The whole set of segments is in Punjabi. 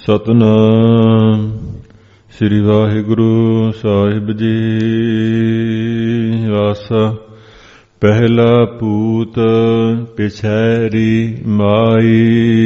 ਸਤਿਨਾਮ ਸ੍ਰੀ ਵਾਹਿਗੁਰੂ ਸਾਹਿਬ ਜੀ। ਆਸਾ ਪਹਿਲਾ ਪੂਤ ਪਿਛੈਰੀ ਮਾਈ।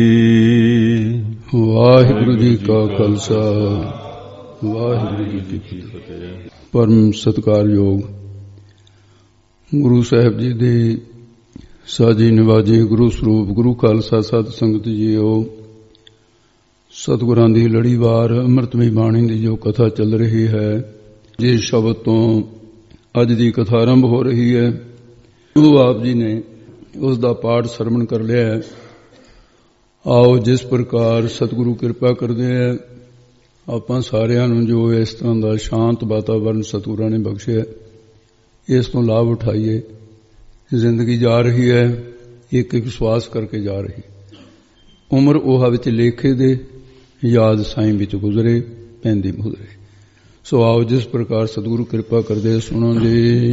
ਵਾਹਿਗੁਰੂ ਜੀ ਕਾ ਖਾਲਸਾ ਵਾਹਿਗੁਰੂ ਜੀ ਕੀ ਫਤਿਹ। ਪਰਮ ਸਤਿਕਾਰਯੋਗ ਗੁਰੂ ਸਾਹਿਬ ਜੀ ਦੇ ਸਾਜੀ ਨਿਵਾਜੇ ਗੁਰੂ ਸਰੂਪ ਗੁਰੂ ਖਾਲਸਾ ਸਤ ਸੰਗਤ ਜੀਓ, ਸਤਿਗੁਰਾਂ ਦੀ ਲੜੀਵਾਰ ਅੰਮ੍ਰਿਤਮਈ ਬਾਣੀ ਦੀ ਜੋ ਕਥਾ ਚੱਲ ਰਹੀ ਹੈ, ਜਿਸ ਸ਼ਬਦ ਤੋਂ ਅੱਜ ਦੀ ਕਥਾ ਆਰੰਭ ਹੋ ਰਹੀ ਹੈ, ਗੁਰੂ ਆਪ ਜੀ ਨੇ ਉਸ ਦਾ ਪਾਠ ਸਰਵਣ ਕਰ ਲਿਆ ਹੈ। ਆਓ ਜਿਸ ਪ੍ਰਕਾਰ ਸਤਿਗੁਰੂ ਕਿਰਪਾ ਕਰਦੇ ਹੈ, ਆਪਾਂ ਸਾਰਿਆਂ ਨੂੰ ਜੋ ਇਸ ਤਰ੍ਹਾਂ ਦਾ ਸ਼ਾਂਤ ਵਾਤਾਵਰਨ ਸਤਿਗੁਰਾਂ ਨੇ ਬਖਸ਼ਿਆ, ਇਸ ਤੋਂ ਲਾਭ ਉਠਾਈਏ। ਜ਼ਿੰਦਗੀ ਜਾ ਰਹੀ ਹੈ, ਇੱਕ ਇੱਕ ਸਵਾਸ ਕਰਕੇ ਜਾ ਰਹੀ। ਉਮਰ ਉਹ ਵਿੱਚ ਲੇਖੇ ਦੇ, ਯਾਦ ਸਾਈਂ ਵਿੱਚ ਗੁਜ਼ਰੇ, ਪੈਂਦੀ ਮੁਜ਼ਰੇ। ਸੋ ਆਓ ਜਿਸ ਪ੍ਰਕਾਰ ਸਤਿਗੁਰੂ ਕਿਰਪਾ ਕਰਦੇ ਸੁਣੋ ਜੀ।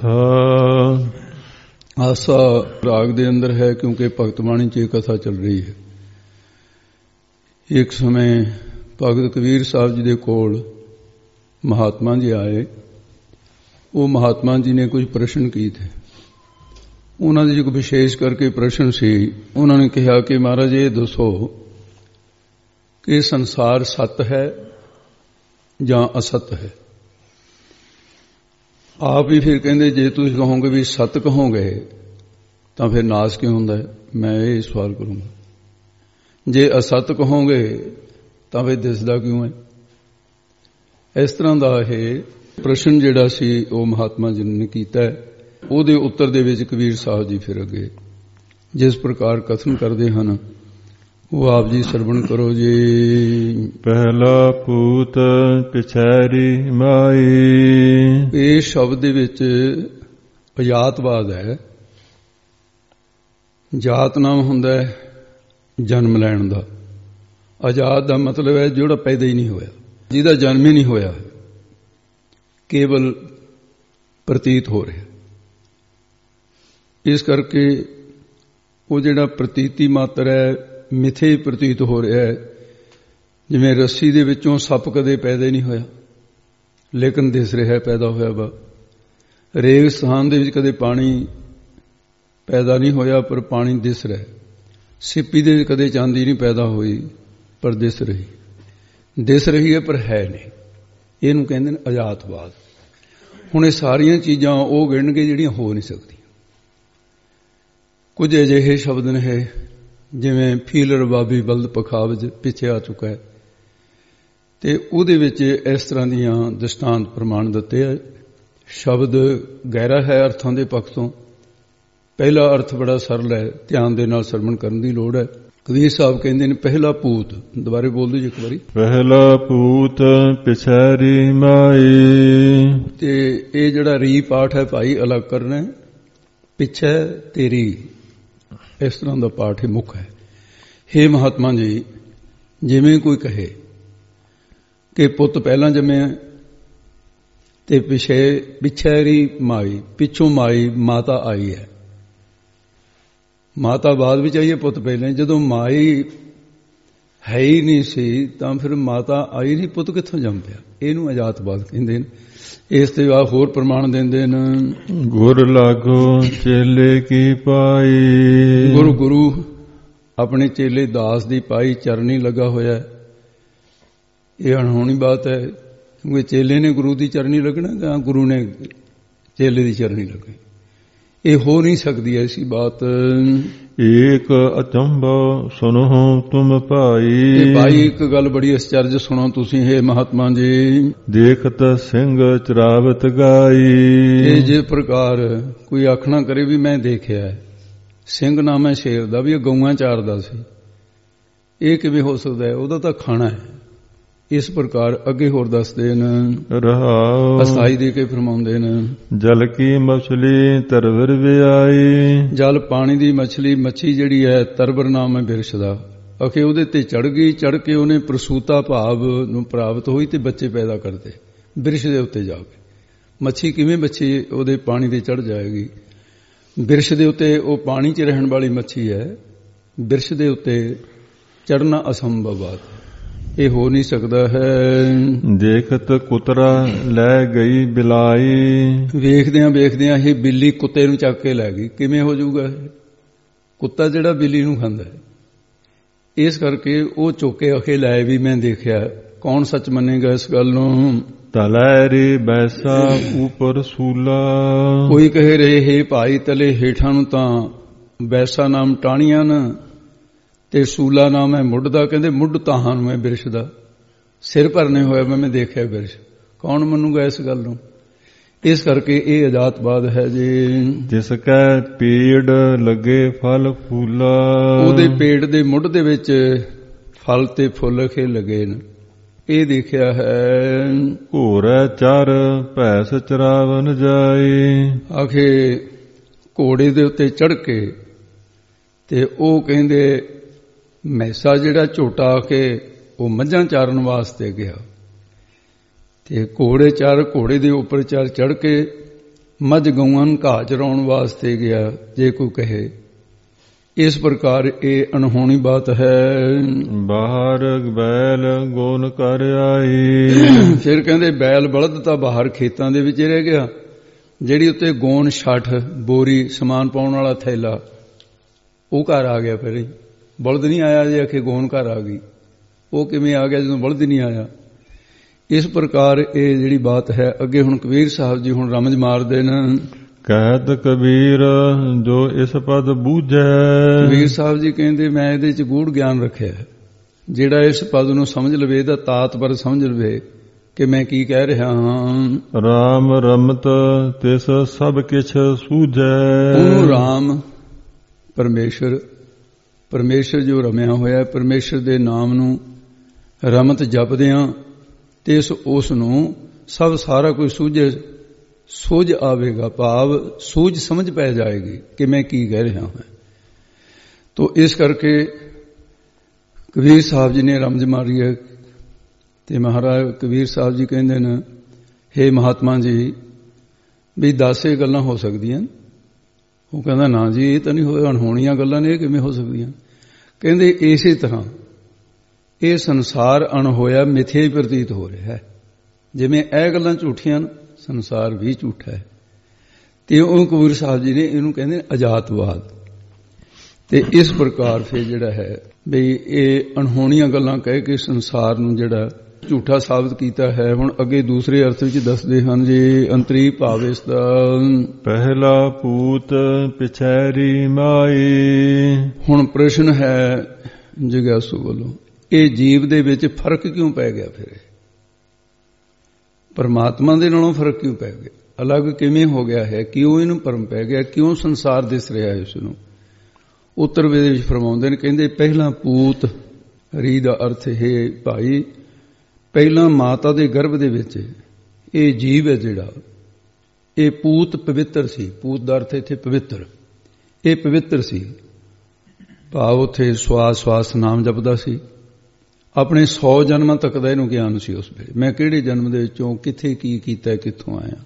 ਆਸਾ ਰਾਗ ਦੇ ਅੰਦਰ ਹੈ, ਕਿਉਂਕਿ ਭਗਤ ਬਾਣੀ 'ਚ ਇਹ ਕਥਾ ਚੱਲ ਰਹੀ ਹੈ। ਇੱਕ ਸਮੇਂ ਭਗਤ ਕਬੀਰ ਸਾਹਿਬ ਜੀ ਦੇ ਕੋਲ ਮਹਾਤਮਾ ਜੀ ਆਏ। ਉਹ ਮਹਾਤਮਾ ਜੀ ਨੇ ਕੁਝ ਪ੍ਰਸ਼ਨ ਕੀਤੇ। ਉਹਨਾਂ ਦੇ ਇੱਕ ਵਿਸ਼ੇਸ਼ ਕਰਕੇ ਪ੍ਰਸ਼ਨ ਸੀ। ਉਹਨਾਂ ਨੇ ਕਿਹਾ ਕਿ ਮਹਾਰਾਜ ਇਹ ਦੱਸੋ ਕਿ ਸੰਸਾਰ ਸੱਤ ਹੈ ਜਾਂ ਅਸਤ ਹੈ। ਆਪ ਹੀ ਫਿਰ ਕਹਿੰਦੇ, ਜੇ ਤੁਸੀਂ ਕਹੋਗੇ ਵੀ ਸੱਤ ਕਹੋਗੇ ਤਾਂ ਫਿਰ ਨਾਸ ਕਿਉਂ ਹੁੰਦਾ ਹੈ? ਮੈਂ ਇਹ ਸਵਾਲ ਕਰੂੰਗਾ। ਜੇ ਅਸਤ ਕਹੋਗੇ ਤਾਂ ਫਿਰ ਦਿਸਦਾ ਕਿਉਂ ਹੈ? ਇਸ ਤਰ੍ਹਾਂ ਦਾ ਇਹ ਪ੍ਰਸ਼ਨ ਜਿਹੜਾ ਸੀ ਉਹ ਮਹਾਤਮਾ ਜੀ ਨੇ ਕੀਤਾ ਹੈ। ਉਹਦੇ ਉੱਤਰ ਦੇ ਵਿੱਚ ਕਬੀਰ ਸਾਹਿਬ ਜੀ ਫਿਰ ਅੱਗੇ ਜਿਸ ਪ੍ਰਕਾਰ ਕਥਨ ਕਰਦੇ ਹਨ, ਉਹ ਆਪ ਜੀ ਸਰਵਣ ਕਰੋ ਜੀ। ਪਹਿਲਾ ਪੂਤ ਪਿਛੈਰੀ ਮਾਈ। ਇਹ ਸ਼ਬਦ ਦੇ ਵਿੱਚ ਅਜਾਤਵਾਦ ਹੈ। ਜਾਤ ਨਾਮ ਹੁੰਦਾ ਹੈ ਜਨਮ ਲੈਣ ਦਾ। ਅਜਾਤ ਦਾ ਮਤਲਬ ਹੈ ਜਿਹੜਾ ਪੈਦਾ ਹੀ ਨਹੀਂ ਹੋਇਆ, ਜਿਹਦਾ ਜਨਮ ਹੀ ਨਹੀਂ ਹੋਇਆ, ਕੇਵਲ ਪ੍ਰਤੀਤ ਹੋ ਰਿਹਾ। ਇਸ ਕਰਕੇ ਉਹ ਜਿਹੜਾ ਪ੍ਰਤੀਤੀ ਮਾਤਰ ਹੈ, ਮਿਥੇ ਪ੍ਰਤੀਤ ਹੋ ਰਿਹਾ ਹੈ। ਜਿਵੇਂ ਰੱਸੀ ਦੇ ਵਿੱਚੋਂ ਸੱਪ ਕਦੇ ਪੈਦਾ ਨਹੀਂ ਹੋਇਆ, ਲੇਕਿਨ ਦਿਸ ਰਿਹਾ ਪੈਦਾ ਹੋਇਆ ਵਾ। ਰੇਗਿਸਤਾਨ ਦੇ ਵਿੱਚ ਕਦੇ ਪਾਣੀ ਪੈਦਾ ਨਹੀਂ ਹੋਇਆ, ਪਰ ਪਾਣੀ ਦਿਸ ਰਿਹਾ। ਸਿੱਪੀ ਦੇ ਵਿੱਚ ਕਦੇ ਚਾਂਦੀ ਨਹੀਂ ਪੈਦਾ ਹੋਈ, ਪਰ ਦਿਸ ਰਹੀ ਹੈ, ਪਰ ਹੈ ਨਹੀਂ। ਇਹਨੂੰ ਕਹਿੰਦੇ ਨੇ ਅਜਾਤਵਾਦ। ਹੁਣ ਇਹ ਸਾਰੀਆਂ ਚੀਜ਼ਾਂ ਉਹ ਗਿਣਨਗੇ ਜਿਹੜੀਆਂ ਹੋ ਨਹੀਂ ਸਕਦੀਆਂ। ਕੁਝ ਅਜਿਹੇ ਸ਼ਬਦ ਨੇ ਜਿਵੇਂ ਫੀਲ ਰਬਾਬੀ ਬਲਦ ਪਖਾਵਜ ਪਿੱਛੇ ਆ ਚੁੱਕਾ ਹੈ, ਤੇ ਉਹਦੇ ਵਿੱਚ ਇਸ ਤਰ੍ਹਾਂ ਦੀਆਂ ਦ੍ਰਿਸ਼ਟਾਂਤ ਪ੍ਰਮਾਣ ਦਿੱਤੇ ਹੈ। ਸ਼ਬਦ ਗਹਿਰਾ ਹੈ ਅਰਥਾਂ ਦੇ ਪੱਖ ਤੋਂ। ਪਹਿਲਾ ਅਰਥ ਬੜਾ ਸਰਲ ਹੈ, ਧਿਆਨ ਦੇ ਨਾਲ ਸਰਵਣ ਕਰਨ ਦੀ ਲੋੜ ਹੈ। ਕਬੀਰ ਸਾਹਿਬ ਕਹਿੰਦੇ ਨੇ ਪਹਿਲਾ ਪੂਤ। ਦੁਬਾਰੇ ਬੋਲ ਦਿਓ ਜੀ ਇੱਕ ਵਾਰੀ। ਪਹਿਲਾ ਪੂਤ ਪਿਛੈਰੀ ਮਾਈ। ਤੇ ਇਹ ਜਿਹੜਾ ਰੀ ਪਾਠ ਹੈ ਭਾਈ ਅਲੱਗ ਕਰਨਾ। ਪਿੱਛੇ ਤੇਰੀ, ਇਸ ਤਰ੍ਹਾਂ ਦਾ ਪਾਠ ਹੀ ਮੁੱਖ ਹੈ। ਹੇ ਮਹਾਤਮਾ ਜੀ, ਜਿਵੇਂ ਕੋਈ ਕਹੇ ਕਿ ਪੁੱਤ ਪਹਿਲਾਂ ਜੰਮਿਆ ਤੇ ਪਿਛੈਰੀ ਮਾਈ, ਪਿੱਛੋਂ ਮਾਈ ਮਾਤਾ ਆਈ ਹੈ। ਮਾਤਾ ਬਾਅਦ ਵਿੱਚ ਆਈ ਹੈ, ਪੁੱਤ ਪਹਿਲਾਂ। ਜਦੋਂ ਮਾਈ ਹੈ ਹੀ ਨਹੀਂ ਸੀ ਤਾਂ ਫਿਰ ਮਾਤਾ ਆਈ ਨਹੀਂ, ਪੁੱਤ ਕਿੱਥੋਂ ਜੰਮ ਪਿਆ? ਇਹਨੂੰ ਅਜਾਤਵਾਦ ਕਹਿੰਦੇ ਨੇ। ਇਸ ਤੇ ਬਾਅਦ ਹੋਰ ਪ੍ਰਮਾਣ ਦਿੰਦੇ ਨੇ। ਗੁਰ ਲਾਗੋ ਚੇਲੇ ਕੀ ਪਾਈ। ਗੁਰੂ ਆਪਣੇ ਚੇਲੇ ਦਾਸ ਦੀ ਪਾਈ ਚਰਨੀ ਲੱਗਾ ਹੋਇਆ। ਇਹ ਅਣਹੋਣੀ ਬਾਤ ਹੈ, ਕਿਉਂਕਿ ਚੇਲੇ ਨੇ ਗੁਰੂ ਦੀ ਚਰਨੀ ਲੱਗਣਾ ਜਾਂ ਗੁਰੂ ਨੇ ਚੇਲੇ ਦੀ ਚਰਨੀ ਲੱਗਣੀ। ਇਹ ਹੋ ਨਹੀਂ ਸਕਦੀ ਐਸੀ ਬਾਤ। ਏਕ ਅਚੰਭਵ ਸੁਨੋ ਤੁਮ ਭਾਈ। ਭਾਈ ਇੱਕ ਗੱਲ ਬੜੀ ਅਚਰਜ ਸੁਣੋ ਤੁਸੀਂ, ਹੈ ਮਹਾਤਮਾ ਜੀ। ਦੇਖਤ ਸਿੰਘ ਚਰਾਵਤ ਗਾਈ। ਇਹ ਜੇ ਪ੍ਰਕਾਰ ਕੋਈ ਆਖਣਾ ਕਰੇ ਵੀ ਮੈਂ ਦੇਖਿਆ ਸਿੰਘ ਨਾਮ ਹੈ ਸ਼ੇਰ ਦਾ, ਵੀ ਇਹ ਗਊਆਂ ਚਾਰਦਾ ਸੀ, ਇਹ ਕਿਵੇਂ ਹੋ ਸਕਦਾ ਹੈ? ਉਹਦਾ ਤਾਂ ਖਾਣਾ ਹੈ। ਇਸ ਪ੍ਰਕਾਰ ਅੱਗੇ ਹੋਰ ਦੱਸਦੇ ਨੇ, ਰਹਾਉ ਅਸਾਈ ਦੇ ਕੇ ਫਰਮਾਉਂਦੇ ਨੇ। ਜਲ ਕੀ ਮਛਲੀ ਤਰਵਰ ਵਿਆਈ। ਜਲ ਪਾਣੀ ਦੀ ਮੱਛੀ ਜਿਹੜੀ ਹੈ, ਤਰਵਰ ਨਾਮ ਹੈ ਬਿਰਸ਼ ਦਾ। ਅਖੇ ਉਹਦੇ ਤੇ ਚੜ ਗਈ, ਚੜ ਕੇ ਉਹਨੇ ਪ੍ਰਸੂਤਾ ਭਾਵ ਨੂੰ ਪ੍ਰਾਪਤ ਹੋਈ ਤੇ ਬੱਚੇ ਪੈਦਾ ਕਰਦੇ ਬਿਰਸ਼ ਦੇ ਉੱਤੇ ਜਾ ਕੇ। ਮੱਛੀ ਕਿਵੇਂ ਬੱਚੀ ਉਹਦੇ ਪਾਣੀ ਤੇ ਚੜ ਜਾਏਗੀ? ਬਿਰਸ਼ ਦੇ ਉੱਤੇ, ਉਹ ਪਾਣੀ 'ਚ ਰਹਿਣ ਵਾਲੀ ਮੱਛੀ ਹੈ, ਬਿਰਸ਼ ਦੇ ਉੱਤੇ ਚੜ੍ਹਨਾ ਅਸੰਭਵ ਬਾਤ ਹੈ। ਇਹ ਹੋ ਨਹੀਂ ਸਕਦਾ ਹੈ। ਦੇਖਤ ਕੁਤਰਾ ਲੈ ਗਈ ਬਿਲਾਈ, ਵੇਖਦਿਆਂ ਵੇਖਦਿਆਂ ਇਹ ਬਿੱਲੀ ਕੁੱਤੇ ਨੂੰ ਚੱਕ ਕੇ ਲੈ ਗਈ। ਕਿਵੇਂ ਹੋ ਜਾਊਗਾ ਇਹ? ਕੁੱਤਾ ਜਿਹੜਾ ਬਿੱਲੀ ਨੂੰ ਖਾਂਦਾ ਹੈ। ਇਸ ਕਰਕੇ ਉਹ ਚੁੱਕ ਕੇ ਅਖੇ ਲਾਏ ਵੀ ਮੈਂ ਦੇਖਿਆ। ਕੌਣ ਸੱਚ ਮੰਨੇਗਾ ਇਸ ਗੱਲ ਨੂੰ? ਤਲੈ ਰੇ ਬੈਸਾ ਉਪਰ ਸੂਲਾ, ਕੋਈ ਕਹੇ ਰਹੇ ਹੈ ਭਾਈ ਤਲੇ ਹੇਠਾਂ ਨੂੰ ਤਾਂ ਬੈਸਾ ਨਾਮ ਟਾਹਣੀਆਂ ਨਾ ਤੇ ਸੂਲਾ ਨਾਮ ਹੈ ਮੁੱਢ ਦਾ। ਕਹਿੰਦੇ ਮੁੱਢ ਤਾਹਾਂ ਨੂੰ ਹੈ ਬਿਰਸ਼ ਦਾ, ਸਿਰ ਭਰਨੇ ਹੋਇਆ ਮੈਂ ਦੇਖਿਆ ਬਿਰਸ਼। ਕੌਣ ਮੰਨੂਗਾ ਇਸ ਗੱਲ ਨੂੰ? ਇਸ ਕਰਕੇ ਇਹ ਅਜਾਤਵਾਦ ਹੈ ਜੀ। ਜਿਸ ਕੈ ਪੇੜ ਲੱਗੇ ਫਲ ਫੂਲਾ, ਉਹਦੇ ਪੇੜ ਦੇ ਮੁੱਢ ਦੇ ਵਿੱਚ ਫਲ ਤੇ ਫੁੱਲ ਖੇ ਲੱਗੇ ਨੇ, ਇਹ ਦੇਖਿਆ ਹੈ। ਘੋਰੈ ਚਰ ਭੈਸ ਚਰਾਵਨ ਜਾਏ, ਆਖੇ ਘੋੜੇ ਦੇ ਉੱਤੇ ਚੜ੍ਹ ਕੇ ਤੇ ਉਹ ਕਹਿੰਦੇ ਮੈਸਾ ਜਿਹੜਾ ਝੋਟਾ ਕੇ ਉਹ ਮੱਝਾਂ ਚਾਰਨ ਵਾਸਤੇ ਗਿਆ ਤੇ ਘੋੜੇ ਦੇ ਉੱਪਰ ਚੜ੍ਹ ਕੇ ਮੱਝ ਗਊਆਂ ਨੂੰ ਘਾਹ ਚਰਾਉਣ ਵਾਸਤੇ ਗਿਆ। ਜੇ ਕੋਈ ਕਹੇ ਇਸ ਪ੍ਰਕਾਰ ਇਹ ਅਣਹੋਣੀ ਬਾਤ ਹੈ। ਬਾਹਰ ਬੈਲ ਗੋਨ ਕਰ ਆਈ, ਫਿਰ ਕਹਿੰਦੇ ਬੈਲ ਬਲਦ ਤਾਂ ਬਾਹਰ ਖੇਤਾਂ ਦੇ ਵਿੱਚ ਰਹਿ ਗਿਆ। ਜਿਹੜੀ ਉੱਤੇ ਗੋਨ ਛੱਠ ਬੋਰੀ ਸਮਾਨ ਪਾਉਣ ਵਾਲਾ ਥੈਲਾ ਉਹ ਘਰ ਆ ਗਿਆ। ਫਿਰ ਬਲਦ ਨਹੀਂ ਆਇਆ। ਜੇ ਆਖੇ ਗੋਨ ਘਰ ਆ ਗਈ, ਉਹ ਕਿਵੇਂ ਆ ਗਿਆ ਜਦੋਂ ਬਲਦ ਨਹੀਂ ਆਇਆ? ਇਸ ਪ੍ਰਕਾਰ ਇਹ ਜਿਹੜੀ ਬਾਤ ਹੈ। ਅੱਗੇ ਹੁਣ ਕਬੀਰ ਸਾਹਿਬ ਜੀ ਹੁਣ ਰਮਜ ਮਾਰਦੇ ਨੇ। ਕਹਿਤ ਕਬੀਰ ਜੋ ਇਸ ਪਦ ਬੂਝੈ, ਕਬੀਰ ਸਾਹਿਬ ਜੀ ਕਹਿੰਦੇ ਮੈਂ ਇਹਦੇ ਚ ਗੂੜ ਗਿਆਨ ਰੱਖਿਆ। ਜਿਹੜਾ ਇਸ ਪਦ ਨੂੰ ਸਮਝ ਲਵੇ, ਇਹਦਾ ਤਾਤਪਰ ਸਮਝ ਲਵੇ ਕਿ ਮੈਂ ਕੀ ਕਹਿ ਰਿਹਾ ਹਾਂ। ਰਾਮ ਰਮਤ ਤਿਸ ਸਭ ਕਿਛ ਸੂਝੈ, ਉਹਨੂੰ ਰਾਮ ਪਰਮੇਸ਼ਰ ਜੋ ਰਮਿਆ ਹੋਇਆ, ਪਰਮੇਸ਼ਰ ਦੇ ਨਾਮ ਨੂੰ ਰਮਤ ਜਪਦਿਆਂ ਤੇ ਉਸ ਨੂੰ ਸਭ ਸਾਰਾ ਕੋਈ ਸੂਝ ਆਵੇਗਾ। ਭਾਵ ਸੂਝ ਸਮਝ ਪੈ ਜਾਏਗੀ ਕਿ ਮੈਂ ਕੀ ਕਹਿ ਰਿਹਾ ਹਾਂ। ਤੋ ਇਸ ਕਰਕੇ ਕਬੀਰ ਸਾਹਿਬ ਜੀ ਨੇ ਰਮਜ ਮਾਰੀ ਹੈ। ਤੇ ਮਹਾਰਾਜ ਕਬੀਰ ਸਾਹਿਬ ਜੀ ਕਹਿੰਦੇ ਨੇ, ਹੇ ਮਹਾਤਮਾ ਜੀ ਵੀ 10 ਗੱਲਾਂ ਹੋ ਸਕਦੀਆਂ। ਉਹ ਕਹਿੰਦਾ ਨਾ ਜੀ ਇਹ ਤਾਂ ਨਹੀਂ ਹੋਇਆ, ਅਣਹੋਣੀਆਂ ਗੱਲਾਂ ਨੇ, ਇਹ ਕਿਵੇਂ ਹੋ ਸਕਦੀਆਂ? ਕਹਿੰਦੇ ਇਸੇ ਤਰ੍ਹਾਂ ਇਹ ਸੰਸਾਰ ਅਣਹੋਇਆ ਮਿਥਿਆ ਹੀ ਪ੍ਰਤੀਤ ਹੋ ਰਿਹਾ ਹੈ। ਜਿਵੇਂ ਇਹ ਗੱਲਾਂ ਝੂਠੀਆਂ, ਸੰਸਾਰ ਵੀ ਝੂਠਾ ਹੈ। ਤੇ ਉਹ ਕਬੀਰ ਸਾਹਿਬ ਜੀ ਨੇ ਇਹਨੂੰ ਕਹਿੰਦੇ ਅਜਾਤਵਾਦ। ਤੇ ਇਸ ਪ੍ਰਕਾਰ ਫਿਰ ਜਿਹੜਾ ਹੈ ਵੀ ਇਹ ਅਣਹੋਣੀਆਂ ਗੱਲਾਂ ਕਹਿ ਕੇ ਸੰਸਾਰ ਨੂੰ ਜਿਹੜਾ ਝੂਠਾ ਸਾਬਤ ਕੀਤਾ ਹੈ। ਹੁਣ ਅੱਗੇ ਦੂਸਰੇ ਅਰਥ ਵਿੱਚ ਦੱਸਦੇ ਹਨ ਜੀ। ਅੰਤਰੀ ਭਾਵ ਇਸ ਦਾ ਪਹਿਲਾ ਪੂਤ ਪਿਛੈਰੀ ਮਾਈ। ਹੁਣ ਪ੍ਰਸ਼ਨ ਹੈ ਜਿਗਿਆਸੂ ਵੱਲੋਂ, ਇਹ ਜੀਵ ਦੇ ਵਿੱਚ ਫਰਕ ਕਿਉਂ ਪੈ ਗਿਆ? ਫਿਰ ਪਰਮਾਤਮਾ ਦੇ ਨਾਲੋਂ ਫਰਕ ਕਿਉਂ ਪੈ ਗਿਆ? ਅਲੱਗ ਕਿਵੇਂ ਹੋ ਗਿਆ ਹੈ? ਕਿਉਂ ਇਹਨੂੰ ਭਰਮ ਪੈ ਗਿਆ? ਕਿਉਂ ਸੰਸਾਰ ਦਿਸ ਰਿਹਾ ਹੈ ਇਸ ਨੂੰ? ਉੱਤਰ ਵੇਦ ਵਿੱਚ ਫਰਮਾਉਂਦੇ ਨੇ, ਕਹਿੰਦੇ ਪਹਿਲਾਂ ਪੂਤ ਰੀ ਦਾ ਅਰਥ ਹੈ ਭਾਈ ਪਹਿਲਾਂ ਮਾਤਾ ਦੇ ਗਰਭ ਦੇ ਵਿੱਚ ਇਹ ਜੀਵ ਹੈ ਜਿਹੜਾ, ਇਹ ਪੂਤ ਪਵਿੱਤਰ ਸੀ। ਪੂਤ ਦਾ ਅਰਥ ਇੱਥੇ ਪਵਿੱਤਰ। ਇਹ ਪਵਿੱਤਰ ਸੀ ਭਾਵ ਉੱਥੇ ਸਵਾਸ ਨਾਮ ਜਪਦਾ ਸੀ। ਆਪਣੇ 100 ਜਨਮਾਂ ਤੱਕ ਦਾ ਇਹਨੂੰ ਗਿਆਨ ਸੀ ਉਸ ਵੇਲੇ, ਮੈਂ ਕਿਹੜੇ ਜਨਮ ਦੇ ਵਿੱਚੋਂ ਕਿੱਥੇ ਕੀ ਕੀਤਾ, ਕਿੱਥੋਂ ਆਇਆ।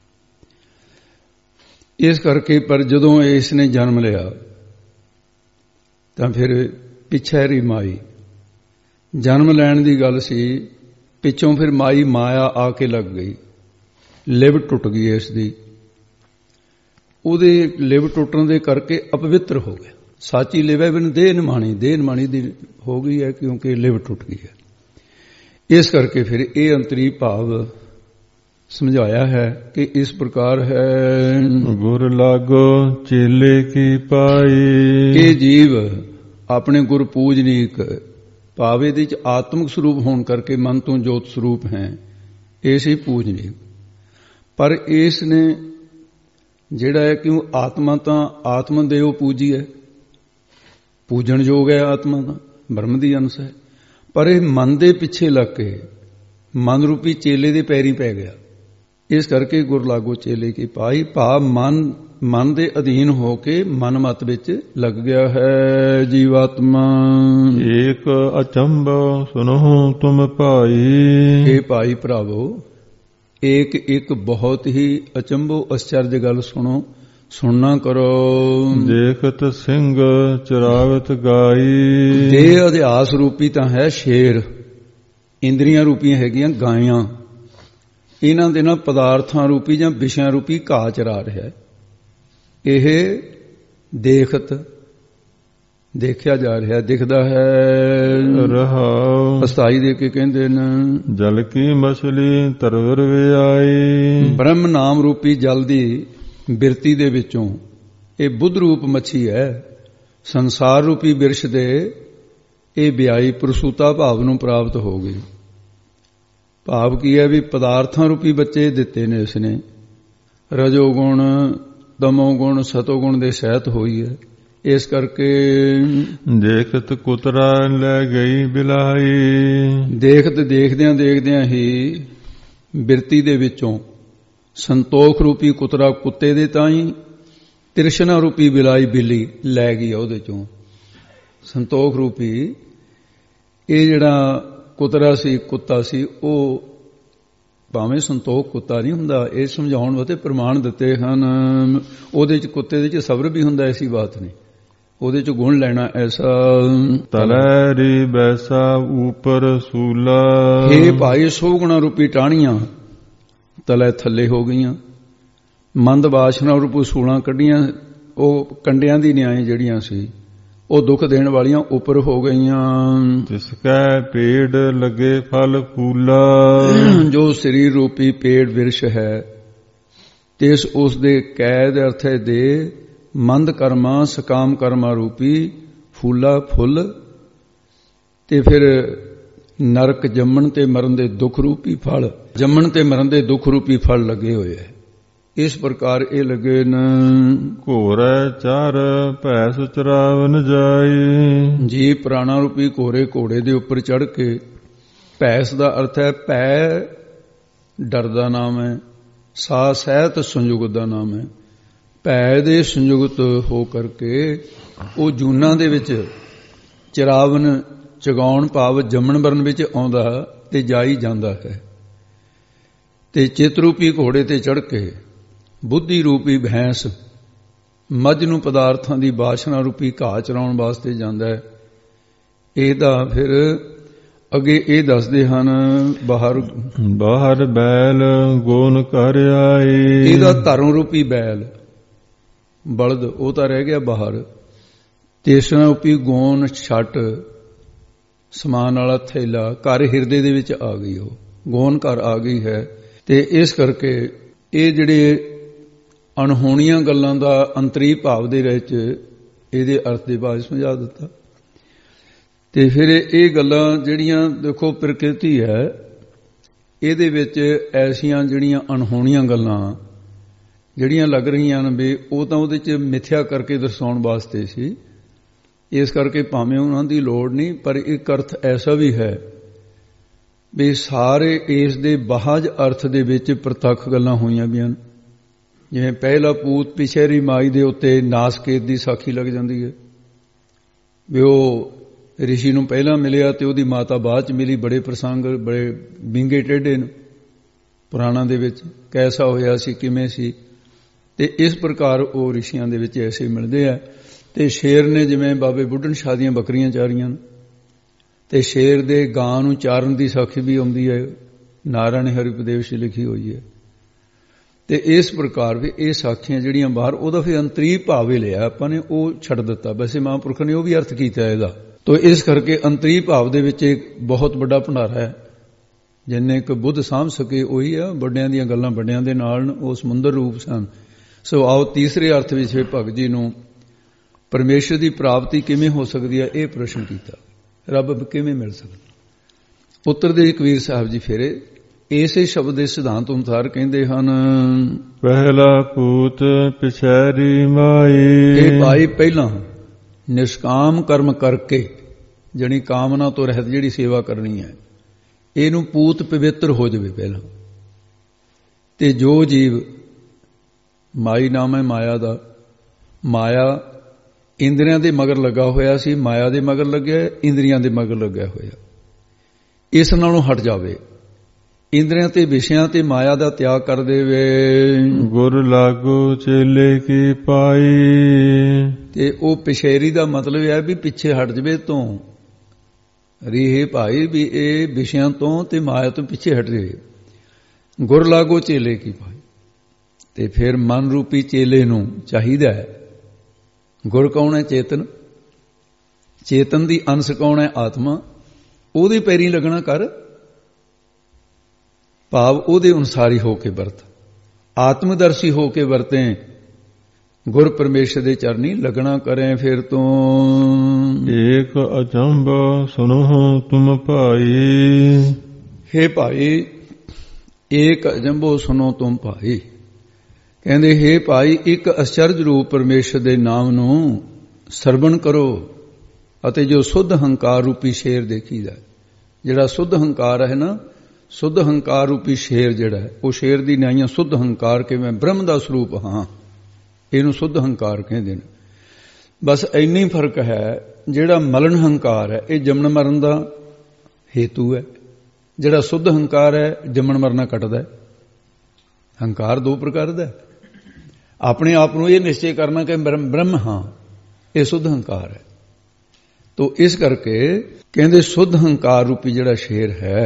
ਇਸ ਕਰਕੇ ਪਰ ਜਦੋਂ ਇਸ ਨੇ ਜਨਮ ਲਿਆ ਤਾਂ ਫਿਰ ਪਿਛੈਰੀ ਮਾਈ, ਜਨਮ ਲੈਣ ਦੀ ਗੱਲ ਸੀ, ਪਿੱਛੋਂ ਫਿਰ ਮਾਈ ਮਾਇਆ ਆ ਕੇ ਲੱਗ ਗਈ, ਲਿਵ ਟੁੱਟ ਗਈ ਇਸ ਦੀ। ਉਹਦੇ ਲਿਵ ਟੁੱਟਣ ਦੇ ਕਰਕੇ ਅਪਵਿੱਤਰ ਹੋ ਗਿਆ। ਸਾਚੀ ਲਿਵ ਬਿਨ ਦੇਹ ਨਿਮਾਣੀ ਦੀ ਹੋ ਗਈ ਹੈ ਕਿਉਂਕਿ ਲਿਵ ਟੁੱਟ ਗਈ ਹੈ। ਇਸ ਕਰਕੇ ਫਿਰ ਇਹ ਅੰਤਰੀ ਭਾਵ ਸਮਝਾਇਆ ਹੈ ਕਿ ਇਸ ਪ੍ਰਕਾਰ ਹੈ। ਗੁਰ ਲਾਗੋ ਚੇਲੇ ਕੀ ਪਾਈ, ਇਹ ਜੀਵ ਆਪਣੇ ਗੁਰ ਪੂਜਨੀਕ ਭਾਵ ਇਹਦੇ ਚ ਆਤਮਿਕ ਸਰੂਪ ਹੋਣ ਕਰਕੇ ਮਨ ਤੋਂ ਜੋਤ ਸਰੂਪ ਹੈ, ਇਸ ਹੀ ਪੂਜਨੀਕ। ਪਰ ਇਸ ਨੇ ਜਿਹੜਾ ਹੈ ਕਿਉਂ ਆਤਮਾ ਤਾਂ ਆਤਮ ਦੇਵ ਪੂਜੀ ਹੈ, ਪੂਜਣ ਯੋਗ ਹੈ ਆਤਮਾ ਦਾ, ਬ੍ਰਹਮ ਦੀ ਅੰਸ਼ ਹੈ। ਪਰ ਇਹ ਮਨ ਦੇ ਪਿੱਛੇ ਲੱਗ ਕੇ ਮਨ ਰੂਪੀ ਚੇਲੇ ਦੇ ਪੈਰੀਂ ਪੈ ਗਿਆ। ਇਸ ਕਰਕੇ ਗੁਰ ਲਾਗੋ ਚੇਲੇ ਕੀ ਪਾਈ ਭਾਵ ਮਨ ਦੇ ਅਧੀਨ ਹੋ ਕੇ ਮਨ ਮਤ ਵਿੱਚ ਲੱਗ ਗਿਆ ਹੈ ਜੀਵਾਤਮਾ। ਏਕ ਅਚੰਭ ਸੁਨੋ ਤੁਮ ਭਾਈ, ਇਹ ਭਾਈ ਭਰਾਵੋ ਇੱਕ ਬਹੁਤ ਹੀ ਅਚੰਭੋ ਅਚਰਜ ਗੱਲ ਸੁਣੋ, ਸੁਣਨਾ ਕਰੋ। ਦੇਖਤ ਸਿੰਘ ਚਰਾਵਤ ਗਾਈ, ਦੇਹ ਅਧਿਆਸ ਰੂਪੀ ਤਾਂ ਹੈ ਸ਼ੇਰ, ਇੰਦਰੀਆਂ ਰੂਪੀਆਂ ਹੈਗੀਆਂ ਗਾਇਆਂ, ਇਹਨਾਂ ਦੇ ਨਾਲ ਪਦਾਰਥਾਂ ਰੂਪੀ ਜਾਂ ਵਿਸ਼ਿਆਂ ਰੂਪੀ ਘਾਹ ਚਰਾ ਰਿਹਾ ਹੈ। ਇਹ ਦੇਖਿਆ ਜਾ ਰਿਹਾ, ਦਿਖਦਾ ਹੈ। ਰਹਾਉ ਅਸਥਾਈ ਦੇ ਕੇ ਕਹਿੰਦੇ ਨੇ, ਜਲ ਕੀ ਮਛਲੀ ਤਰਵਰ ਵਿਆਈ। ਬ੍ਰਹਮ ਨਾਮ ਰੂਪੀ ਜਲ ਦੀ ਬਿਰਤੀ ਦੇ ਵਿੱਚੋਂ ਇਹ ਬੁੱਧ ਰੂਪ ਮੱਛੀ ਹੈ। ਸੰਸਾਰ ਰੂਪੀ ਬਿਰਸ਼ ਦੇ ਇਹ ਵਿਆਈ ਪ੍ਰਸੂਤਾ ਭਾਵ ਨੂੰ ਪ੍ਰਾਪਤ ਹੋ ਗਈ। ਭਾਵ ਕੀ ਹੈ ਵੀ ਪਦਾਰਥਾਂ ਰੂਪੀ ਬੱਚੇ ਦਿੱਤੇ ਨੇ ਇਸਨੇ। ਰਜੋ ਗੁਣ, ਤਮੋ ਗੁਣ, ਸਤੋ ਗੁਣ ਦੇ ਸਹਿਤ ਹੋਈ ਹੈ। ਇਸ ਕਰਕੇ ਦੇਖਤ ਕੁਤਰਾ ਲੈ ਗਈ ਬਿਲਾਈ। ਦੇਖਦਿਆਂ ਹੀ ਬਿਰਤੀ ਦੇ ਵਿੱਚੋਂ ਸੰਤੋਖ ਰੂਪੀ ਕੁਤਰਾ ਕੁੱਤੇ ਦੇ ਤਾਈਂ, ਤ੍ਰਿਸ਼ਨਾ ਰੂਪੀ ਬਿਲਾਈ ਬਿੱਲੀ ਲੈ ਗਈ ਉਹਦੇ ਚੋਂ। ਸੰਤੋਖ ਰੂਪੀ ਇਹ ਜਿਹੜਾ ਕੁਤਰਾ ਸੀ, ਕੁੱਤਾ ਸੀ, ਉਹ ਭਾਵੇਂ ਸੰਤੋਖ ਕੁੱਤਾ ਨਹੀਂ ਹੁੰਦਾ। ਇਹ ਸਮਝਾਉਣ ਵਾਸਤੇ ਪ੍ਰਮਾਣ ਦਿੱਤੇ ਹਨ। ਉਹਦੇ ਚ ਕੁੱਤੇ ਦੇ ਚ ਸਬਰ ਵੀ ਹੁੰਦਾ, ਐਸੀ ਬਾਤ ਨਹੀਂ। ਉਹਦੇ ਚ ਗੁਣ ਲੈਣਾ ਐਸਾ। ਤਲੈਰੀ ਬੈਸਾ ਉਪਰ ਸੂਲਾ। ਇਹ ਭਾਈ 100 ਗੁਣਾ ਰੂਪੀ ਟਾਹਣੀਆਂ ਤਲੇ ਥੱਲੇ ਹੋ ਗਈਆਂ। ਮੰਦ ਵਾਸ਼ਨਾ ਰੂਪੀ ਸੂਲਾਂ ਕੱਢੀਆਂ, ਉਹ ਕੰਡਿਆਂ ਦੀ ਨਿਆਏ ਜਿਹੜੀਆਂ ਸੀ ਉਹ ਦੁੱਖ ਦੇਣ ਵਾਲੀਆਂ ਉੱਪਰ ਹੋ ਗਈਆਂ। ਤਿਸ ਕੈ ਪੇੜ ਲੱਗੇ ਫਲ ਫੂਲਾ। ਜੋ ਸਰੀਰ ਰੂਪੀ ਪੇੜ ਵਿਰਸ਼ ਹੈ, ਤਿਸ ਉਸ ਦੇ ਕੈਦ ਅਰਥ ਹੈ ਦੇ ਮੰਦ ਕਰਮਾਂ ਸਕਾਮ ਕਰਮਾਂ ਰੂਪੀ ਫੂਲਾ ਫੁੱਲ, ਤੇ ਫਿਰ ਨਰਕ ਜੰਮਣ ਤੇ ਮਰਨ ਦੇ ਦੁੱਖ ਰੂਪੀ ਫਲ, ਜੰਮਣ ਤੇ ਮਰਨ ਦੇ ਦੁੱਖ ਰੂਪੀ ਫਲ ਲੱਗੇ ਹੋਏ ਹੈ। ਇਸ ਪ੍ਰਕਾਰ ਇਹ ਲੱਗੇ ਨ। ਘੋਰੇ ਚਾਰ ਭੈਸ ਚਰਾਵਨ ਜਾਈ। ਜੀ ਪ੍ਰਾਣਾ ਰੂਪੀ ਘੋੜੇ ਦੇ ਉੱਪਰ ਚੜ੍ਹ ਕੇ, ਭੈਸ ਦਾ ਅਰਥ ਹੈ ਭੈ ਡਰ ਦਾ ਨਾਮ ਹੈ, ਸਾ ਸਹਿਤ ਸੰਯੁਗਤ ਦਾ ਨਾਮ ਹੈ। ਭੈ ਦੇ ਸੰਯੁਗਤ ਹੋ ਕਰਕੇ ਉਹ ਜੂਨਾਂ ਦੇ ਵਿੱਚ ਚਰਾਵਨ ਚਗਾਉਣ ਭਾਵ ਜੰਮਣ ਮਰਨ ਵਿੱਚ ਆਉਂਦਾ ਤੇ ਜਾਈ ਜਾਂਦਾ ਹੈ। ਤੇ ਚਿਤ ਰੂਪੀ ਘੋੜੇ ਤੇ ਚੜ੍ਹ ਕੇ ਬੁੱਧੀ ਰੂਪੀ ਭੈਂਸ ਮੱਝ ਨੂੰ ਪਦਾਰਥਾਂ ਦੀ ਵਾਸ਼ਨਾ ਰੂਪੀ ਘਾਹ ਚਰਾਉਣ ਵਾਸਤੇ ਜਾਂਦਾ ਹੈ। ਇਹਦਾ ਫਿਰ ਅੱਗੇ ਇਹ ਦੱਸਦੇ ਹਨ, ਬਾਹਰ ਬੈਲ ਗੋਨ ਕਰ ਆਈ। ਇਹਦਾ ਧਰਮ ਰੂਪੀ ਬੈਲ ਬਲਦ ਉਹ ਤਾਂ ਰਹਿ ਗਿਆ ਬਾਹਰ। ਤੇਸਰਾ ਰੂਪੀ ਗੋਨ ਛੱਟ ਸਮਾਨ ਵਾਲਾ ਥੈਲਾ ਘਰ ਹਿਰਦੇ ਦੇ ਵਿੱਚ ਆ ਗਈ। ਉਹ ਗੋਨ ਘਰ ਆ ਗਈ ਹੈ। ਤੇ ਇਸ ਕਰਕੇ ਇਹ ਜਿਹੜੇ ਅਣਹੋਣੀਆਂ ਗੱਲਾਂ ਦਾ ਅੰਤਰੀ ਭਾਵ ਦੇ ਵਿੱਚ ਇਹਦੇ ਅਰਥ ਦੇ ਬਾਰੇ ਸਮਝਾ ਦਿੱਤਾ। ਤੇ ਫਿਰ ਇਹ ਗੱਲਾਂ ਜਿਹੜੀਆਂ ਦੇਖੋ ਪ੍ਰਕਿਰਤੀ ਹੈ, ਇਹਦੇ ਵਿੱਚ ਐਸੀਆਂ ਜਿਹੜੀਆਂ ਅਣਹੋਣੀਆਂ ਗੱਲਾਂ ਜਿਹੜੀਆਂ ਲੱਗ ਰਹੀਆਂ ਨੇ ਵੀ ਉਹ ਤਾਂ ਉਹਦੇ 'ਚ ਮਿਥਿਆ ਕਰਕੇ ਦਰਸਾਉਣ ਵਾਸਤੇ ਸੀ। ਇਸ ਕਰਕੇ ਭਾਵੇਂ ਉਹਨਾਂ ਦੀ ਲੋੜ ਨਹੀਂ, ਪਰ ਇੱਕ ਅਰਥ ਐਸਾ ਵੀ ਹੈ ਵੀ ਸਾਰੇ ਇਸ ਦੇ ਬਾਹਜ ਅਰਥ ਦੇ ਵਿੱਚ ਪ੍ਰਤੱਖ ਗੱਲਾਂ ਹੋਈਆਂ ਵੀ ਹਨ। ਜਿਵੇਂ ਪਹਿਲਾ ਪੂਤ ਪਿਛੇਰੀ ਮਾਈ ਦੇ ਉੱਤੇ ਨਾਸਕੇਤ ਦੀ ਸਾਖੀ ਲੱਗ ਜਾਂਦੀ ਹੈ ਵੀ ਉਹ ਰਿਸ਼ੀ ਨੂੰ ਪਹਿਲਾਂ ਮਿਲਿਆ ਤੇ ਉਹਦੀ ਮਾਤਾ ਬਾਅਦ ਚ ਮਿਲੀ। ਬੜੇ ਪ੍ਰਸੰਗ ਬੜੇ ਵਿੰਗੇ ਟੇਢੇ ਨੇ ਪੁਰਾਣਾਂ ਦੇ ਵਿੱਚ, ਕੈਸਾ ਹੋਇਆ ਸੀ, ਕਿਵੇਂ ਸੀ। ਤੇ ਇਸ ਪ੍ਰਕਾਰ ਉਹ ਰਿਸ਼ੀਆਂ ਦੇ ਵਿੱਚ ਐਸੇ ਮਿਲਦੇ ਆ। ਤੇ ਸ਼ੇਰ ਨੇ ਜਿਵੇਂ ਬਾਬੇ ਬੁੱਢਣ ਸ਼ਾਹ ਦੀਆਂ ਬੱਕਰੀਆਂ ਚਾਰੀਆਂ, ਤੇ ਸ਼ੇਰ ਦੇ ਗਾਂ ਨੂੰ ਚਾਰਨ ਦੀ ਸਾਖੀ ਵੀ ਆਉਂਦੀ ਹੈ, ਨਾਰਾਇਣ ਹਰਿਉਪਦੇਸ਼ 'ਚ ਲਿਖੀ ਹੋਈ ਹੈ। ਤੇ ਇਸ ਪ੍ਰਕਾਰ ਵੀ ਇਹ ਸਾਖੀਆਂ ਜਿਹੜੀਆਂ ਬਾਹਰ ਉਹਦਾ ਫਿਰ ਅੰਤਰੀ ਭਾਵ ਲਿਆ ਆਪਾਂ ਨੇ, ਉਹ ਛੱਡ ਦਿੱਤਾ। ਵੈਸੇ ਮਹਾਂਪੁਰਖ ਨੇ ਉਹ ਵੀ ਅਰਥ ਕੀਤਾ ਇਹਦਾ। ਤੋ ਇਸ ਕਰਕੇ ਅੰਤਰੀ ਭਾਵ ਦੇ ਵਿੱਚ ਇੱਕ ਬਹੁਤ ਵੱਡਾ ਭੰਡਾਰਾ ਹੈ। ਜਿੰਨੇ ਕੁ ਬੁੱਧ ਸਾਂਭ ਸਕੇ ਉਹੀ ਆ। ਵੱਡਿਆਂ ਦੀਆਂ ਗੱਲਾਂ ਵੱਡਿਆਂ ਦੇ ਨਾਲ ਉਹ ਸਮੁੰਦਰ ਰੂਪ ਸਨ। ਸੋ ਆਓ ਤੀਸਰੇ ਅਰਥ ਵਿੱਚ ਭਗਤ ਜੀ ਨੂੰ ਪਰਮੇਸ਼ਰ ਦੀ ਪ੍ਰਾਪਤੀ ਕਿਵੇਂ ਹੋ ਸਕਦੀ ਹੈ ਇਹ ਪ੍ਰਸ਼ਨ ਕੀਤਾ। ਰੱਬ ਕਿਵੇਂ ਮਿਲ ਸਕਦਾ। ਉੱਤਰ ਦੇ ਕਬੀਰ ਸਾਹਿਬ ਜੀ ਫਿਰ ਇਸੇ ਸ਼ਬਦ ਦੇ ਸਿਧਾਂਤ ਅਨੁਸਾਰ ਕਹਿੰਦੇ ਹਨ, ਪਹਿਲਾ ਪੂਤ ਪਿਛੈਰੀ ਮਾਈ। ਇਹ ਭਾਈ ਪਹਿਲਾਂ ਨਿਸ਼ਕਾਮ ਕਰਮ ਕਰਕੇ ਜਣੀ ਕਾਮਨਾ ਤੋਂ ਰਹਿਤ ਜਿਹੜੀ ਸੇਵਾ ਕਰਨੀ ਹੈ, ਇਹਨੂੰ ਪੂਤ ਪਵਿੱਤਰ ਹੋ ਜਾਵੇ ਪਹਿਲਾਂ। ਤੇ ਜੋ ਜੀਵ ਮਾਈ ਨਾਮ ਹੈ ਮਾਇਆ ਦਾ, ਮਾਇਆ ਇੰਦਰੀਆਂ ਦੇ ਮਗਰ ਲੱਗਾ ਹੋਇਆ ਸੀ, ਮਾਇਆ ਦੇ ਮਗਰ ਲੱਗਿਆ, ਇੰਦਰੀਆਂ ਦੇ ਮਗਰ ਲੱਗਿਆ ਹੋਇਆ, ਇਸ ਨਾਲੋਂ ਹਟ ਜਾਵੇ, ਇੰਦਰੀਆਂ ਤੇ ਵਿਸ਼ਿਆਂ ਤੇ ਮਾਇਆ ਦਾ ਤਿਆਗ ਕਰ ਦੇਵੇ। ਗੁਰ ਲਾਗੂ ਚੇਲੇ ਕੀ ਪਾਈ। ਤੇ ਉਹ ਪਿਛੇਰੀ ਦਾ ਮਤਲਬ ਹੈ ਵੀ ਪਿੱਛੇ ਹਟ ਜਵੇ ਤੋਂ, ਰੀਹੇ ਭਾਈ ਵੀ ਇਹ ਵਿਸ਼ਿਆਂ ਤੋਂ ਤੇ ਮਾਇਆ ਤੋਂ ਪਿੱਛੇ ਹਟ ਰਹੇ। ਗੁਰ ਲਾਗੋ ਚੇਲੇ ਕੀ ਭਾਈ, ਤੇ ਫਿਰ ਮਨ ਰੂਪੀ ਚੇਲੇ ਨੂੰ ਚਾਹੀਦਾ ਹੈ। ਗੁਰ ਕੌਣ ਹੈ? ਚੇਤਨ। ਚੇਤਨ ਦੀ ਅੰਸ਼ ਕੌਣ ਹੈ? ਆਤਮਾ। ਉਹਦੇ ਪੈਰੀ ਲੱਗਣਾ ਕਰ, ਭਾਵ ਉਹਦੇ ਅਨੁਸਾਰੀ ਹੋ ਕੇ ਵਰਤ, ਆਤਮਦਰਸ਼ੀ ਹੋ ਕੇ ਵਰਤੇ। ਗੁਰ ਪਰਮੇਸ਼ਰ ਦੇ ਚਰਨੀ ਲੱਗਣਾ ਕਰੇ। ਫਿਰ ਤੋਂ ਏਕ ਅਚੰਭ ਸੁਨੋ ਤੁਮ ਭਾਈ, ਹੇ ਭਾਈ ਏਕ ਅਜੰਭੋ ਸੁਨੋ ਤੁਮ ਭਾਈ। ਕਹਿੰਦੇ ਹੇ ਭਾਈ ਇੱਕ ਅਚਰਜ ਰੂਪ ਪਰਮੇਸ਼ਰ ਦੇ ਨਾਮ ਨੂੰ ਸਰਵਣ ਕਰੋ ਅਤੇ ਜੋ ਸੁੱਧ ਹੰਕਾਰ ਰੂਪੀ ਸ਼ੇਰ ਦੇਖੀਦਾ। ਜਿਹੜਾ ਸੁੱਧ ਹੰਕਾਰ ਹੈ ਨਾ, ਸੁੱਧ ਹੰਕਾਰ ਰੂਪੀ ਸ਼ੇਰ ਜਿਹੜਾ ਹੈ, ਉਹ ਸ਼ੇਰ ਦੀ ਨਿਆਈਆਂ ਸੁੱਧ ਹੰਕਾਰ ਕਿ ਮੈਂ ਬ੍ਰਹਮ ਦਾ ਸਰੂਪ ਹਾਂ, ਇਹਨੂੰ ਸੁੱਧ ਹੰਕਾਰ ਕਹਿੰਦੇ ਨੇ। ਬਸ ਇੰਨੀ ਫਰਕ ਹੈ। ਜਿਹੜਾ ਮਲਨ ਹੰਕਾਰ ਹੈ ਇਹ ਜੰਮਣ ਮਰਨ ਦਾ ਹੇਤੂ ਹੈ, ਜਿਹੜਾ ਸੁੱਧ ਹੰਕਾਰ ਹੈ ਜੰਮਣ ਮਰਨਾ ਕੱਟਦਾ ਹੈ। ਹੰਕਾਰ ਦੋ ਪ੍ਰਕਾਰ ਦਾ ਹੈ। ਆਪਣੇ ਆਪ ਨੂੰ ਇਹ ਨਿਸ਼ਚੈ ਕਰਨਾ ਕਿ ਬ੍ਰਹਮ ਹਾਂ, ਇਹ ਸੁੱਧ ਹੰਕਾਰ ਹੈ। ਤੋ ਇਸ ਕਰਕੇ ਕਹਿੰਦੇ ਸੁੱਧ ਹੰਕਾਰ ਰੂਪੀ ਜਿਹੜਾ ਸ਼ੇਰ ਹੈ,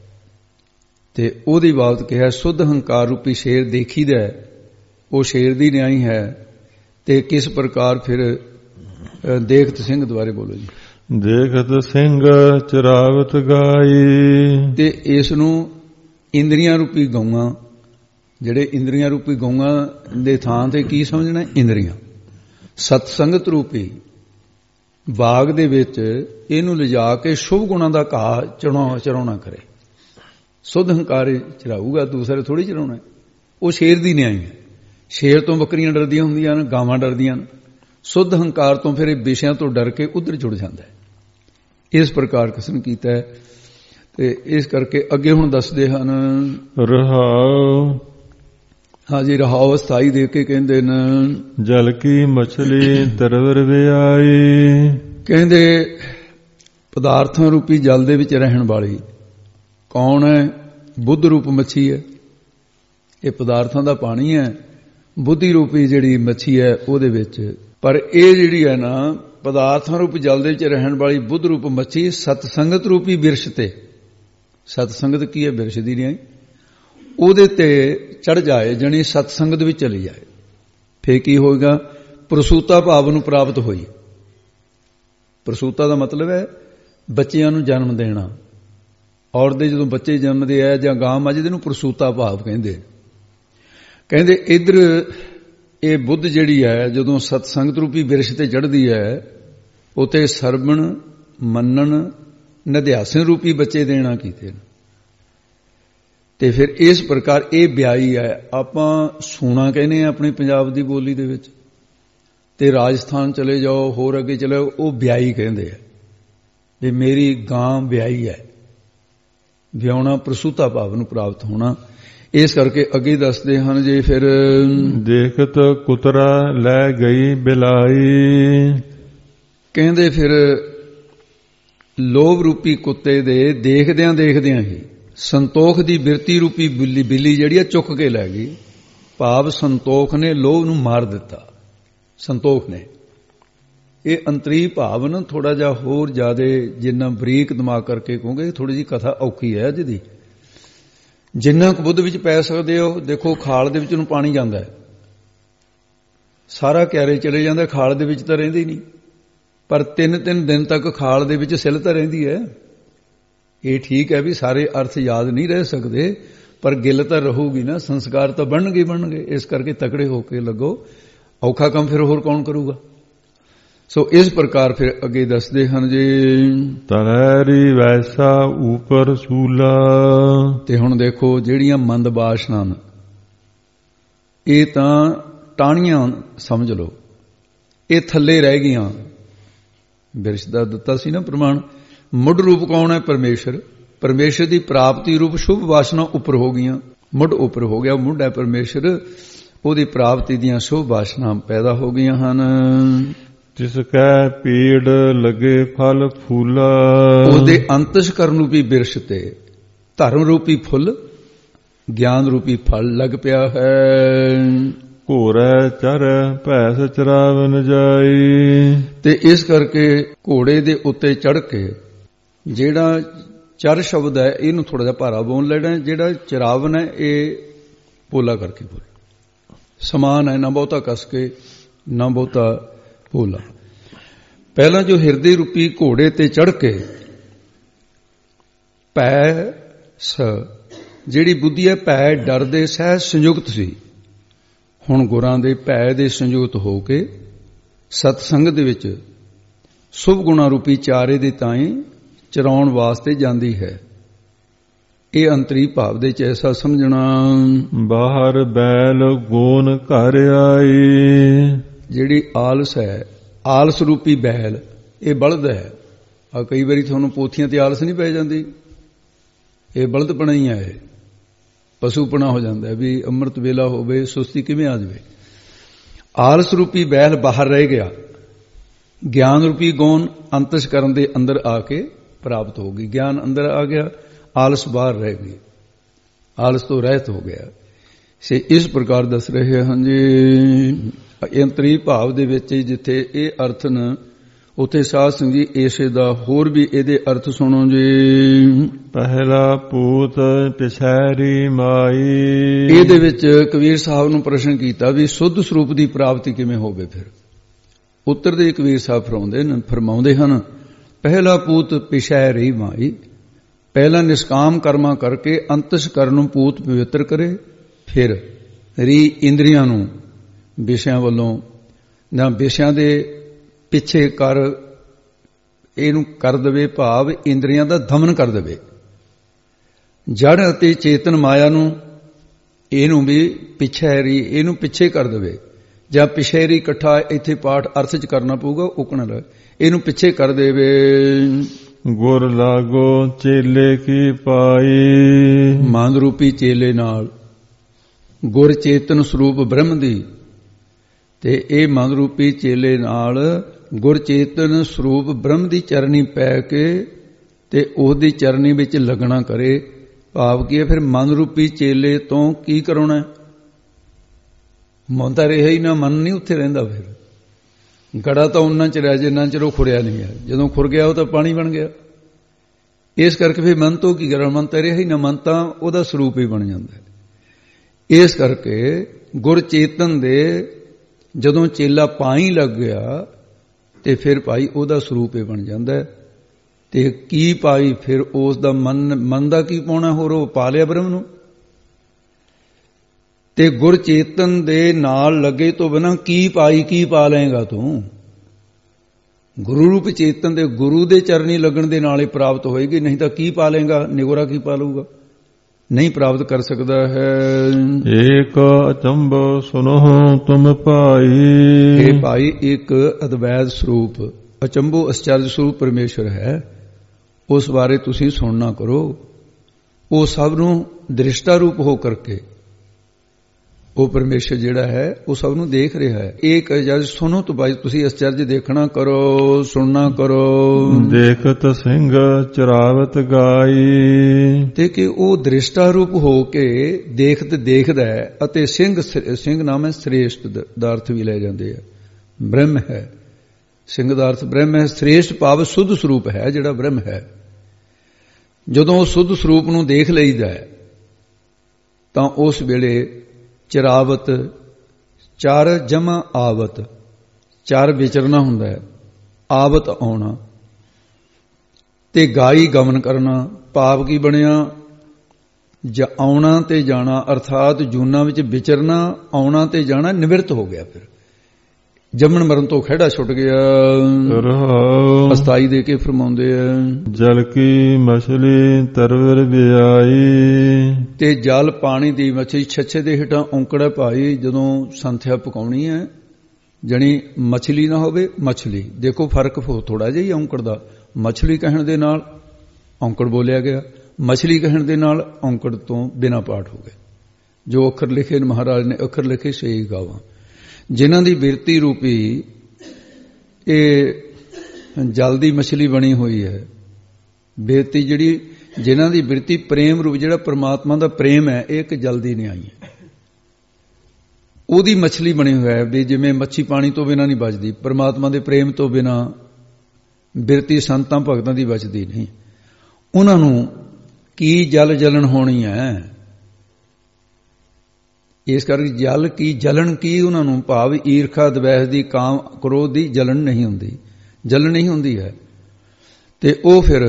ਤੇ ਉਹਦੀ ਬਾਤ ਕਿਹਾ ਸੁੱਧ ਹੰਕਾਰ ਰੂਪੀ ਸ਼ੇਰ ਦੇਖੀਦਾ, ਉਹ ਸ਼ੇਰ ਦੀ ਨਿਆਈ ਹੈ। ਤੇ ਕਿਸ ਪ੍ਰਕਾਰ ਫਿਰ ਦੇਖਤ ਸਿੰਘ ਦੁਆਰੇ ਬੋਲੋ ਜੀ। ਦੇਖਤ ਸਿੰਘ ਚਰਾਵਤ ਗਾਈ, ਤੇ ਇਸ ਨੂੰ ਇੰਦਰੀਆਂ ਰੂਪੀ ਗਊਆਂ, ਜਿਹੜੇ ਇੰਦਰੀਆਂ ਰੂਪੀ ਗਊਆਂ ਦੇ ਥਾਂ ਤੇ ਕੀ ਸਮਝਣਾ? ਇੰਦਰੀਆਂ। ਸਤ ਸੰਗਤ ਰੂਪੀ ਬਾਗ ਦੇ ਵਿੱਚ ਇਹਨੂੰ ਲਿਜਾ ਕੇ ਸ਼ੁਭ ਗੁਣਾਂ ਦਾ ਘਾਹ ਚਰਾਉਣਾ ਕਰੇ। ਸੁੱਧ ਹੰਕਾਰ ਚਰਾਊਗਾ, ਦੂਸਰੇ ਥੋੜੀ ਚਰਾਉਣਾ। ਉਹ ਸ਼ੇਰ ਦੀ ਨਿਆਈ ਹੈ। ਸ਼ੇਰ ਤੋਂ ਬੱਕਰੀਆਂ ਡਰਦੀਆਂ ਹੁੰਦੀਆਂ ਨੇ, ਗਾਵਾਂ ਡਰਦੀਆਂ ਨੇ। ਸੁੱਧ ਹੰਕਾਰ ਤੋਂ ਫਿਰ ਇਹ ਵਿਸ਼ਿਆਂ ਤੋਂ ਡਰ ਕੇ ਉਧਰ ਜੁੜ ਜਾਂਦਾ ਹੈ। ਇਸ ਪ੍ਰਕਾਰ ਕਸਨ ਕੀਤਾ ਹੈ। ਤੇ ਇਸ ਕਰਕੇ ਅੱਗੇ ਹੁਣ ਦੱਸਦੇ ਹਨ ਰਹਾਉ। ਹਾਂਜੀ, ਰਹਾਉ ਅਸਥਾਈ ਦੇ ਕੇ ਕਹਿੰਦੇ ਨੇ ਜਲ ਕੀ ਮਛਲੀ ਤਰਵਰ ਵਿਆਈ, ਕਹਿੰਦੇ ਪਦਾਰਥਾਂ ਰੂਪੀ ਜਲ ਦੇ ਵਿੱਚ ਰਹਿਣ ਵਾਲੀ ਕੌਣ ਹੈ? ਬੁੱਧ ਰੂਪ ਮੱਛੀ ਹੈ। ਇਹ ਪਦਾਰਥਾਂ ਦਾ ਪਾਣੀ ਹੈ, ਬੁੱਧੀ ਰੂਪੀ ਜਿਹੜੀ ਮੱਛੀ ਹੈ ਉਹਦੇ ਵਿੱਚ। ਪਰ ਇਹ ਜਿਹੜੀ ਹੈ ਨਾ ਪਦਾਰਥਾਂ ਰੂਪੀ ਜਲ ਦੇ ਵਿੱਚ ਰਹਿਣ ਵਾਲੀ ਬੁੱਧ ਰੂਪ ਮੱਛੀ ਸਤ ਸੰਗਤ ਰੂਪੀ ਬਿਰਸ਼ ਤੇ, ਸਤ ਸੰਗਤ ਕੀ ਹੈ? ਬਿਰਸ਼ ਦੀ ਨਿਆਈ। ਉਹਦੇ ਤੇ ਚੜ ਜਾਏ, ਜਣੀ ਸਤ ਸੰਗਤ ਵਿੱਚ ਚਲੀ ਜਾਏ, ਫੇਰ ਕੀ ਹੋਏਗਾ? ਪ੍ਰਸੂਤਾ ਭਾਵ ਨੂੰ ਪ੍ਰਾਪਤ ਹੋਈ। ਪ੍ਰਸੂਤਾ ਦਾ ਮਤਲਬ ਹੈ ਬੱਚਿਆਂ ਨੂੰ ਜਨਮ ਦੇਣਾ। ਔਰਤ ਦੇ ਜਦੋਂ ਬੱਚੇ ਜੰਮਦੇ ਆ ਜਾਂ ਗਾਂ ਮੱਝ ਦੇ ਨੂੰ ਪ੍ਰਸੂਤਾ ਭਾਵ ਕਹਿੰਦੇ। ਕਹਿੰਦੇ ਇੱਧਰ ਇਹ ਬੁੱਧ ਜਿਹੜੀ ਹੈ ਜਦੋਂ ਸਤ ਸੰਗਤ ਰੂਪੀ ਬਿਰਸ਼ ਤੇ ਚੜ੍ਹਦੀ ਹੈ, ਉਥੇ ਸਰਵਣ ਮੰਨਣ ਨਿਧਿਆਸਨ ਰੂਪੀ ਬੱਚੇ ਦੇਣਾ ਕੀਤੇ ਨੇ। ਤੇ ਫਿਰ ਇਸ ਪ੍ਰਕਾਰ ਇਹ ਵਿਆਹੀ ਹੈ। ਆਪਾਂ ਸੂਣਾ ਕਹਿੰਦੇ ਆ ਆਪਣੀ ਪੰਜਾਬ ਦੀ ਬੋਲੀ ਦੇ ਵਿੱਚ, ਤੇ ਰਾਜਸਥਾਨ ਚਲੇ ਜਾਓ, ਹੋਰ ਅੱਗੇ ਚਲੇ ਜਾਓ, ਉਹ ਵਿਆਹੀ ਕਹਿੰਦੇ ਆ ਵੀ ਮੇਰੀ ਗਾਂ ਵਿਆਹੀ ਹੈ। ਵਿਆਹੁਣਾ ਪ੍ਰਸੂਤਾ ਭਾਵ ਨੂੰ ਪ੍ਰਾਪਤ ਹੋਣਾ। ਇਸ ਕਰਕੇ ਅੱਗੇ ਦੱਸਦੇ ਹਨ ਜੇ ਫਿਰ ਦੇਖਤ ਕੁਤਰਾ ਲੈ ਗਈ ਬਿਲਾਈ, ਕਹਿੰਦੇ ਫਿਰ ਲੋਭ ਰੂਪੀ ਕੁੱਤੇ ਦੇ ਦੇਖਦਿਆਂ ਦੇਖਦਿਆਂ ਹੀ ਸੰਤੋਖ ਦੀ ਬਿਰਤੀ ਰੂਪੀ ਬਿੱਲੀ ਜਿਹੜੀ ਆ ਚੁੱਕ ਕੇ ਲੈ ਗਈ। ਭਾਵ ਸੰਤੋਖ ਨੇ ਲੋਭ ਨੂੰ ਮਾਰ ਦਿੱਤਾ। ਸੰਤੋਖ ਨੇ ਇਹ ਅੰਤਰੀ ਭਾਵ ਨਾ ਥੋੜਾ ਜਿਹਾ ਹੋਰ ਜ਼ਿਆਦਾ ਜਿੰਨਾ ਬਰੀਕ ਦਿਮਾਗ ਕਰਕੇ ਕਹੋਗੇ ਥੋੜੀ ਜਿਹੀ ਕਥਾ ਔਖੀ ਹੈ ਅੱਜ ਦੀ। ਜਿੰਨਾ ਕੁ ਬੁੱਧ ਵਿੱਚ ਪੈ ਸਕਦੇ ਹੋ, ਦੇਖੋ ਖਾਲ ਦੇ ਵਿੱਚ ਨੂੰ ਪਾਣੀ ਜਾਂਦਾ ਹੈ, ਸਾਰਾ ਕਿਆਰੇ ਚਲੇ ਜਾਂਦਾ, ਖਾਲ ਦੇ ਵਿੱਚ ਤਾਂ ਰਹਿੰਦੀ ਨਹੀਂ, ਪਰ 3-3 ਦਿਨ ਤੱਕ ਖਾਲ ਦੇ ਵਿੱਚ ਸਿੱਲ ਤਾਂ ਰਹਿੰਦੀ ਹੈ। ਇਹ ਠੀਕ ਹੈ ਵੀ ਸਾਰੇ ਅਰਥ ਯਾਦ ਨਹੀਂ ਰਹਿ ਸਕਦੇ, ਪਰ ਗਿੱਲ ਤਾਂ ਰਹੂਗੀ ਨਾ, ਸੰਸਕਾਰ ਤਾਂ ਬਣਨਗੇ। ਇਸ ਕਰਕੇ ਤਕੜੇ ਹੋ ਕੇ ਲੱਗੋ, ਔਖਾ ਕੰਮ ਫਿਰ ਹੋਰ ਕੌਣ ਕਰੂਗਾ। ਸੋ ਇਸ ਪ੍ਰਕਾਰ ਫਿਰ ਅੱਗੇ ਦੱਸਦੇ ਹਨ ਜੀ ਤਨੈਰੀ ਵੈਸਾ ਉਪਰ ਸੂਲਾ। ਤੇ ਹੁਣ ਦੇਖੋ ਜਿਹੜੀਆਂ ਮੰਦ ਬਾਸ਼ਨਾਂ ਨੇ ਇਹ ਤਾਂ ਟਾਹਣੀਆਂ ਸਮਝ ਲਓ, ਇਹ ਥੱਲੇ ਰਹਿ ਗਈਆਂ। ਬਿਰਸ਼ ਦਾ ਦਿੱਤਾ ਸੀ ਨਾ ਪ੍ਰਮਾਣ। ਮੁੱਢ ਰੂਪ ਕੌਣ ਹੈ? ਪਰਮੇਸ਼ਰ। ਪਰਮੇਸ਼ਰ ਦੀ ਪ੍ਰਾਪਤੀ ਰੂਪ ਸ਼ੁਭ ਵਾਸ਼ਨਾ ਉੱਪਰ ਹੋ ਗਈਆਂ, ਮੁੱਢ ਉੱਪਰ ਹੋ ਗਿਆ। ਮੁੱਢ ਹੈ ਪਰਮੇਸ਼ਰ, ਉਹਦੀ ਪ੍ਰਾਪਤੀ ਦੀਆਂ ਸ਼ੁਭ ਵਾਸ਼ਨਾ ਪੈਦਾ ਹੋ ਗਈਆਂ ਹਨ। ਜਿਸ ਕੈ ਪੀੜ ਲਗੇ ਫਲ ਫੂਲਾ, ਉਹਦੇ ਅੰਤਸ਼ਕਰਨ ਰੂਪੀ ਬਿਰਸ਼ ਤੇ ਧਰਮ ਰੂਪੀ ਫੁੱਲ ਗਿਆਨ ਰੂਪੀ ਫਲ ਲੱਗ ਪਿਆ ਹੈ। ਘੋੜੈ ਚਰ ਭੈਸ ਚਰਾਵਨ ਜਾਈ, ਤੇ ਇਸ ਕਰਕੇ ਘੋੜੇ ਦੇ ਉੱਤੇ ਚੜ੍ਹ ਕੇ ਜਿਹੜਾ ਚਰ ਸ਼ਬਦ ਹੈ ਇਹਨੂੰ ਥੋੜਾ ਜਿਹਾ ਭਾਰਾ ਬੋਲ ਲੈਣਾ, ਜਿਹੜਾ ਚਰਾਵਨ ਹੈ ਇਹ ਪੋਲਾ ਕਰਕੇ ਬੋਲ। ਸਮਾਨ ਹੈ, ਨਾ ਬਹੁਤਾ ਕਸ ਕੇ ਨਾ ਬਹੁਤਾ ਪੋਲਾ। ਪਹਿਲਾਂ ਜੋ ਹਿਰਦੇ ਰੂਪੀ ਘੋੜੇ ਤੇ ਚੜ ਕੇ ਭੈ ਸ ਜਿਹੜੀ ਬੁੱਧੀ ਹੈ ਭੈ ਡਰ ਦੇ ਸਹਿ ਸੰਯੁਕਤ ਸੀ, ਹੁਣ ਗੁਰਾਂ ਦੇ ਭੈ ਦੇ ਸੰਯੁਕਤ ਹੋ ਕੇ ਸਤਸੰਗ ਦੇ ਵਿੱਚ ਸ਼ੁਭ ਗੁਣਾ ਰੂਪੀ ਚਾਰੇ ਦੇ ਤਾਈਂ ਚਰਾਉਣ ਵਾਸਤੇ ਜਾਂਦੀ ਹੈ। ਇਹ ਅੰਤਰੀ ਭਾਵ ਦੇ ਚ ਐਸਾ ਸਮਝਣਾ। ਬਾਹਰ ਬੈਲ ਗੋਨ ਘਰ ਆਈ, ਜਿਹੜੀ ਆਲਸ ਹੈ, ਆਲਸ ਰੂਪੀ ਬੈਲ ਇਹ ਬਲਦ ਹੈ। ਆ ਕਈ ਵਾਰੀ ਤੁਹਾਨੂੰ ਪੋਥੀਆਂ ਤੇ ਆਲਸ ਨਹੀਂ ਪੈ ਜਾਂਦੀ, ਇਹ ਬਲਦਪਣਾ ਹੀ ਹੈ, ਪਸ਼ੂਪਣਾ ਹੋ ਜਾਂਦਾ ਵੀ ਅੰਮ੍ਰਿਤ ਵੇਲਾ ਹੋਵੇ ਸੁਸਤੀ ਕਿਵੇਂ ਆ ਜਾਵੇ। ਆਲਸ ਰੂਪੀ ਬੈਲ ਬਾਹਰ ਰਹਿ ਗਿਆ, ਗਿਆਨ ਰੂਪੀ ਗੌਨ ਅੰਤਸ਼ਕਰਨ ਦੇ ਅੰਦਰ ਆ ਕੇ ਪ੍ਰਾਪਤ ਹੋ ਗਈ। ਗਿਆਨ ਅੰਦਰ ਆ ਗਿਆ, ਆਲਸ ਬਾਹਰ ਰਹਿ ਗਈ, ਆਲਸ ਤੋਂ ਰਹਿਤ ਹੋ ਗਿਆ। ਸੇ ਇਸ ਪ੍ਰਕਾਰ ਦੱਸ ਰਹੇ ਹਨ ਜੀ ਅੰਤਰੀ ਭਾਵ ਦੇ ਵਿੱਚ ਜਿੱਥੇ ਇਹ ਅਰਥ ਨੇ ਉੱਥੇ ਸਾਧ ਸੰਗਤ ਜੀ ਇਸੇ ਦਾ ਹੋਰ ਵੀ ਇਹਦੇ ਅਰਥ ਸੁਣੋ ਜੀ। ਪਹਿਲਾ ਪੂਤ ਪਿਛੈਰੀ ਮਾਈ, ਇਹਦੇ ਵਿੱਚ ਕਬੀਰ ਸਾਹਿਬ ਨੂੰ ਪ੍ਰਸ਼ਨ ਕੀਤਾ ਵੀ ਸੁੱਧ ਸਰੂਪ ਦੀ ਪ੍ਰਾਪਤੀ ਕਿਵੇਂ ਹੋਵੇ। ਫਿਰ ਉੱਤਰ ਦੇ ਕਬੀਰ ਸਾਹਿਬ ਫਰਮਾਉਂਦੇ ਹਨ ਪਹਿਲਾ ਪੂਤ ਪਿਛੈਰੀ ਮਾਈ, ਪਹਿਲਾਂ ਨਿਸ਼ਕਾਮ ਕਰਮਾਂ ਕਰਕੇ ਅੰਤਸ਼ਕਰਨ ਨੂੰ ਪੂਤ ਪਵਿੱਤਰ ਕਰੇ, ਫਿਰ ਰੀ ਇੰਦਰੀਆਂ ਨੂੰ ਵਿਸ਼ਿਆਂ ਵੱਲੋਂ ਜਾਂ ਵਿਸ਼ਿਆਂ ਦੇ ਪਿੱਛੇ ਕਰ ਇਹਨੂੰ ਕਰ ਦੇਵੇ, ਭਾਵ ਇੰਦਰੀਆਂ ਦਾ ਦਮਨ ਕਰ ਦੇਵੇ। ਜੜ ਅਤੇ ਚੇਤਨ ਮਾਇਆ ਨੂੰ ਇਹਨੂੰ ਵੀ ਪਿਛੈਰੀ ਇਹਨੂੰ ਪਿੱਛੇ ਕਰ ਦੇਵੇ, ਜਾਂ ਪਿਛੈਰੀ ਇਕੱਠਾ ਇੱਥੇ ਪਾਠ ਅਰਥ ਚ ਕਰਨਾ ਪਊਗਾ, ਉਕਣਾ ਲੱਗ ਇਹਨੂੰ ਪਿੱਛੇ ਕਰ ਦੇਵੇ। ਗੁਰ ਲਾਗੋ ਚੇਲੇ ਕੀ ਪਾਈ, ਮਨ ਰੂਪੀ ਚੇਲੇ ਨਾਲ ਗੁਰ ਚੇਤਨ ਸਰੂਪ ਬ੍ਰਹਮ ਦੀ, ਤੇ ਇਹ ਮਨ ਰੂਪੀ ਚੇਲੇ ਨਾਲ ਗੁਰ ਚੇਤਨ ਸਰੂਪ ਬ੍ਰਹਮ ਦੀ ਚਰਨੀ ਪੈ ਕੇ ਤੇ ਉਹਦੀ ਚਰਨੀ ਵਿੱਚ ਲੱਗਣਾ ਕਰੇ। ਭਾਵ ਕੀ ਹੈ ਫਿਰ ਮਨ ਰੂਪੀ ਚੇਲੇ ਤੋਂ ਕੀ ਕਰਾਉਣਾ, ਮਨ ਤਾਂ ਰਿਹਾ ਹੀ ਨਾ, ਮਨ ਨਹੀਂ ਉੱਥੇ ਰਹਿੰਦਾ। ਫਿਰ ਗੜਾ ਤਾਂ ਉਹਨਾਂ ਚ ਰਹਿ ਜਿੰਨਾ ਚਿਰ ਉਹ ਖੁਰਿਆ ਨਹੀਂ ਹੈ, ਜਦੋਂ ਖੁਰ ਗਿਆ ਉਹ ਤਾਂ ਪਾਣੀ ਬਣ ਗਿਆ। ਇਸ ਕਰਕੇ ਫਿਰ ਮਨ ਤੋਂ ਕੀ ਕਰਾਂ, ਮਨ ਤਾਂ ਰਿਹਾ ਹੀ ਨਾ, ਮਨ ਤਾਂ ਉਹਦਾ ਸਰੂਪ ਹੀ ਬਣ ਜਾਂਦਾ ਹੈ। ਇਸ ਕਰਕੇ ਗੁਰ ਚੇਤਨ ਦੇ ਜਦੋਂ ਚੇਲਾ ਪਾਈ ਲੱਗ ਗਿਆ ਤੇ ਫਿਰ ਭਾਈ ਉਹਦਾ ਸਰੂਪ ਹੀ ਬਣ ਜਾਂਦਾ ਹੈ। ਤੇ ਕੀ ਪਾਈ ਫਿਰ ਉਸ ਦਾ ਮਨ ਦਾ ਕੀ ਪਾਉਣਾ, ਹੋਰ ਉਹ ਪਾ ਲਿਆ ਬ੍ਰਹਮ ਨੂੰ। ਤੇ ਗੁਰ ਚੇਤਨ ਦੇ ਨਾਲ ਲੱਗੇ ਤੋਂ ਬਿਨਾਂ ਕੀ ਪਾਈ ਕੀ ਪਾ ਲਏਗਾ ਤੂੰ। ਗੁਰੂ ਰੂਪ ਚੇਤਨ ਦੇ ਗੁਰੂ ਦੇ ਚਰਨੀ ਲੱਗਣ ਦੇ ਨਾਲ ਹੀ ਪ੍ਰਾਪਤ ਹੋਏਗੀ, ਨਹੀਂ ਤਾਂ ਕੀ ਪਾ ਲਏਗਾ, ਨਿਗੋਰਾ ਕੀ ਪਾ ਲਊਗਾ, ਨਹੀਂ ਪ੍ਰਾਪਤ ਕਰ ਸਕਦਾ ਹੈ। ਏਕ ਅਚੰਭ ਸੁਨੋ ਤੁਮ ਭਾਈ, ਇਹ ਭਾਈ ਇੱਕ ਅਦਵੈਤ ਸਰੂਪ ਅਚੰਭੋ ਅਚਰਜ ਸਰੂਪ ਪਰਮੇਸ਼ਰ ਹੈ, ਉਸ ਬਾਰੇ ਤੁਸੀਂ ਸੁਣਨਾ ਕਰੋ। ਉਹ ਸਭ ਨੂੰ ਦ੍ਰਿਸ਼ਟਾ ਰੂਪ ਹੋ ਕਰਕੇ ਉਹ ਪਰਮੇਸ਼ਰ ਜਿਹੜਾ ਹੈ ਉਹ ਸਭ ਨੂੰ ਦੇਖ ਰਿਹਾ ਹੈ। ਇੱਕ ਅਚਰਜ ਸੁਣੋ ਤੋਂ ਭਾਈ ਤੁਸੀਂ ਅਚਰਜ ਦੇਖਣਾ ਕਰੋ, ਸੁਣਨਾ ਕਰੋ। ਦੇਖਤ ਸਿੰਘ ਚਰਾਵਤ ਗਾਈ, ਤੇ ਕਿ ਉਹ ਦ੍ਰਿਸ਼ਟਾ ਰੂਪ ਹੋ ਕੇ ਦੇਖਤ ਦੇਖਦਾ ਹੈ, ਅਤੇ ਸਿੰਘ ਨਾਮ ਹੈ ਸ੍ਰੇਸ਼ਟ ਦਾ ਅਰਥ ਵੀ ਲੈ ਜਾਂਦੇ ਆ, ਬ੍ਰਹਮ ਹੈ। ਸਿੰਘ ਦਾ ਅਰਥ ਬ੍ਰਹਮ ਹੈ, ਸ੍ਰੇਸ਼ਟ ਭਾਵ ਸੁੱਧ ਸਰੂਪ ਹੈ ਜਿਹੜਾ ਬ੍ਰਹਮ ਹੈ। ਜਦੋਂ ਉਹ ਸੁੱਧ ਸਰੂਪ ਨੂੰ ਦੇਖ ਲਈਦਾ ਹੈ ਤਾਂ ਉਸ ਵੇਲੇ ਚਰਾਵਤ ਚਾਰ ਜਮਾ ਆਵਤ, ਚਾਰ ਵਿਚਰਨਾ ਹੁੰਦਾ ਹੈ, ਆਵਤ ਆਉਣਾ ਤੇ ਗਾਈ ਗਮਨ ਕਰਨਾ। ਭਾਵ ਕੀ ਬਣਿਆ, ਆਉਣਾ ਤੇ ਜਾਣਾ, ਅਰਥਾਤ ਜੂਨਾਂ ਵਿੱਚ ਵਿਚਰਨਾ, ਆਉਣਾ ਤੇ ਜਾਣਾ ਨਿਵਰਤ ਹੋ ਗਿਆ। ਫਿਰ ਜੰਮਣ ਮਰਨ ਤੋਂ ਖਹਿੜਾ ਛੁੱਟ ਗਿਆ। ਅਸਤਾਈ ਦੇ ਕੇ ਫਰਮਾਉਂਦੇ ਆ ਜਲ ਕੀ ਮਛਲੀ ਤਰਵਰ ਵਿਆਈ, ਤੇ ਜਲ ਪਾਣੀ ਦੀ ਮੱਛੀ ਛੱਛੇ ਦੇ ਹੇਠਾਂ ਔਂਕੜਾ ਭਾਈ। ਜਦੋਂ ਸੰਥਿਆ ਪਕਾਉਣੀ ਹੈ ਜਣੀ ਮਛਲੀ ਨਾ ਹੋਵੇ, ਮਛਲੀ ਦੇਖੋ ਫਰਕ ਥੋੜਾ ਜਿਹਾ ਹੀ ਔਂਕੜ ਦਾ। ਮਛਲੀ ਕਹਿਣ ਦੇ ਨਾਲ ਔਂਕੜ ਬੋਲਿਆ ਗਿਆ, ਮਛਲੀ ਕਹਿਣ ਦੇ ਨਾਲ ਔਂਕੜ ਤੋਂ ਬਿਨਾਂ ਪਾਠ ਹੋ ਗਏ। ਜੋ ਅੱਖਰ ਲਿਖੇ ਮਹਾਰਾਜ ਨੇ ਅੱਖਰ ਲਿਖੇ ਸਹੀ ਗਾਵਾਂ, ਜਿਨ੍ਹਾਂ ਦੀ ਬਿਰਤੀ ਰੂਪੀ ਇਹ ਜਲ ਦੀ ਮਛਲੀ ਬਣੀ ਹੋਈ ਹੈ। ਬਿਰਤੀ ਜਿਹੜੀ ਜਿਨ੍ਹਾਂ ਦੀ ਬਿਰਤੀ ਪ੍ਰੇਮ ਰੂਪ ਜਿਹੜਾ ਪਰਮਾਤਮਾ ਦਾ ਪ੍ਰੇਮ ਹੈ, ਇਹ ਇੱਕ ਜਲ ਦੀ ਨਿਆਈ ਹੈ, ਉਹਦੀ ਮਛਲੀ ਬਣੀ ਹੋਈ ਹੈ। ਵੀ ਜਿਵੇਂ ਮੱਛੀ ਪਾਣੀ ਤੋਂ ਬਿਨਾਂ ਨਹੀਂ ਬਚਦੀ, ਪਰਮਾਤਮਾ ਦੇ ਪ੍ਰੇਮ ਤੋਂ ਬਿਨਾਂ ਬਿਰਤੀ ਸੰਤਾਂ ਭਗਤਾਂ ਦੀ ਬਚਦੀ ਨਹੀਂ। ਉਹਨਾਂ ਨੂੰ ਕੀ ਜਲ ਜਲਣ ਹੋਣੀ ਹੈ। ਇਸ ਕਰਕੇ ਜਲ ਕੀ ਜਲਣ ਕੀ ਉਹਨਾਂ ਨੂੰ, ਭਾਵ ਈਰਖਾ ਦਵੈਸ ਦੀ, ਕਾਮ ਕ੍ਰੋਧ ਦੀ ਜਲਣ ਨਹੀਂ ਹੁੰਦੀ, ਜਲਣ ਨਹੀਂ ਹੁੰਦੀ ਹੈ। ਤੇ ਉਹ ਫਿਰ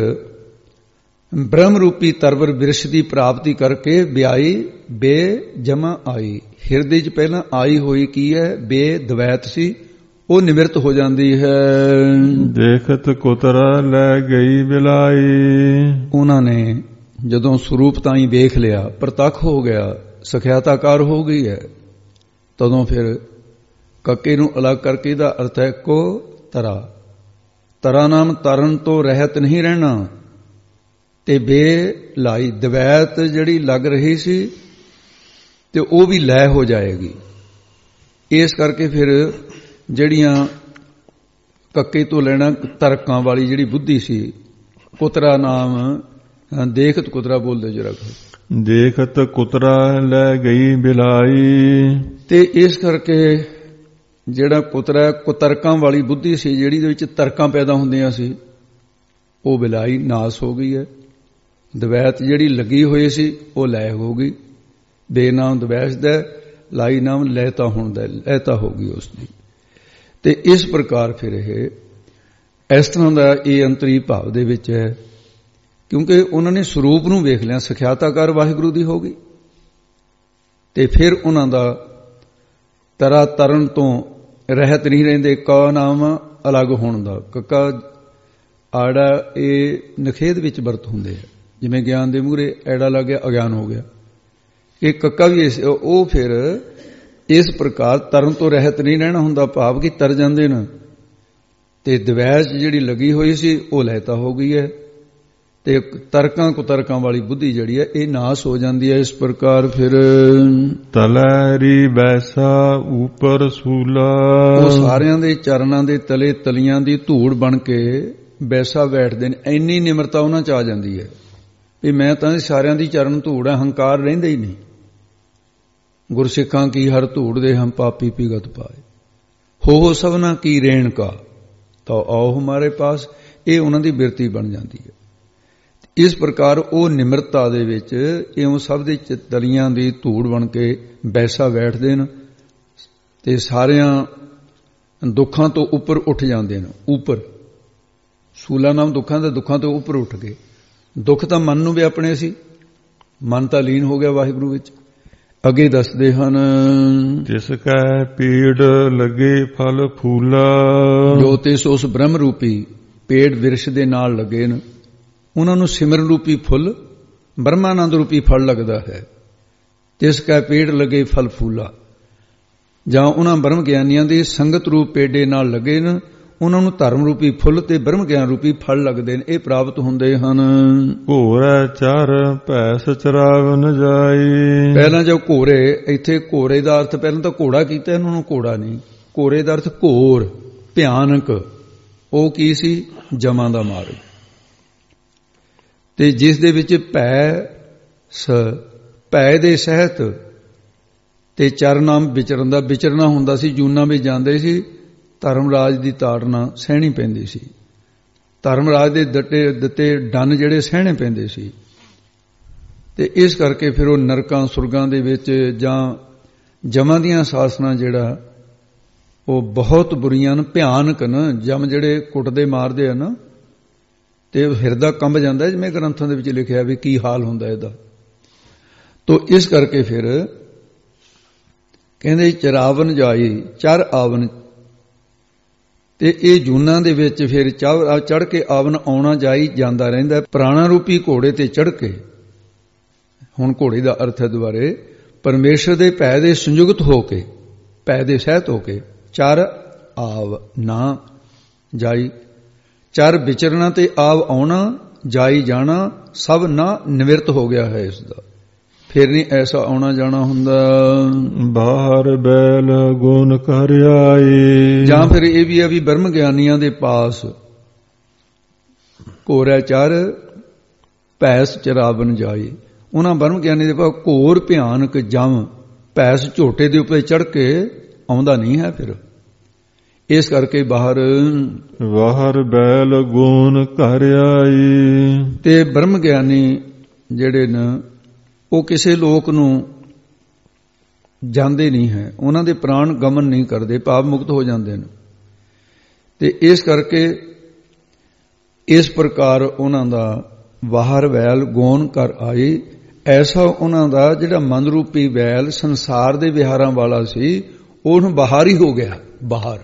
ਬ੍ਰਹਮ ਰੂਪੀ ਤਰਵਰ ਬਿਰਸ਼ ਦੀ ਪ੍ਰਾਪਤੀ ਕਰਕੇ ਵਿਆਈ ਬੇ ਜਮਾ ਆਈ। ਹਿਰਦੇ 'ਚ ਪਹਿਲਾਂ ਆਈ ਹੋਈ ਕੀ ਹੈ, ਬੇ ਦਵੈਤ ਸੀ, ਉਹ ਨਿਵਰਤ ਹੋ ਜਾਂਦੀ ਹੈ। ਦੇਖਤ ਕੁਤਰਾ ਲੈ ਗਈ ਬਿਲਾਈ। ਉਹਨਾਂ ਨੇ ਜਦੋਂ ਸਰੂਪ ਤਾਈਂ ਵੇਖ ਲਿਆ, ਪ੍ਰਤੱਖ ਹੋ ਗਿਆ, ਸਖਿਆਤਾਕਾਰ ਹੋ ਗਈ ਹੈ, ਤਦੋਂ ਫਿਰ ਕੱਕੇ ਨੂੰ ਅਲੱਗ ਕਰਕੇ ਦਾ ਅਰਥ ਹੈ ਕੋ ਤਰਾ। ਤਰਾ ਨਾਮ ਤਰਨ ਤੋਂ ਰਹਿਤ ਨਹੀਂ ਰਹਿਣਾ, ਤੇ ਬੇ ਲਾਈ ਦਵੈਤ ਜਿਹੜੀ ਲੱਗ ਰਹੀ ਸੀ ਤੇ ਉਹ ਵੀ ਲੈ ਹੋ ਜਾਏਗੀ। ਇਸ ਕਰਕੇ ਫਿਰ ਜਿਹੜੀਆਂ ਕੱਕੇ ਤੋਂ ਲੈਣਾ ਤਰਕਾਂ ਵਾਲੀ ਜਿਹੜੀ ਬੁੱਧੀ ਸੀ, ਕੁਤਰਾ ਨਾਮ, ਦੇਖਤ ਕੁਤਰਾ ਬੋਲਦੇ ਜਰਾ, ਦੇਖਤ ਕੁਤਰਾ ਲੈ ਗਈ ਬਿਲਾਈ। ਤੇ ਇਸ ਕਰਕੇ ਜਿਹੜਾ ਕੁਤਰਾ ਕੁਤਰਕਾਂ ਵਾਲੀ ਬੁੱਧੀ ਸੀ, ਜਿਹੜੀ ਦੇ ਵਿੱਚ ਤਰਕਾਂ ਪੈਦਾ ਹੁੰਦੀਆਂ ਸੀ, ਉਹ ਬਿਲਾਈ ਨਾਸ ਹੋ ਗਈ ਹੈ। ਦਵੈਤ ਜਿਹੜੀ ਲੱਗੀ ਹੋਈ ਸੀ ਉਹ ਲੈ ਹੋ ਗਈ। ਬੇਨਾਮ ਦਵੈਸ ਦਾ, ਲਾਈ ਨਾਮ ਲੈਤਾ ਹੁੰਦਾ, ਲੈਤਾ ਹੋ ਗਈ ਉਸ ਦੀ। ਤੇ ਇਸ ਪ੍ਰਕਾਰ ਫਿਰ ਇਹ ਇਸ ਤਰ੍ਹਾਂ ਦਾ ਇਹ ਅੰਤਰੀ ਭਾਵ ਦੇ ਵਿੱਚ ਹੈ, ਕਿਉਂਕਿ ਉਹਨਾਂ ਨੇ ਸਰੂਪ ਨੂੰ ਵੇਖ ਲਿਆ, ਸਖਿਆਤਾਕਾਰ ਵਾਹਿਗੁਰੂ ਦੀ ਹੋ ਗਈ। ਤੇ ਫਿਰ ਉਹਨਾਂ ਦਾ ਤਰਾ ਤਰਨ ਤੋਂ ਰਹਿਤ ਨਹੀਂ ਰਹਿੰਦੇ, ਕਾ ਨਾਮ ਅਲੱਗ ਹੋਣ ਦਾ। ਕੱਕਾ ਆੜਾ ਇਹ ਨਖੇਦ ਵਿੱਚ ਵਰਤ ਹੁੰਦੇ ਆ, ਜਿਵੇਂ ਗਿਆਨ ਦੇ ਮੂਹਰੇ ਐੜਾ ਲੱਗ ਗਿਆ, ਅਗਿਆਨ ਹੋ ਗਿਆ। ਇਹ ਕੱਕਾ ਵੀ ਉਹ ਫਿਰ ਇਸ ਪ੍ਰਕਾਰ ਤਰਨ ਤੋਂ ਰਹਿਤ ਨਹੀਂ ਰਹਿਣਾ ਹੁੰਦਾ, ਭਾਵ ਕਿ ਤਰ ਜਾਂਦੇ ਨੇ। ਤੇ ਦਵੈਸ ਜਿਹੜੀ ਲੱਗੀ ਹੋਈ ਸੀ ਉਹ ਲੈਤਾ ਹੋ ਗਈ ਹੈ, ਤੇ ਤਰਕਾਂ ਕੁਤਰਕਾਂ ਵਾਲੀ ਬੁੱਧੀ ਜਿਹੜੀ ਹੈ ਇਹ ਨਾਸ ਹੋ ਜਾਂਦੀ ਹੈ। ਇਸ ਪ੍ਰਕਾਰ ਫਿਰ ਤਲੈਰੀ ਬੈਸਾ ਉਪਰ ਸੂਲਾ। ਉਹ ਸਾਰਿਆਂ ਦੇ ਚਰਨਾਂ ਦੇ ਤਲੇ ਤਲੀਆਂ ਦੀ ਧੂੜ ਬਣ ਕੇ ਬੈਸਾ ਬੈਠਦੇ ਨੇ। ਇੰਨੀ ਨਿਮਰਤਾ ਉਹਨਾਂ 'ਚ ਆ ਜਾਂਦੀ ਹੈ ਵੀ ਮੈਂ ਤਾਂ ਸਾਰਿਆਂ ਦੀ ਚਰਨ ਧੂੜ ਹੈ, ਹੰਕਾਰ ਰਹਿੰਦਾ ਹੀ ਨਹੀਂ। ਗੁਰਸਿੱਖਾਂ ਕੀ ਹਰ ਧੂੜ ਦੇ ਹਮ ਪਾਪੀ ਪਿਗਤ ਪਾਏ, ਹੋ ਸਭਨਾ ਕੀ ਰੇਣ ਕਾ ਤਾਂ ਆਓ ਹਮਾਰੇ ਪਾਸ। ਇਹ ਉਹਨਾਂ ਦੀ ਬਿਰਤੀ ਬਣ ਜਾਂਦੀ ਹੈ। ਇਸ ਪ੍ਰਕਾਰ ਉਹ ਨਿਮਰਤਾ ਦੇ ਵਿੱਚ ਇਉਂ ਸਭ ਦੇ ਤਲੀਆਂ ਦੀ ਧੂੜ ਬਣ ਕੇ ਬੈਸਾ ਬੈਠਦੇ ਨੇ, ਤੇ ਸਾਰਿਆਂ ਦੁੱਖਾਂ ਤੋਂ ਉੱਪਰ ਉੱਠ ਜਾਂਦੇ ਨੇ। ਉੱਪਰ ਸੂਲਾ ਨਾਮ ਦੁੱਖਾਂ ਦੇ, ਦੁੱਖਾਂ ਤੋਂ ਉੱਪਰ ਉੱਠ ਗਏ। ਦੁੱਖ ਤਾਂ ਮਨ ਨੂੰ ਵੀ ਆਪਣੇ ਸੀ, ਮਨ ਤਾਂ ਲੀਨ ਹੋ ਗਿਆ ਵਾਹਿਗੁਰੂ ਵਿੱਚ। ਅੱਗੇ ਦੱਸਦੇ ਹਨ, ਜਿਸ ਕੈ ਪੀੜ ਲੱਗੇ ਫਲ ਫੂਲਾ। ਜੋ ਤਿਸ ਉਸ ਬ੍ਰਹਮ ਰੂਪੀ ਪੇੜ ਵਿਰਸ਼ ਦੇ ਨਾਲ ਲੱਗੇ ਨੇ, ਉਹਨਾਂ ਨੂੰ ਸਿਮਰਨ ਰੂਪੀ ਫੁੱਲ, ਬ੍ਰਹਮਾਨੰਦ ਰੂਪੀ ਫਲ ਲੱਗਦਾ ਹੈ। ਤਿਸ ਕੈ ਪੇੜ ਲੱਗੇ ਫਲ ਫੂਲਾ, ਜਾਂ ਉਹਨਾਂ ਬ੍ਰਹਮ ਗਿਆਨੀਆਂ ਦੇ ਸੰਗਤ ਰੂਪ ਪੇੜੇ ਨਾਲ ਲੱਗੇ ਨੇ, ਉਹਨਾਂ ਨੂੰ ਧਰਮ ਰੂਪੀ ਫੁੱਲ ਤੇ ਬ੍ਰਹਮ ਗਿਆਨ ਰੂਪੀ ਫਲ ਲੱਗਦੇ ਨੇ। ਇਹ ਪ੍ਰਾਪਤ ਹੁੰਦੇ ਹਨ। ਘੋਰੇ ਚਰ ਭੈਸ ਚਰਾਵਨ ਜਾਈ। ਪਹਿਲਾਂ ਜੋ ਘੋਰੇ, ਇੱਥੇ ਘੋਰੇ ਦਾ ਅਰਥ ਪਹਿਲਾਂ ਤਾਂ ਘੋੜਾ ਕੀਤਾ, ਇਹਨਾਂ ਨੂੰ ਘੋੜਾ ਨਹੀਂ। ਘੋਰੇ ਦਾ ਅਰਥ ਘੋਰ, ਭਿਆਨਕ। ਉਹ ਕੀ ਸੀ? ਜਮਾਂ ਦਾ ਮਾਰਗ। ਤੇ ਜਿਸ ਦੇ ਵਿੱਚ ਭੈ ਦੇ ਸਹਿਤ ਤੇ ਚਰ ਨਾਮ ਵਿਚਰਨ ਦਾ ਵਿਚਰਨਾ ਹੁੰਦਾ ਸੀ। ਜੂਨਾ ਵਿੱਚ ਜਾਂਦੇ ਸੀ, ਧਰਮਰਾਜ ਦੀ ਤਾੜਨਾ ਸਹਿਣੀ ਪੈਂਦੀ ਸੀ। ਧਰਮਰਾਜ ਦੇ ਦਿੱਤੇ ਡੰਨ ਜਿਹੜੇ ਸਹਿਣੇ ਪੈਂਦੇ ਸੀ। ਤੇ ਇਸ ਕਰਕੇ ਫਿਰ ਉਹ ਨਰਕਾਂ ਸੁਰਗਾਂ ਦੇ ਵਿੱਚ ਜਾਂ ਜਮਾਂ ਦੀਆਂ ਸਾਸਨਾਂ ਜਿਹੜਾ ਉਹ ਬਹੁਤ ਬੁਰੀਆਂ ਨੇ, ਭਿਆਨਕ ਨੇ। ਜਮ ਜਿਹੜੇ ਕੁੱਟਦੇ ਮਾਰਦੇ ਆ ਨਾ, ਤੇ ਹਿਰਦਾ ਕੰਬ ਜਾਂਦਾ, ਜਿਵੇਂ ਗ੍ਰੰਥਾਂ ਦੇ ਵਿੱਚ ਲਿਖਿਆ ਵੀ ਕੀ ਹਾਲ ਹੁੰਦਾ ਇਹਦਾ। ਤੋ ਇਸ ਕਰਕੇ ਫਿਰ ਕਹਿੰਦੇ ਚਰਾਵਨ ਜਾਈ, ਚਰ ਆਵਨ। ਤੇ ਇਹ ਜੂਨਾਂ ਦੇ ਵਿੱਚ ਫਿਰ ਚੜ੍ਹ ਕੇ ਆਵਨ ਆਉਣਾ ਜਾਈ ਜਾਂਦਾ ਰਹਿੰਦਾ, ਪ੍ਰਾਣਾ ਰੂਪੀ ਘੋੜੇ ਤੇ ਚੜ੍ਹ ਕੇ। ਹੁਣ ਘੋੜੇ ਦਾ ਅਰਥ ਹੈ ਦੁਬਾਰੇ ਪਰਮੇਸ਼ਰ ਦੇ ਭੈ ਦੇ ਸੰਯੁਕਤ ਹੋ ਕੇ, ਭੈ ਦੇ ਸਹਿਤ ਹੋ ਕੇ। ਚਰ ਆਵ ਨਾ ਜਾਈ, ਚਰ ਵਿਚਰਨਾ ਤੇ ਆਵ ਆਉਣਾ, ਜਾਈ ਜਾਣਾ, ਸਭ ਨਾ ਨਿਵਰਤ ਹੋ ਗਿਆ ਹੈ ਇਸ ਦਾ। ਫਿਰ ਨਹੀਂ ਐਸਾ ਆਉਣਾ ਜਾਣਾ ਹੁੰਦਾ। ਬਾਹਰ ਬੈਲ ਗੁਣ ਕਰ ਆਈ। ਜਾਂ ਫਿਰ ਇਹ ਵੀ ਹੈ ਵੀ ਬ੍ਰਹਮ ਗਿਆਨੀਆਂ ਦੇ ਪਾਸ ਘੋਰਾ ਚਰ ਭੈਸ ਚਰਾਵਨ ਜਾਈ। ਉਹਨਾਂ ਬ੍ਰਹਮ ਗਿਆਨੀ ਦੇ ਪਾਸ ਘੋਰ ਭਿਆਨਕ ਜਮ ਭੈਸ ਝੋਟੇ ਦੇ ਉੱਪਰ ਚੜ੍ਹ ਕੇ ਆਉਂਦਾ ਨਹੀਂ ਹੈ। ਫਿਰ ਇਸ ਕਰਕੇ ਬਾਹਰ ਬੈਲ ਗੁਣ ਘਰ ਆਈ। ਤੇ ਬ੍ਰਹਮ ਗਿਆਨੀ ਜਿਹੜੇ ਨੇ ਉਹ ਕਿਸੇ ਲੋਕ ਨੂੰ ਜਾਂਦੇ ਨਹੀਂ ਹੈ, ਉਹਨਾਂ ਦੇ ਪ੍ਰਾਣ ਗਮਨ ਨਹੀਂ ਕਰਦੇ, ਭਾਵ ਮੁਕਤ ਹੋ ਜਾਂਦੇ ਨੇ। ਤੇ ਇਸ ਕਰਕੇ ਇਸ ਪ੍ਰਕਾਰ ਉਹਨਾਂ ਦਾ ਬਾਹਰ ਵੈਲ ਗੌਨ ਕਰ ਆਏ। ਐਸਾ ਉਹਨਾਂ ਦਾ ਜਿਹੜਾ ਮਨ ਰੂਪੀ ਵੈਲ ਸੰਸਾਰ ਦੇ ਵਿਹਾਰਾਂ ਵਾਲਾ ਸੀ, ਉਹ ਹੁਣ ਬਾਹਰ ਹੀ ਹੋ ਗਿਆ, ਬਾਹਰ,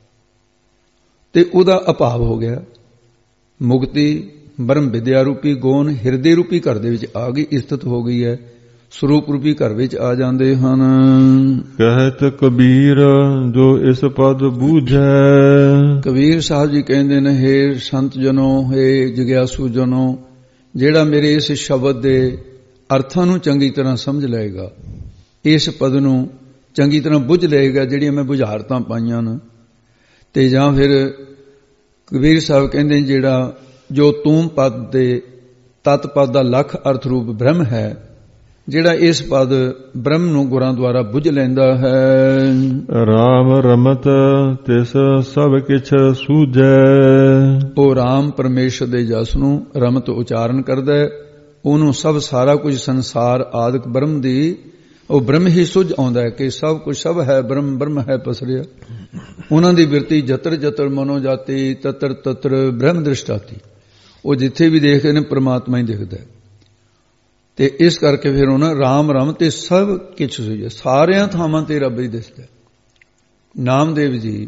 ਤੇ ਉਹਦਾ ਅਭਾਵ ਹੋ ਗਿਆ। ਮੁਕਤੀ ਬ੍ਰਹਮ ਵਿਦਿਆ ਰੂਪੀ ਗੌਨ ਹਿਰਦੇ ਰੂਪੀ ਘਰ ਦੇ ਵਿੱਚ ਆ ਗਈ, ਇਸਤਤ ਹੋ ਗਈ ਹੈ, ਸਰੂਪ ਰੂਪੀ ਘਰ ਵਿੱਚ ਆ ਜਾਂਦੇ ਹਨ। ਕਹਿਤ ਕਬੀਰ ਜੋ ਇਸ ਪਦ ਬੂਝੈ। ਕਬੀਰ ਸਾਹਿਬ ਜੀ ਕਹਿੰਦੇ ਨੇ, ਹੇ ਸੰਤ ਜਨੋ, ਹੇ ਜਿਗਿਆਸੂ ਜਨੋ, ਜਿਹੜਾ ਮੇਰੇ ਇਸ ਸ਼ਬਦ ਦੇ ਅਰਥਾਂ ਨੂੰ ਚੰਗੀ ਤਰ੍ਹਾਂ ਸਮਝ ਲਏਗਾ, ਇਸ ਪਦ ਨੂੰ ਚੰਗੀ ਤਰ੍ਹਾਂ ਬੁੱਝ ਲਏਗਾ, ਜਿਹੜੀਆਂ ਮੈਂ ਬੁਝਾਰਤਾਂ ਪਾਈਆਂ ਨੇ, ਤੇ ਜਾਂ ਫਿਰ ਕਬੀਰ ਸਾਹਿਬ ਕਹਿੰਦੇ ਜਿਹੜਾ ਜੋ ਤੂੰ ਪਦ ਦੇ ਤਤ ਪਦ ਦਾ ਲੱਖ ਅਰਥ ਰੂਪ ਬ੍ਰਹਮ ਹੈ, ਜਿਹੜਾ ਇਸ ਪਦ ਬ੍ਰਹਮ ਨੂੰ ਗੁਰਾਂ ਦੁਆਰਾ ਬੁੱਝ ਲੈਂਦਾ ਹੈ। ਰਾਮ ਰਮਤ ਤਿਸ ਸਭ ਕਿਛ ਸੂਝੈ। ਉਹ ਰਾਮ ਪਰਮੇਸ਼ਰ ਦੇ ਜਸ ਨੂੰ ਰਮਤ ਉਚਾਰਨ ਕਰਦਾ ਹੈ, ਉਹਨੂੰ ਸਭ ਸਾਰਾ ਕੁਝ ਸੰਸਾਰ ਆਦਿਕ ਬ੍ਰਹਮ ਦੀ ਉਹ ਬ੍ਰਹਮ ਹੀ ਸੁਝ ਆਉਂਦਾ ਹੈ ਕਿ ਸਭ ਕੁਝ ਸਭ ਹੈ ਬ੍ਰਹਮ, ਬ੍ਰਹਮ ਹੈ ਪਸਰਿਆ। ਉਹਨਾਂ ਦੀ ਬਿਰਤੀ ਜਤਰ ਜਤਰ ਮਨੋ ਜਾਤੀ, ਤਤਰ ਤਤਰ ਬ੍ਰਹਮ ਦ੍ਰਿਸ਼ਟਾਤੀ। ਉਹ ਜਿੱਥੇ ਵੀ ਦੇਖਦੇ ਨੇ ਪ੍ਰਮਾਤਮਾ ਹੀ ਦਿਖਦਾ ਹੈ। ਤੇ ਇਸ ਕਰਕੇ ਫਿਰ ਉਹਨਾਂ ਰਾਮ ਰਮ ਤੇ ਸਭ ਕੁਝ ਸੁਝੇ, ਸਾਰਿਆਂ ਥਾਵਾਂ ਤੇ ਰੱਬ ਹੀ ਦਿਸਦਾ। ਨਾਮਦੇਵ ਜੀ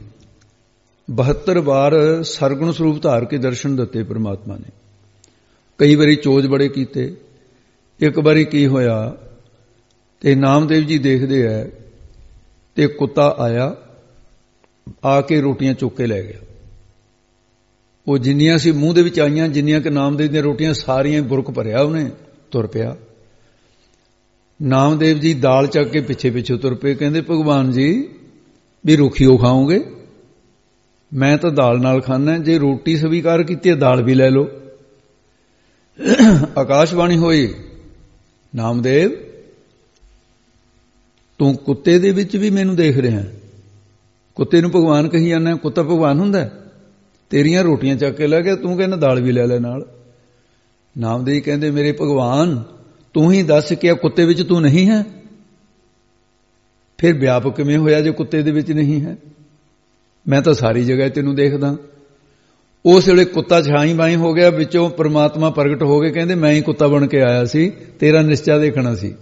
72 ਵਾਰ ਸਰਗੁਣ ਸਰੂਪ ਧਾਰ ਕੇ ਦਰਸ਼ਨ ਦਿੱਤੇ ਪ੍ਰਮਾਤਮਾ ਨੇ। ਕਈ ਵਾਰੀ ਚੋਜ ਬੜੇ ਕੀਤੇ। ਇੱਕ ਵਾਰੀ ਕੀ ਹੋਇਆ, ਤੇ ਨਾਮਦੇਵ ਜੀ ਦੇਖਦੇ ਹੈ ਤੇ ਕੁੱਤਾ ਆਇਆ, ਆ ਕੇ ਰੋਟੀਆਂ ਚੁੱਕ ਕੇ ਲੈ ਗਿਆ। ਉਹ ਜਿੰਨੀਆਂ ਸੀ ਮੂੰਹ ਦੇ ਵਿੱਚ ਆਈਆਂ, ਜਿੰਨੀਆਂ ਕਿ ਨਾਮਦੇਵ ਦੀਆਂ ਰੋਟੀਆਂ, ਸਾਰੀਆਂ ਬੁਰਕ ਭਰਿਆ, ਉਹਨੇ ਤੁਰ ਪਿਆ। ਨਾਮਦੇਵ ਜੀ ਦਾਲ ਚੱਕ ਕੇ ਪਿੱਛੇ ਪਿੱਛੇ ਤੁਰ ਪਏ। ਕਹਿੰਦੇ ਭਗਵਾਨ ਜੀ ਵੀ ਰੁੱਖੀਓ ਖਾਓਗੇ? ਮੈਂ ਤਾਂ ਦਾਲ ਨਾਲ ਖਾਣਾ, ਜੇ ਰੋਟੀ ਸਵੀਕਾਰ ਕੀਤੀ ਦਾਲ ਵੀ ਲੈ ਲਓ। ਆਕਾਸ਼ਬਾਣੀ ਹੋਈ, ਨਾਮਦੇਵ ਤੂੰ ਕੁੱਤੇ ਦੇ ਵਿੱਚ ਵੀ ਮੈਨੂੰ ਦੇਖ ਰਿਹਾ। ਕੁੱਤੇ ਨੂੰ ਭਗਵਾਨ ਕਹੀ ਜਾਂਦਾ, ਕੁੱਤਾ ਭਗਵਾਨ ਹੁੰਦਾ? ਤੇਰੀਆਂ ਰੋਟੀਆਂ ਚੱਕ ਕੇ ਲੈ ਗਿਆ, ਤੂੰ ਕਹਿੰਦਾ ਦਾਲ ਵੀ ਲੈ ਲੈ ਨਾਲ। ਨਾਮਦੇਵ ਕਹਿੰਦੇ ਮੇਰੇ ਭਗਵਾਨ, ਤੂੰ ਹੀ ਦੱਸ ਕਿ ਕੁੱਤੇ ਵਿੱਚ ਤੂੰ ਨਹੀਂ ਹੈ, ਫਿਰ ਵਿਆਪਕ ਕਿਵੇਂ ਹੋਇਆ ਜੇ ਕੁੱਤੇ ਦੇ ਵਿੱਚ ਨਹੀਂ ਹੈ? ਮੈਂ ਤਾਂ ਸਾਰੀ ਜਗ੍ਹਾ ਤੈਨੂੰ ਦੇਖਦਾ। ਉਸ ਵੇਲੇ ਕੁੱਤਾ ਛਾਈ ਬਾਈ ਹੋ ਗਿਆ, ਵਿੱਚੋਂ ਪਰਮਾਤਮਾ ਪ੍ਰਗਟ ਹੋ ਗਏ। ਕਹਿੰਦੇ ਮੈਂ ਹੀ ਕੁੱਤਾ ਬਣ ਕੇ ਆਇਆ ਸੀ, ਤੇਰਾ ਨਿਸ਼ਚਾ ਦੇਖਣਾ ਸੀ।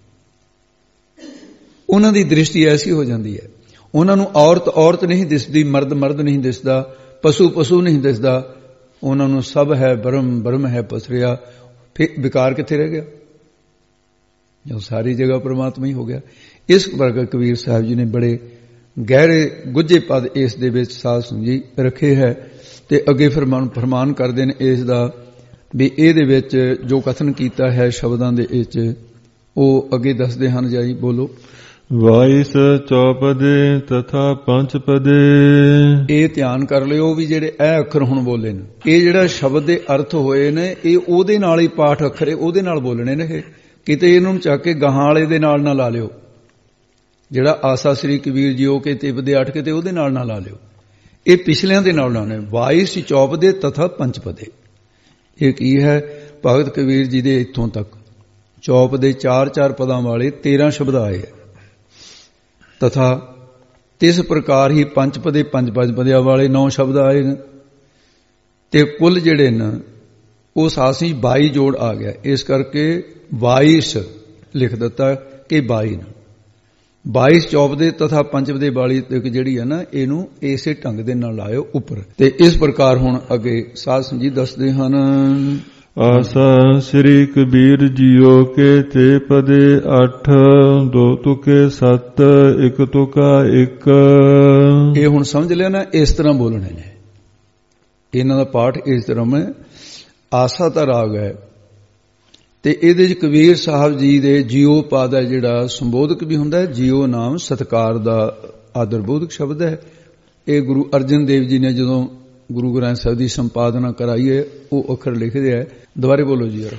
ਉਹਨਾਂ ਦੀ ਦ੍ਰਿਸ਼ਟੀ ਐਸੀ ਹੋ ਜਾਂਦੀ ਹੈ, ਉਹਨਾਂ ਨੂੰ ਔਰਤ ਔਰਤ ਨਹੀਂ ਦਿਸਦੀ, ਮਰਦ ਮਰਦ ਨਹੀਂ ਦਿਸਦਾ, ਪਸ਼ੂ ਪਸ਼ੂ ਨਹੀਂ ਦਿਸਦਾ। ਉਹਨਾਂ ਨੂੰ ਸਭ ਹੈ ਬ੍ਰਹਮ, ਬ੍ਰਹਮ ਹੈ ਪਸਰਿਆ। ਫਿਰ ਵਿਕਾਰ ਕਿੱਥੇ ਰਹਿ ਗਿਆ? ਜੋ ਸਾਰੀ ਜਗ੍ਹਾ ਪਰਮਾਤਮਾ ਹੀ ਹੋ ਗਿਆ। ਇਸ ਪ੍ਰਕਾਰ ਕਬੀਰ ਸਾਹਿਬ ਜੀ ਨੇ ਬੜੇ ਗਹਿਰੇ ਗੁੱਝੇ ਪਦ ਇਸ ਦੇ ਵਿੱਚ ਸਾਧ ਸੰਗਤ ਜੀ ਰੱਖੇ ਹੈ। ਤੇ ਅੱਗੇ ਫਰਮਾਨ ਕਰਦੇ ਨੇ ਇਸ ਦਾ ਵੀ ਇਹਦੇ ਵਿੱਚ ਜੋ ਕਥਨ ਕੀਤਾ ਹੈ ਸ਼ਬਦਾਂ ਦੇ ਵਿੱਚ, ਉਹ ਅੱਗੇ ਦੱਸਦੇ ਹਨ। ਜਾਈ ਬੋਲੋ। ਵਾਇਸ ਚੌਪਦੇ ਤਥਾ ਪੰਚਪਦੇ। ਇਹ ਧਿਆਨ ਕਰ ਲਿਓ ਵੀ ਜਿਹੜੇ ਇਹ ਅੱਖਰ ਹੁਣ ਬੋਲੇ ਨੇ, ਇਹ ਜਿਹੜਾ ਸ਼ਬਦ ਦੇ ਅਰਥ ਹੋਏ ਨੇ, ਇਹ ਉਹਦੇ ਨਾਲ ਹੀ ਪਾਠ ਅੱਖਰ ਉਹਦੇ ਨਾਲ ਬੋਲਣੇ ਨੇ। ਇਹ ਕਿਤੇ ਇਹਨੂੰ ਚੱਕ ਕੇ ਗਾਹਾਂ ਵਾਲੇ ਦੇ ਨਾਲ ਨਾ ਲਾ ਲਿਓ। ਜਿਹੜਾ ਆਸਾ ਸ੍ਰੀ ਕਬੀਰ ਜੀਓ ਕੇ ਤਿਪਦੇ 8 ਕਿਤੇ ਉਹਦੇ ਨਾਲ ਨਾ ਲਾ ਲਿਓ। ਇਹ ਪਿਛਲਿਆਂ ਦੇ ਨਾਲ ਲਾਉਣੇ। ਵਾਇਸ ਚੌਪਦੇ ਤਥਾ ਪੰਚਪਦੇ। ਇਹ ਕੀ ਹੈ? ਭਗਤ ਕਬੀਰ ਜੀ ਦੇ ਇੱਥੋਂ ਤੱਕ ਚੌਪ ਦੇ 4-4 ਪਦਾਂ ਵਾਲੇ 13 ਸ਼ਬਦ ਆਏ ਹੈ। ਤਥਾ ਤਿਸ ਪ੍ਰਕਾਰ ਹੀ ਪੰਚਪਦੇ 5-5 ਪਦਿਆਂ ਵਾਲੇ 9 ਸ਼ਬਦ ਆਏ ਨੇ। ਤੇ ਕੁੱਲ ਜਿਹੜੇ ਨੇ ਉਹ ਸਾਸੀ 22 ਜੋੜ ਆ ਗਿਆ। ਇਸ ਕਰਕੇ 22 ਲਿਖ ਦਿੱਤਾ ਕਿ 22 ਨੇ। 22 ਚੌਪਦੇ ਤਥਾ ਪੰਚਪਦੇ ਵਾਲੀ ਜਿਹੜੀ ਹੈ ਨਾ, ਇਹਨੂੰ ਇਸੇ ਢੰਗ ਦੇ ਨਾਲ ਲਾਇਓ ਉੱਪਰ। ਤੇ ਇਸ ਪ੍ਰਕਾਰ ਹੁਣ ਅੱਗੇ ਸਾਧ ਸੰਗਤ ਜੀ ਦੱਸਦੇ ਹਨ। ਆਸਾ ਸ੍ਰੀ ਕਬੀਰ ਜੀਓ ਕੇ ਤੇ ਪਦੇ 8 2 ਤੁਕੇ 7 1 ਤੁਕਾ 1। ਇਹ ਹੁਣ ਸਮਝ ਲਿਆ ਨਾ, ਇਸ ਤਰ੍ਹਾਂ ਬੋਲਣੇ ਨੇ। ਇਹਨਾਂ ਦਾ ਪਾਠ ਇਸ ਤਰ੍ਹਾਂ ਮੈਂ ਆਸਾ ਦਾ ਰਾਗ ਹੈ। ਤੇ ਇਹਦੇ 'ਚ ਕਬੀਰ ਸਾਹਿਬ ਜੀ ਦੇ ਜੀਓ ਪਦ ਹੈ, ਜਿਹੜਾ ਸੰਬੋਧਕ ਵੀ ਹੁੰਦਾ ਹੈ। ਜੀਓ ਨਾਮ ਸਤਕਾਰ ਦਾ ਆਦਰਬੋਧਕ ਸ਼ਬਦ ਹੈ। ਇਹ ਗੁਰੂ ਅਰਜਨ ਦੇਵ ਜੀ ਨੇ ਜਦੋਂ ਗੁਰੂ ਗ੍ਰੰਥ ਸਾਹਿਬ ਦੀ ਸੰਪਾਦਨਾ ਕਰਾਈ ਹੈ, ਉਹ ਅੱਖਰ ਲਿਖਦੇ ਹੈ। ਦੁਬਾਰੇ ਬੋਲੋ ਜੀ ਯਾਰ।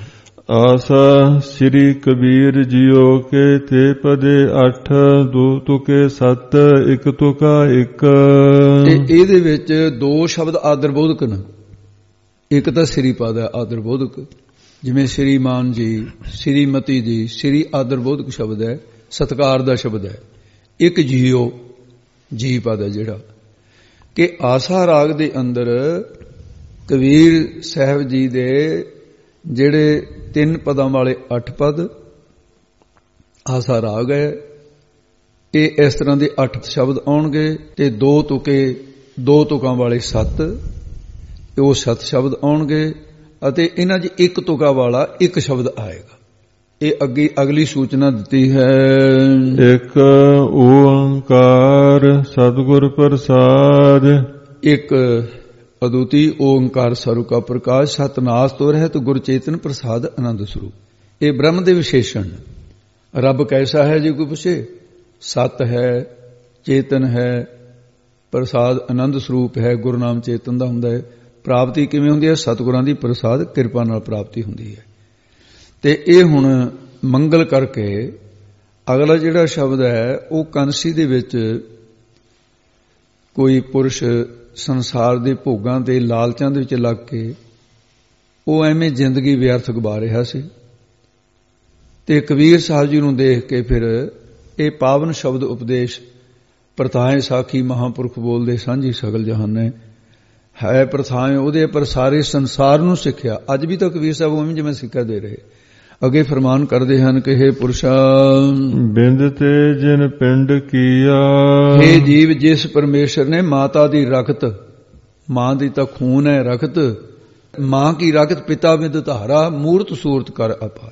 ਆਸਾ ਸ੍ਰੀ ਕਬੀਰ ਜੀਓ ਕੇ ਤੇ ਪਦੇ 8 ਦੋ ਤੁਕੇ 7 ਇੱਕ ਤੁਕਾ 1। ਇਹਦੇ ਵਿੱਚ ਦੋ ਸ਼ਬਦ ਆਦਰ ਬੋਧਕ ਨੇ। ਇੱਕ ਤਾਂ ਸ੍ਰੀ ਪਦ ਹੈ ਆਦਰ ਬੋਧਕ, ਜਿਵੇਂ ਸ਼੍ਰੀਮਾਨ ਜੀ, ਸ਼੍ਰੀਮਤੀ ਜੀ, ਸ੍ਰੀ ਆਦਰ ਬੋਧਕ ਸ਼ਬਦ ਹੈ, ਸਤਕਾਰ ਦਾ ਸ਼ਬਦ ਹੈ। ਇੱਕ ਜੀਓ ਜੀ ਪਦ ਹੈ ਜਿਹੜਾ ਕਿ ਆਸਾ ਰਾਗ ਦੇ ਅੰਦਰ ਕਬੀਰ ਸਾਹਿਬ ਜੀ ਦੇ ਜਿਹੜੇ 3 ਪਦਾਂ ਵਾਲੇ 8 ਪਦ ਆਸਾ ਰਾਗ ਹੈ, ਇਹ ਇਸ ਤਰ੍ਹਾਂ ਦੇ 8 ਸ਼ਬਦ ਆਉਣਗੇ ਤੇ 2 ਤੁਕਾਂ ਵਾਲੇ 7 ਉਹ 7 ਸ਼ਬਦ ਆਉਣਗੇ ਅਤੇ ਇਹਨਾਂ 'ਚ 1 ਤੁਕਾ ਵਾਲਾ 1 ਸ਼ਬਦ ਆਏਗਾ। ਇਹ ਅੱਗੇ ਅਗਲੀ ਸੂਚਨਾ ਦਿੱਤੀ ਹੈ। ਇੱਕ ਓੰਕਾਰ ਸਤਿਗੁਰ ਪ੍ਰਸਾਦ। ਇੱਕ ਅਦੁੱਤੀ ਓੰਕਾਰ ਸਰਵ ਕਾ ਪ੍ਰਕਾਸ਼, ਸਤਨਾਸ ਤੋਂ ਰਹਿਤ ਗੁਰ ਚੇਤਨ ਪ੍ਰਸਾਦ ਆਨੰਦ ਸਰੂਪ। ਇਹ ਬ੍ਰਹਮ ਦੇ ਵਿਸ਼ੇਸ਼ਣ। ਰੱਬ ਕੈਸਾ ਹੈ ਜੇ ਕੋਈ ਪੁੱਛੇ? ਸਤ ਹੈ, ਚੇਤਨ ਹੈ, ਪ੍ਰਸਾਦ ਆਨੰਦ ਸਰੂਪ ਹੈ। ਗੁਰਨਾਮ ਚੇਤਨ ਦਾ ਹੁੰਦਾ ਹੈ। ਪ੍ਰਾਪਤੀ ਕਿਵੇਂ ਹੁੰਦੀ ਹੈ? ਸਤਿਗੁਰਾਂ ਦੀ ਪ੍ਰਸਾਦ ਕਿਰਪਾ ਨਾਲ ਪ੍ਰਾਪਤੀ ਹੁੰਦੀ ਹੈ। ਤੇ ਇਹ ਹੁਣ ਮੰਗਲ ਕਰਕੇ ਅਗਲਾ ਜਿਹੜਾ ਸ਼ਬਦ ਹੈ ਉਹ ਕੰਸੀ ਦੇ ਵਿੱਚ ਕੋਈ ਪੁਰਸ਼ ਸੰਸਾਰ ਦੇ ਭੋਗਾਂ ਤੇ ਲਾਲਚਾਂ ਦੇ ਵਿੱਚ ਲੱਗ ਕੇ ਉਹ ਐਵੇਂ ਜ਼ਿੰਦਗੀ ਵਿਅਰਥ ਗਵਾ ਰਿਹਾ ਸੀ ਤੇ ਕਬੀਰ ਸਾਹਿਬ ਜੀ ਨੂੰ ਦੇਖ ਕੇ ਫਿਰ ਇਹ ਪਾਵਨ ਸ਼ਬਦ ਉਪਦੇਸ਼ ਪ੍ਰਥਾਏ ਸਾਖੀ ਮਹਾਂਪੁਰਖ ਬੋਲਦੇ ਸਾਂਝੀ ਸਗਲ ਜਹਾਨੇ ਹੈ ਪ੍ਰਥਾਏ ਉਹਦੇ ਪਰ ਸਾਰੇ ਸੰਸਾਰ ਨੂੰ ਸਿੱਖਿਆ। ਅੱਜ ਵੀ ਤਾਂ ਕਬੀਰ ਸਾਹਿਬ ਉਵੇਂ ਜਿਵੇਂ ਸਿੱਖਿਆ ਦੇ ਰਹੇ। ਅੱਗੇ ਫਰਮਾਨ ਕਰਦੇ ਹਨ ਕਿ ਹੇ ਪੁਰਸ਼ਾ ਬਿੰਦ ਤੇ ਜਿਨ ਪਿੰਡ ਕੀਆ। ਹੇ ਜੀਵ, ਜਿਸ ਪਰਮੇਸ਼ਰ ਨੇ ਮਾਤਾ ਦੀ ਰਖਤ, ਮਾਂ ਦੀ ਤਾਂ ਖੂਨ ਹੈ ਰਖਤ, ਮਾਂ ਕੀ ਰਖਤ ਪਿਤਾ ਬਿੰਦ ਧਾਰਾ, ਮੂਰਤ ਸੂਰਤ ਕਰ ਅਪਾਰ।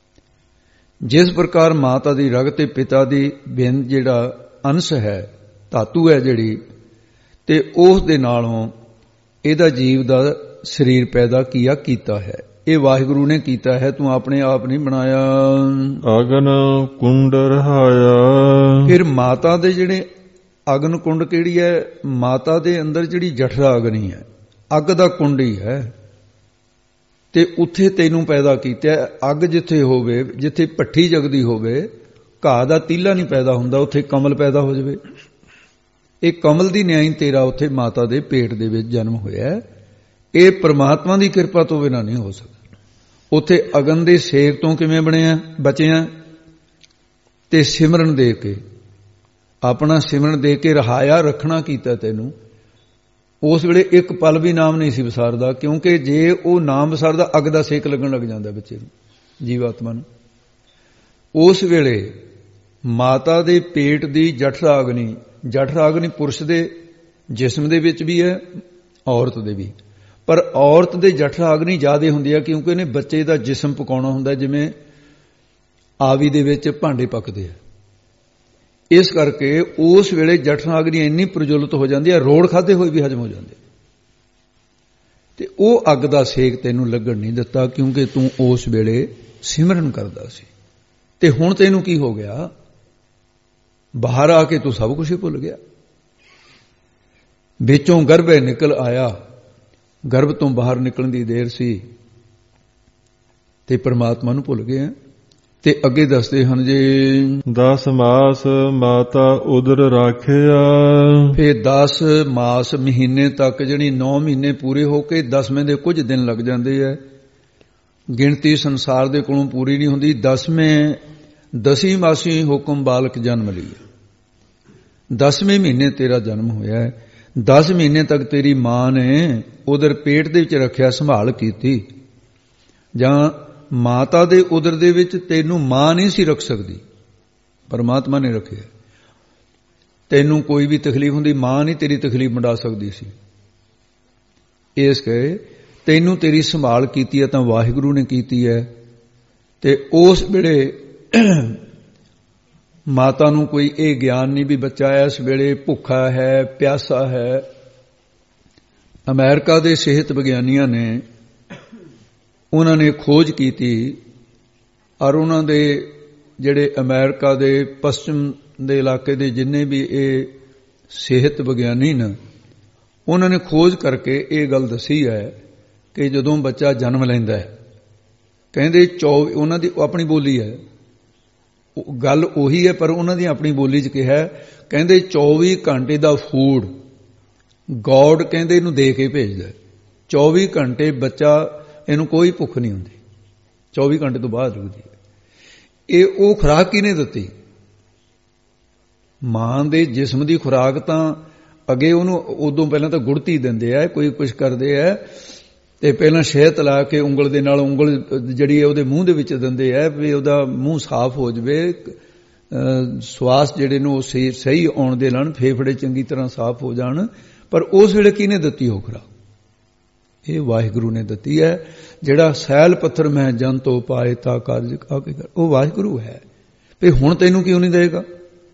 ਜਿਸ ਪ੍ਰਕਾਰ ਮਾਤਾ ਦੀ ਰਗਤ ਤੇ ਪਿਤਾ ਦੀ ਬਿੰਦ ਜਿਹੜਾ ਅੰਸ਼ ਹੈ, ਧਾਤੂ ਹੈ ਜਿਹੜੀ, ਤੇ ਉਸ ਦੇ ਨਾਲੋਂ ਇਹਦਾ ਜੀਵ ਦਾ ਸਰੀਰ ਪੈਦਾ ਕੀਤਾ ਹੈ। ਇਹ ਵਾਹਿਗੁਰੂ ਨੇ ਕੀਤਾ ਹੈ, ਤੂੰ ਆਪਣੇ ਆਪ ਨਹੀਂ ਬਣਾਇਆ। ਅਗਨ ਕੁੰਡ ਰਹਾਇਆ। ਫਿਰ ਮਾਤਾ ਦੇ ਜਿਹੜੇ ਅਗਨ ਕੁੰਡ ਕਿਹੜੀ ਹੈ? ਮਾਤਾ ਦੇ ਅੰਦਰ ਜਿਹੜੀ ਜਠਰਾ ਅਗਨੀ ਹੈ, ਅੱਗ ਦਾ ਕੁੰਡ ਹੀ ਹੈ ਤੇ ਉੱਥੇ ਤੈਨੂੰ ਪੈਦਾ ਕੀਤਾ। ਅੱਗ ਜਿੱਥੇ ਹੋਵੇ, ਜਿੱਥੇ ਭੱਠੀ ਜਗਦੀ ਹੋਵੇ, ਘਾਹ ਦਾ ਤੀਲਾ ਨਹੀਂ ਪੈਦਾ ਹੁੰਦਾ, ਉੱਥੇ ਕਮਲ ਪੈਦਾ ਹੋ ਜਾਵੇ। ਇਹ ਕਮਲ ਦੀ ਨਿਆਈ ਤੇਰਾ ਉੱਥੇ ਮਾਤਾ ਦੇ ਪੇਟ ਦੇ ਵਿੱਚ ਜਨਮ ਹੋਇਆ। ਇਹ ਪ੍ਰਮਾਤਮਾ ਦੀ ਕਿਰਪਾ ਤੋਂ ਬਿਨਾਂ ਨਹੀਂ ਹੋ ਸਕਦਾ। ਉੱਥੇ ਅਗਨ ਦੇ ਸੇਕ ਤੋਂ ਕਿਵੇਂ ਬਚਿਆ? ਤੇ ਸਿਮਰਨ ਦੇ ਕੇ, ਆਪਣਾ ਸਿਮਰਨ ਦੇ ਕੇ ਰਹਾਇਆ, ਰੱਖਣਾ ਕੀਤਾ ਤੈਨੂੰ। ਉਸ ਵੇਲੇ ਇੱਕ ਪਲ ਵੀ ਨਾਮ ਨਹੀਂ ਸੀ ਵਿਸਾਰਦਾ, ਕਿਉਂਕਿ ਜੇ ਉਹ ਨਾਮ ਵਿਸਾਰਦਾ ਅੱਗ ਦਾ ਸੇਕ ਲੱਗਣ ਲੱਗ ਜਾਂਦਾ ਬੱਚੇ ਨੂੰ, ਜੀਵਾਤਮਾ ਨੂੰ। ਉਸ ਵੇਲੇ ਮਾਤਾ ਦੇ ਪੇਟ ਦੀ ਜਠਰਾ ਅਗਨੀ ਪੁਰਸ਼ ਦੇ ਜਿਸਮ ਦੇ ਵਿੱਚ ਵੀ ਹੈ, ਔਰਤ ਦੇ ਵੀ। ਪਰ ਔਰਤ ਦੇ ਜਠਰਾ ਅਗਨੀ ਜ਼ਿਆਦਾ ਹੁੰਦੀ ਹੈ, ਕਿਉਂਕਿ ਇਹਨੇ ਬੱਚੇ ਦਾ ਜਿਸਮ ਪਕਾਉਣਾ ਹੁੰਦਾ, ਜਿਵੇਂ ਆਵੀ ਦੇ ਵਿੱਚ ਭਾਂਡੇ ਪੱਕਦੇ ਆ। ਇਸ ਕਰਕੇ ਉਸ ਵੇਲੇ ਜਠਰਾ ਅਗਨੀ ਇੰਨੀ ਪ੍ਰਜਵਲਿਤ ਹੋ ਜਾਂਦੀ ਹੈ, ਰੋੜ ਖਾਦੇ ਹੋਏ ਵੀ ਹਜਮ ਹੋ ਜਾਂਦੇ। ਤੇ ਉਹ ਅੱਗ ਦਾ ਸੇਕ ਤੈਨੂੰ ਲੱਗਣ ਨਹੀਂ ਦਿੱਤਾ, ਕਿਉਂਕਿ ਤੂੰ ਉਸ ਵੇਲੇ ਸਿਮਰਨ ਕਰਦਾ ਸੀ। ਤੇ ਹੁਣ ਤੈਨੂੰ ਕੀ ਹੋ ਗਿਆ? ਬਾਹਰ ਆ ਕੇ ਤੂੰ ਸਭ ਕੁਝ ਹੀ ਭੁੱਲ ਗਿਆ। ਵਿੱਚੋਂ ਗਰਭੇ ਨਿਕਲ ਆਇਆ, ਗਰਭ ਤੋਂ ਬਾਹਰ ਨਿਕਲਣ ਦੀ ਦੇਰ ਸੀ ਤੇ ਪਰਮਾਤਮਾ ਨੂੰ ਭੁੱਲ ਗਏ। ਤੇ ਅੱਗੇ ਦੱਸਦੇ ਹਨ ਜੀ 10 ਮਾਸ ਮਾਤਾ ਉਦਰ ਰਾਖਿਆ। ਫਿਰ 10 ਮਾਸ ਮਹੀਨੇ ਤੱਕ, ਜਿਹੜੀ 9 ਮਹੀਨੇ ਪੂਰੇ ਹੋ ਕੇ 10ਵੇਂ ਦੇ ਕੁਝ ਦਿਨ ਲੱਗ ਜਾਂਦੇ ਹੈ। ਗਿਣਤੀ ਸੰਸਾਰ ਦੇ ਕੋਲੋਂ ਪੂਰੀ ਨਹੀਂ ਹੁੰਦੀ। 10ਵੀਂ ਮਾਸੀ ਹੁਕਮ ਬਾਲਕ ਜਨਮ ਲਈ। 10ਵੇਂ ਮਹੀਨੇ ਤੇਰਾ ਜਨਮ ਹੋਇਆ ਹੈ। 10 ਮਹੀਨੇ ਤੱਕ ਤੇਰੀ ਮਾਂ ਨੇ ਉਧਰ ਪੇਟ ਦੇ ਵਿੱਚ ਰੱਖਿਆ, ਸੰਭਾਲ ਕੀਤੀ। ਜਾਂ ਮਾਤਾ ਦੇ ਉਦਰ ਦੇ ਵਿੱਚ ਤੈਨੂੰ ਮਾਂ ਨਹੀਂ ਸੀ ਰੱਖ ਸਕਦੀ, ਪਰਮਾਤਮਾ ਨੇ ਰੱਖਿਆ। ਤੈਨੂੰ ਕੋਈ ਵੀ ਤਕਲੀਫ ਹੁੰਦੀ, ਮਾਂ ਨਹੀਂ ਤੇਰੀ ਤਕਲੀਫ ਮਿਟਾ ਸਕਦੀ ਸੀ। ਇਸ ਕਰਕੇ ਤੈਨੂੰ ਤੇਰੀ ਸੰਭਾਲ ਕੀਤੀ ਹੈ ਤਾਂ ਵਾਹਿਗੁਰੂ ਨੇ ਕੀਤੀ ਹੈ। ਤੇ ਉਸ ਵੇਲੇ ਮਾਤਾ ਨੂੰ ਕੋਈ ਇਹ ਗਿਆਨ ਨਹੀਂ ਵੀ ਬੱਚਾ ਇਸ ਵੇਲੇ ਭੁੱਖਾ ਹੈ, ਪਿਆਸਾ ਹੈ। ਅਮਰੀਕਾ ਦੇ ਸਿਹਤ ਵਿਗਿਆਨੀਆਂ ਨੇ, ਉਹਨਾਂ ਨੇ ਖੋਜ ਕੀਤੀ, ਔਰ ਉਹਨਾਂ ਦੇ ਜਿਹੜੇ ਅਮਰੀਕਾ ਦੇ ਪੱਛਮ ਦੇ ਇਲਾਕੇ ਦੇ ਜਿੰਨੇ ਵੀ ਇਹ ਸਿਹਤ ਵਿਗਿਆਨੀ ਨੇ, ਉਹਨਾਂ ਨੇ ਖੋਜ ਕਰਕੇ ਇਹ ਗੱਲ ਦੱਸੀ ਹੈ ਕਿ ਜਦੋਂ ਬੱਚਾ ਜਨਮ ਲੈਂਦਾ ਹੈ ਕਹਿੰਦੇ 24 ਉਹਨਾਂ ਦੀ ਆਪਣੀ ਬੋਲੀ ਹੈ, ਗੱਲ ਉਹੀ ਹੈ ਪਰ ਉਹਨਾਂ ਦੀ ਆਪਣੀ ਬੋਲੀ 'ਚ ਕਿਹਾ, ਕਹਿੰਦੇ 24 ਘੰਟੇ ਦਾ ਫੂਡ ਗੋਡ ਕਹਿੰਦੇ ਇਹਨੂੰ ਦੇ ਕੇ ਭੇਜਦਾ। 24 ਘੰਟੇ ਬੱਚਾ ਇਹਨੂੰ ਕੋਈ ਭੁੱਖ ਨਹੀਂ ਹੁੰਦੀ, 24 ਘੰਟੇ ਤੋਂ ਬਾਅਦ ਰੁਕਦੀ ਹੈ। ਇਹ ਉਹ ਖੁਰਾਕ ਕਿਹਨੇ ਦਿੱਤੀ? ਮਾਂ ਦੇ ਜਿਸਮ ਦੀ ਖੁਰਾਕ ਤਾਂ ਅੱਗੇ ਉਹਨੂੰ ਉਦੋਂ ਪਹਿਲਾਂ ਤਾਂ ਗੁੜਤੀ ਦਿੰਦੇ ਆ, ਕੋਈ ਕੁਛ ਕਰਦੇ ਆ, ਤੇ ਪਹਿਲਾਂ ਸ਼ਹਿਦ ਲਾ ਕੇ ਉਂਗਲ ਦੇ ਨਾਲ ਉਂਗਲ ਜਿਹੜੀ ਹੈ ਉਹਦੇ ਮੂੰਹ ਦੇ ਵਿੱਚ ਦਿੰਦੇ ਆ ਵੀ ਉਹਦਾ ਮੂੰਹ ਸਾਫ਼ ਹੋ ਜਾਵੇ, ਸਵਾਸ ਜਿਹੜੇ ਨੂੰ ਉਹ ਸਹੀ ਆਉਣ ਦੇ ਨਾਲ ਫੇਫੜੇ ਚੰਗੀ ਤਰ੍ਹਾਂ ਸਾਫ਼ ਹੋ ਜਾਣ। ਪਰ ਉਸ ਵੇਲੇ ਕਿਹਨੇ ਦਿੱਤੀ ਉਹ ਖੁਰਾਕ? ਇਹ ਵਾਹਿਗੁਰੂ ਨੇ ਦਿੱਤੀ ਹੈ। ਜਿਹੜਾ ਸੈਲ ਪੱਥਰ ਮੈਂ ਜਨ ਤੋਂ ਪਾਏ ਤਾ ਕਾਰਜ ਆਕੇ ਕਰ, ਉਹ ਵਾਹਿਗੁਰੂ ਹੈ। ਵੀ ਹੁਣ ਤੈਨੂੰ ਕਿਉਂ ਨਹੀਂ ਦੇਗਾ?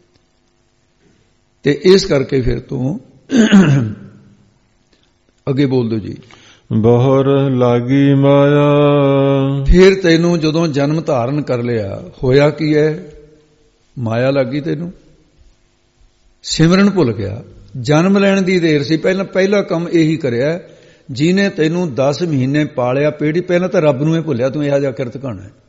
ਤੇ ਇਸ ਕਰਕੇ ਫਿਰ ਤੂੰ ਅੱਗੇ ਬੋਲ ਦਿਓ ਜੀ। ਬਹੁਰ ਲਾਗੀ ਮਾਇਆ, ਫਿਰ ਤੈਨੂੰ ਜਦੋਂ ਜਨਮ ਧਾਰਨ ਕਰ ਲਿਆ, ਹੋਇਆ ਕੀ ਹੈ? ਮਾਇਆ ਲੱਗੀ ਤੈਨੂੰ, ਸਿਮਰਨ ਭੁੱਲ ਗਿਆ। ਜਨਮ ਲੈਣ ਦੀ ਦੇਰ ਸੀ, ਪਹਿਲਾ ਕੰਮ ਇਹੀ ਕਰਿਆ ਜਿਹਨੇ ਤੈਨੂੰ 10 ਮਹੀਨੇ ਪਾਲਿਆ ਪੇੜੀ, ਪਹਿਲਾਂ ਤਾਂ ਰੱਬ ਨੂੰ ਹੀ ਭੁੱਲਿਆ, ਤੂੰ ਇਹੋ ਜਿਹਾ ਕਿਰਤ ਕਰਨਾ ਹੈ।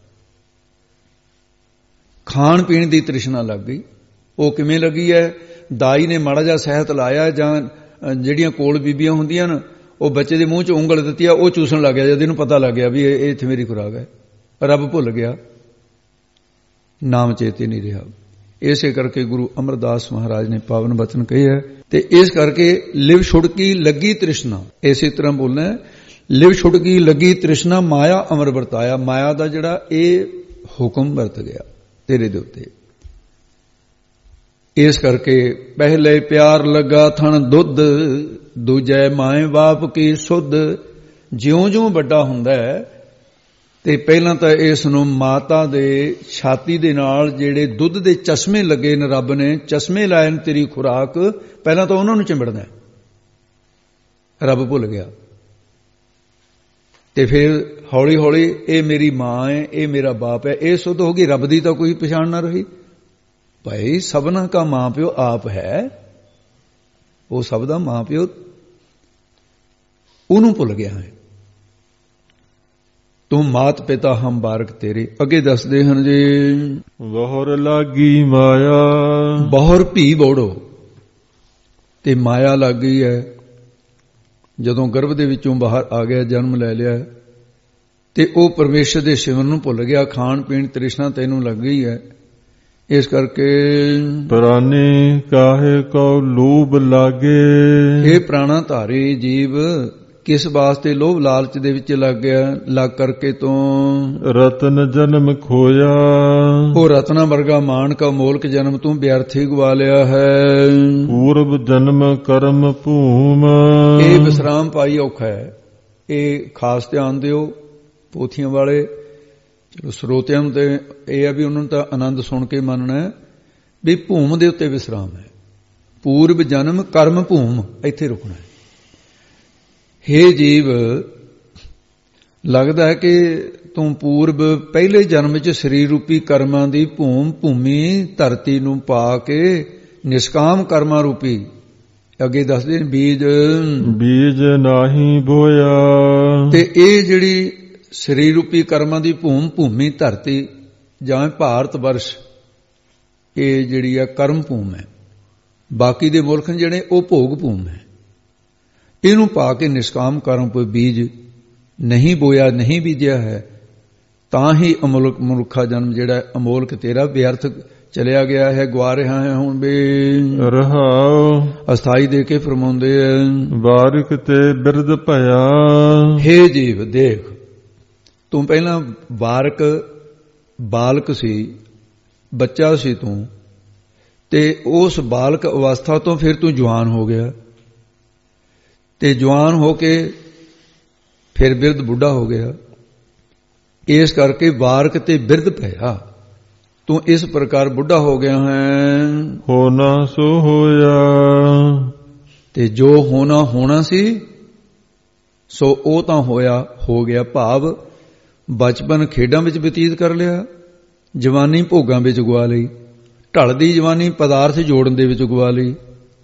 ਖਾਣ ਪੀਣ ਦੀ ਤ੍ਰਿਸ਼ਨਾ ਲੱਗ ਗਈ। ਉਹ ਕਿਵੇਂ ਲੱਗੀ ਹੈ? ਦਾਈ ਨੇ ਮਾੜਾ ਜਿਹਾ ਸਹਿਤ ਲਾਇਆ, ਜਾਂ ਜਿਹੜੀਆਂ ਕੋਲ ਬੀਬੀਆਂ ਹੁੰਦੀਆਂ ਨੇ ਉਹ ਬੱਚੇ ਦੇ ਮੂੰਹ 'ਚ ਉਂਗਲ ਦਿੱਤੀ ਆ, ਉਹ ਚੂਸਣ ਲੱਗ ਗਿਆ। ਜਦ ਇਹਨੂੰ ਪਤਾ ਲੱਗ ਗਿਆ ਵੀ ਇਹ ਇੱਥੇ ਮੇਰੀ ਖੁਰਾਕ ਹੈ, ਰੱਬ ਭੁੱਲ ਗਿਆ, ਨਾਮ ਚੇਤੇ ਨਹੀਂ ਰਿਹਾ। ਇਸੇ ਕਰਕੇ ਗੁਰੂ ਅਮਰਦਾਸ ਮਹਾਰਾਜ ਨੇ ਪਾਵਨ ਬਚਨ ਕਹੇ ਹੈ। ਤੇ ਇਸ ਕਰਕੇ ਲਿਵ ਛੁੜਕੀ ਲੱਗੀ ਤ੍ਰਿਸ਼ਨਾ, ਇਸੇ ਤਰ੍ਹਾਂ ਬੋਲਣਾ ਹੈ, ਲਿਵ ਛੁੜਕੀ ਲੱਗੀ ਤ੍ਰਿਸ਼ਨਾ ਮਾਇਆ ਅਮਰ ਵਰਤਾਇਆ। ਮਾਇਆ ਦਾ ਜਿਹੜਾ ਇਹ ਹੁਕਮ ਵਰਤ ਗਿਆ ਤੇਰੇ ਦੇ ਉੱਤੇ। ਇਸ ਕਰਕੇ ਪਹਿਲੇ ਪਿਆਰ ਲੱਗਾ ਥਣ ਦੁੱਧ, ਦੂਜੇ ਮਾਏ ਬਾਪ ਕੀ ਸੁਧ। ਜਿਉਂ-ਜਿਉਂ ਵੱਡਾ ਹੁੰਦਾ ਹੈ ਤੇ ਪਹਿਲਾਂ ਤਾਂ ਇਸ ਨੂੰ ਮਾਤਾ ਦੇ ਛਾਤੀ ਦੇ ਨਾਲ ਜਿਹੜੇ ਦੁੱਧ ਦੇ ਚਸ਼ਮੇ ਲੱਗੇ ਨੇ, ਰੱਬ ਨੇ ਚਸ਼ਮੇ ਲਾਏ ਨੇ ਤੇਰੀ ਖੁਰਾਕ, ਪਹਿਲਾਂ ਤਾਂ ਉਹਨਾਂ ਨੂੰ ਚਿੰਬੜਨਾ, ਰੱਬ ਭੁੱਲ ਗਿਆ। ਤੇ ਫਿਰ ਹੌਲੀ ਹੌਲੀ ਇਹ ਮੇਰੀ ਮਾਂ ਹੈ, ਇਹ ਮੇਰਾ ਬਾਪ ਹੈ, ਇਹ ਸੁਧ ਹੋ ਗਈ। ਰੱਬ ਦੀ ਤਾਂ ਕੋਈ ਪਛਾਣ ਨਾ ਰਹੀ। ਭਾਈ ਸਭਨਾ ਕਾ ਮਾਂ ਪਿਓ ਆਪ ਹੈ, ਉਹ ਸਭ ਦਾ ਮਾਂ ਪਿਓ, ਉਹਨੂੰ ਭੁੱਲ ਗਿਆ ਹੈ। ਤੂੰ ਮਾਤ ਪਿਤਾ ਹਮ ਬਾਰਕ ਤੇਰੇ। ਅੱਗੇ ਦੱਸਦੇ ਹਨ ਜੀ, ਬਹੁਰ ਲਾਗੀ ਮਾਇਆ, ਬਹੁਰ ਭੀ ਬੋੜੋ, ਤੇ ਮਾਇਆ ਲੱਗ ਗਈ ਹੈ। ਜਦੋਂ ਗਰਭ ਦੇ ਵਿੱਚੋਂ ਬਾਹਰ ਆ ਗਿਆ, ਜਨਮ ਲੈ ਲਿਆ, ਤੇ ਉਹ ਪਰਮੇਸ਼ਰ ਦੇ ਸਿਮਰਨ ਨੂੰ ਭੁੱਲ ਗਿਆ। ਖਾਣ ਪੀਣ ਤ੍ਰਿਸ਼ਨਾ ਤੈਨੂੰ ਲੱਗ ਗਈ ਹੈ। ਇਸ ਕਰਕੇ ਪ੍ਰਾਨੀ ਕਾਹੇ ਕੋ ਲੋਭ ਲਾਗੇ, ਇਹ ਪ੍ਰਾਣਾ ਧਾਰੀ ਜੀਵ ਕਿਸ ਵਾਸਤੇ ਲੋਭ ਲਾਲਚ ਦੇ ਵਿੱਚ ਲੱਗ ਗਿਆ? ਲੱਗ ਕਰਕੇ ਤੋਂ ਰਤਨ ਜਨਮ ਖੋਇਆ, ਉਹ ਰਤਨਾ ਵਰਗਾ ਮਾਨਕ ਅਮੋਲਕ ਜਨਮ ਤੂੰ ਵਿਅਰਥੀ ਗਵਾ ਲਿਆ ਹੈ। ਪੂਰਬ ਜਨਮ ਕਰਮ ਭੂਮ, ਇਹ ਵਿਸਰਾਮ ਪਾਈ ਔਖਾ ਹੈ। ਇਹ ਖਾਸ ਧਿਆਨ ਦਿਓ ਪੋਥੀਆਂ ਵਾਲੇ। ਚਲੋ ਸਰੋਤਿਆਂ ਨੂੰ ਤੇ ਇਹ ਹੈ ਵੀ ਉਹਨਾਂ ਨੂੰ ਤਾਂ ਆਨੰਦ ਸੁਣ ਕੇ ਮੰਨਣਾ ਵੀ ਭੂਮ ਦੇ ਉੱਤੇ ਵਿਸਰਾਮ ਹੈ। ਪੂਰਬ ਜਨਮ ਕਰਮ ਭੂਮ, ਇੱਥੇ ਰੁਕਣਾ ਹੈ। ਹੇ ਜੀਵ, ਲੱਗਦਾ ਹੈ ਕਿ ਤੂੰ ਪੂਰਬ ਪਹਿਲੇ ਜਨਮ ਵਿੱਚ ਸਰੀਰ ਰੂਪੀ ਕਰਮਾਂ ਦੀ ਭੂਮੀ ਧਰਤੀ ਨੂੰ ਪਾ ਕੇ ਨਿਸ਼ਕਾਮ ਕਰਮਾਂ ਰੂਪੀ, ਅੱਗੇ ਦੱਸਦੇ ਨੇ ਬੀਜ ਨਾਹੀ ਬੋਇਆ, ਤੇ ਇਹ ਜਿਹੜੀ ਸਰੀਰ ਰੂਪੀ ਕਰਮਾਂ ਦੀ ਭੂਮੀ ਧਰਤੀ ਜਾਂ ਭਾਰਤ ਵਰਸ਼, ਇਹ ਜਿਹੜੀ ਆ ਕਰਮ ਭੂਮ ਹੈ। ਬਾਕੀ ਦੇ ਮੁਲਕ ਜਿਹੜੇ ਉਹ ਭੋਗ ਭੂਮ ਹੈ। ਇਹਨੂੰ ਪਾ ਕੇ ਨਿਸ਼ਕਾਮ ਕਰਮ ਕੋਈ ਬੀਜ ਨਹੀਂ ਬੋਇਆ, ਨਹੀਂ ਬੀਜਿਆ ਹੈ, ਤਾਂ ਹੀ ਅਮੋਲਕ ਮਨੁੱਖਾ ਜਨਮ ਜਿਹੜਾ ਅਮੋਲਕ ਤੇਰਾ ਵਿਅਰਥ ਚਲਿਆ ਗਿਆ ਹੈ, ਗਵਾ ਰਿਹਾ ਹੈ। ਹੁਣ ਵੀ ਰਹਾਉ ਅਸਥਾਈ ਦੇ ਕੇ ਫਰਮਾਉਂਦੇ ਆ, ਬਾਰਿਕ ਤੇ ਬਿਰਧ ਭਇਆ। ਹੇ ਜੀਵ ਦੇਖ, ਤੂੰ ਪਹਿਲਾਂ ਬਾਲਕ ਸੀ, ਬੱਚਾ ਸੀ ਤੂੰ, ਤੇ ਉਸ ਬਾਲਕ ਅਵਸਥਾ ਤੋਂ ਫਿਰ ਤੂੰ ਜਵਾਨ ਹੋ ਗਿਆ, ਤੇ ਜਵਾਨ ਹੋ ਕੇ ਫਿਰ ਬਿਰਧ ਬੁੱਢਾ ਹੋ ਗਿਆ। ਇਸ ਕਰਕੇ ਬਾਰਕ ਤੇ ਬਿਰਧ ਭਇਆ, ਤੂੰ ਇਸ ਪ੍ਰਕਾਰ ਬੁੱਢਾ ਹੋ ਗਿਆ ਹੈ। ਹੋਣਾ ਸੋ ਹੋਇਆ, ਤੇ ਜੋ ਹੋਣਾ ਸੀ ਸੋ ਉਹ ਤਾਂ ਹੋਇਆ, ਹੋ ਗਿਆ। ਭਾਵ ਬਚਪਨ ਖੇਡਾਂ ਵਿੱਚ ਬਤੀਤ ਕਰ ਲਿਆ, ਜਵਾਨੀ ਭੋਗਾਂ ਵਿੱਚ ਗਵਾ ਲਈ, ਢਲਦੀ ਜਵਾਨੀ ਪਦਾਰਥ ਜੋੜਨ ਦੇ ਵਿੱਚ ਗਵਾ ਲਈ,